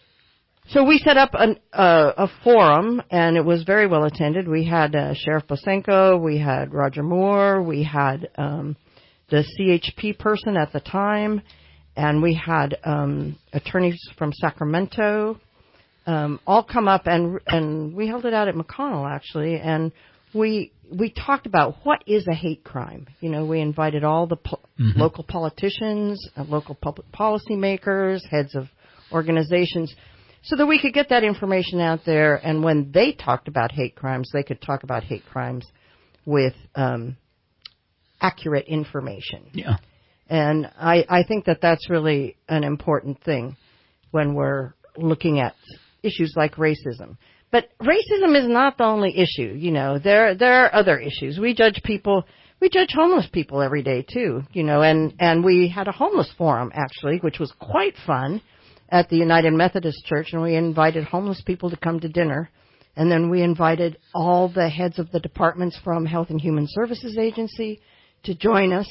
Speaker 7: so we set up an, uh, a forum, and it was very well attended. We had uh, Sheriff Bosenko, we had Roger Moore, we had... Um, the C H P person at the time, and we had um, attorneys from Sacramento um, all come up, and and we held it out at McConnell, actually, and we we talked about what is a hate crime. You know, we invited all the po- mm-hmm. local politicians, uh, local public policy makers, heads of organizations, so that we could get that information out there, and when they talked about hate crimes, they could talk about hate crimes with... Um, accurate information.
Speaker 2: Yeah.
Speaker 7: And I, I think that that's really an important thing when we're looking at issues like racism. But racism is not the only issue. You know, there there are other issues. We judge people we judge homeless people every day too, you know, and, and we had a homeless forum actually, which was quite fun at the United Methodist Church, and we invited homeless people to come to dinner. And then we invited all the heads of the departments from Health and Human Services Agency to join us.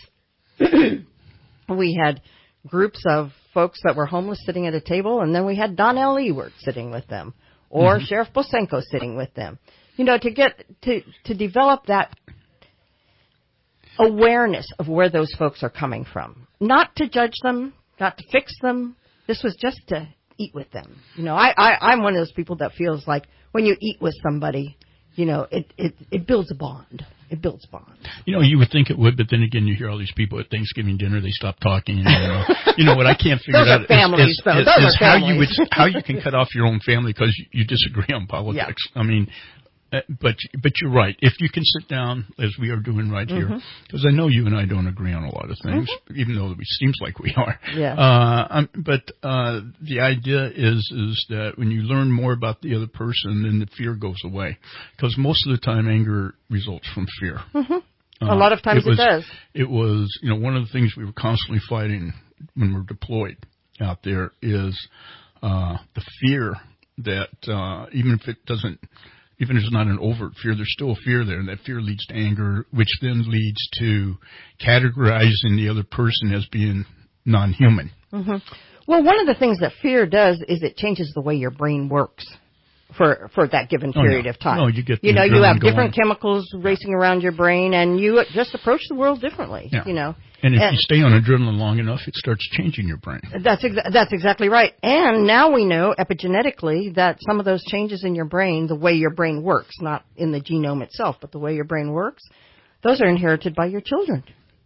Speaker 7: We had groups of folks that were homeless sitting at a table, and then we had Donnell Ewert sitting with them, or mm-hmm. Sheriff Bosenko sitting with them. You know, to get to to develop that awareness of where those folks are coming from. Not to judge them, not to fix them. This was just to eat with them. You know, I, I, I'm one of those people that feels like when you eat with somebody, you know, it, it, it builds a bond. It builds bond.
Speaker 2: You know, you would think it would, but then again, you hear all these people at Thanksgiving dinner, they stop talking. And, you, know, you know what I can't figure
Speaker 7: Those
Speaker 2: out
Speaker 7: are families,
Speaker 2: is, is,
Speaker 7: though.
Speaker 2: is,
Speaker 7: Those
Speaker 2: is
Speaker 7: are
Speaker 2: how
Speaker 7: families.
Speaker 2: you would how you can cut off your own family because you, you disagree on politics.
Speaker 7: Yeah.
Speaker 2: I mean, uh, but but you're right. If you can sit down, as we are doing right
Speaker 7: Mm-hmm.
Speaker 2: here, because I know you and I don't agree on a lot of things, mm-hmm. even though it seems like we are.
Speaker 7: Yeah.
Speaker 2: Uh, um, but uh, the idea is is that when you learn more about the other person, then the fear goes away. Because most of the time, anger results from fear.
Speaker 7: Mm-hmm.
Speaker 2: Uh,
Speaker 7: a lot of times
Speaker 2: it, was,
Speaker 7: it does.
Speaker 2: It was, you know, one of the things we were constantly fighting when we're deployed out there is uh, the fear that uh, even if it doesn't, even if it's not an overt fear, there's still a fear there, and that fear leads to anger, which then leads to categorizing the other person as being non-human.
Speaker 7: Mm-hmm. Well, one of the things that fear does is it changes the way your brain works for for that given period
Speaker 2: oh, yeah.
Speaker 7: of time.
Speaker 2: No, you get
Speaker 7: you know, you have different
Speaker 2: going.
Speaker 7: chemicals racing around your brain, and you just approach the world differently.
Speaker 2: Yeah.
Speaker 7: You know,
Speaker 2: and if
Speaker 7: and
Speaker 2: you stay on adrenaline long enough, it starts changing your brain.
Speaker 7: That's exa- that's exactly right. And now we know epigenetically that some of those changes in your brain, the way your brain works, not in the genome itself, but the way your brain works, those are inherited by your children,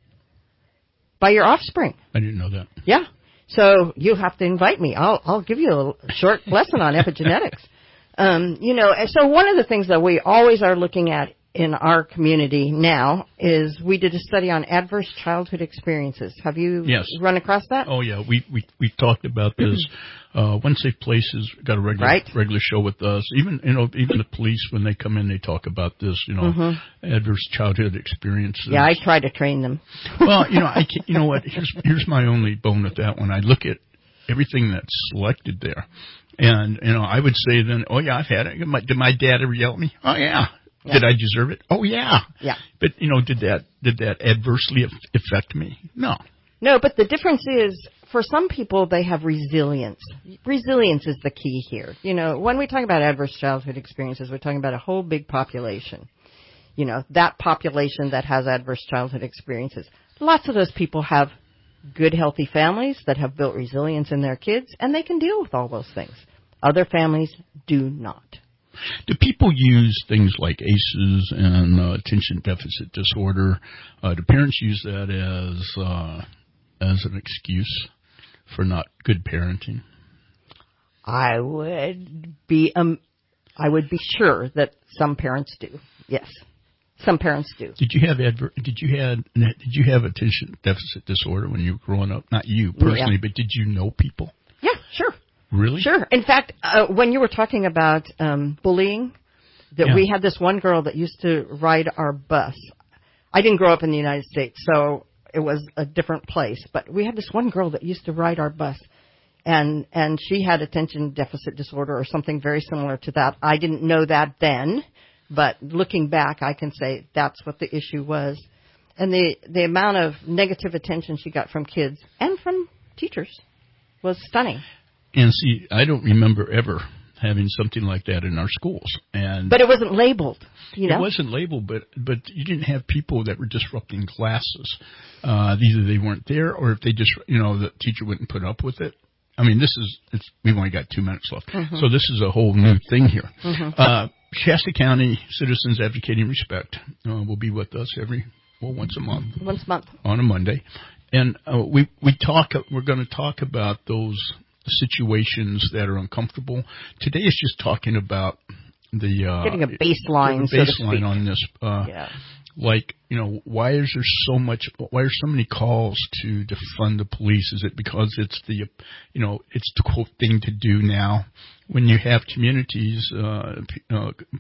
Speaker 7: by your offspring.
Speaker 2: I didn't know that.
Speaker 7: Yeah. So you have to invite me. I'll I'll give you a short lesson on epigenetics. Um, you know, so one of the things that we always are looking at in our community now is we did a study on adverse childhood experiences. Have you
Speaker 2: yes.
Speaker 7: run across that?
Speaker 2: Oh, yeah. We we we talked about this. uh, One Safe Places got a regular
Speaker 7: right.
Speaker 2: regular show with us. Even you know, even the police when they come in, they talk about this. You know, mm-hmm. adverse childhood experiences.
Speaker 7: Yeah, I try to train them.
Speaker 2: Well, you know, I can't, you know what? Here's here's my only bone with that one. I look at everything that's selected there. And, you know, I would say then, oh, yeah, I've had it. Did my, did my dad ever yell at me? Oh, yeah. yeah. Did I deserve it? Oh, yeah.
Speaker 7: Yeah.
Speaker 2: But, you know, did that did that adversely affect me? No.
Speaker 7: No, but the difference is, for some people, they have resilience. Resilience is the key here. You know, when we talk about adverse childhood experiences, we're talking about a whole big population. You know, that population that has adverse childhood experiences. Lots of those people have good, healthy families that have built resilience in their kids, and they can deal with all those things. Other families do not.
Speaker 2: Do people use things like A C Es and uh, attention deficit disorder? Uh, do parents use that as uh, as an excuse for not good parenting?
Speaker 7: I would be um, I would be sure that some parents do. Yes. Some parents do.
Speaker 2: Did you have adver- Did you had Did you have attention deficit disorder when you were growing up? Not you personally, yeah. but did you know people?
Speaker 7: Yeah, sure.
Speaker 2: Really?
Speaker 7: Sure. In fact, uh, when you were talking about um, bullying, that yeah. we had this one girl that used to ride our bus. I didn't grow up in the United States, so it was a different place. But we had this one girl that used to ride our bus, and and she had attention deficit disorder or something very similar to that. I didn't know that then. But looking back, I can say that's what the issue was. And the, the amount of negative attention she got from kids and from teachers was stunning.
Speaker 2: And see, I don't remember ever having something like that in our schools. And
Speaker 7: But it wasn't labeled, you know?
Speaker 2: It wasn't labeled, but, but you didn't have people that were disrupting classes. Uh, either they weren't there or if they just, you know, the teacher wouldn't put up with it. I mean, this is, it's, we've only got two minutes left. Mm-hmm. So this is a whole new thing here. Mm-hmm. Uh, Shasta County Citizens Advocating Respect uh, will be with us every, well, once a month.
Speaker 7: Once a month.
Speaker 2: On a Monday. And uh, we, we talk, we're going to talk about those situations that are uncomfortable. Today is just talking about the... Uh,
Speaker 7: Getting a baseline,
Speaker 2: a
Speaker 7: so to
Speaker 2: baseline
Speaker 7: speak.
Speaker 2: on this. Uh,
Speaker 7: yeah.
Speaker 2: Like, you know, why is there so much, why are so many calls to defund the police? Is it because it's the, you know, it's the quote thing to do now? When you have communities, uh, uh,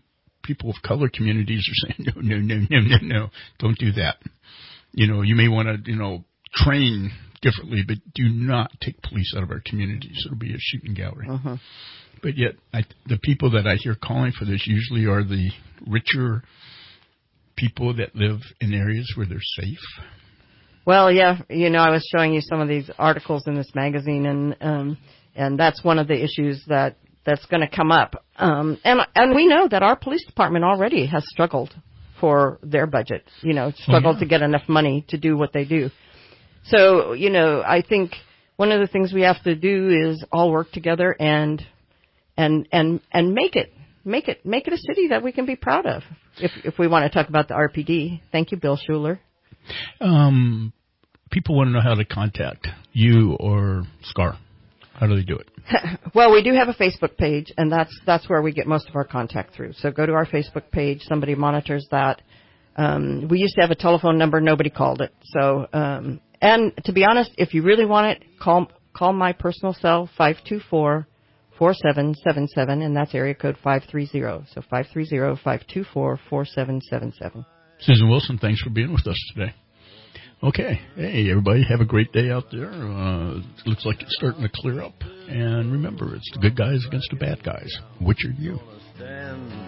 Speaker 2: people of color communities are saying, no, no, no, no, no, no, don't do that. You know, you may want to, you know, train differently, but do not take police out of our communities. It'll be a shooting gallery.
Speaker 7: Uh-huh.
Speaker 2: But yet, I, the people that I hear calling for this usually are the richer people that live in areas where they're safe.
Speaker 7: Well, yeah, you know, I was showing you some of these articles in this magazine, and um, and that's one of the issues that, that's going to come up. Um, and and we know that our police department already has struggled for their budget, you know, struggled
Speaker 2: oh, yeah.
Speaker 7: to get enough money to do what they do. So, you know, I think one of the things we have to do is all work together and and and and make it make it make it a city that we can be proud of. If if we want to talk about the R P D, thank you, Bill Schuler.
Speaker 2: Um, people want to know how to contact you or SCAR. How do they do it?
Speaker 7: Well, we do have a Facebook page, and that's that's where we get most of our contact through. So go to our Facebook page. Somebody monitors that. Um, we used to have a telephone number. Nobody called it. So, um, and to be honest, if you really want it, call call my personal cell, five two four, four seven seven seven, and that's area code five three zero. So five three zero, five two four, four seven seven seven.
Speaker 2: Susan Wilson, thanks for being with us today. Okay. Hey, everybody, have a great day out there. Uh, it looks like it's starting to clear up. And remember, it's the good guys against the bad guys. Which are you?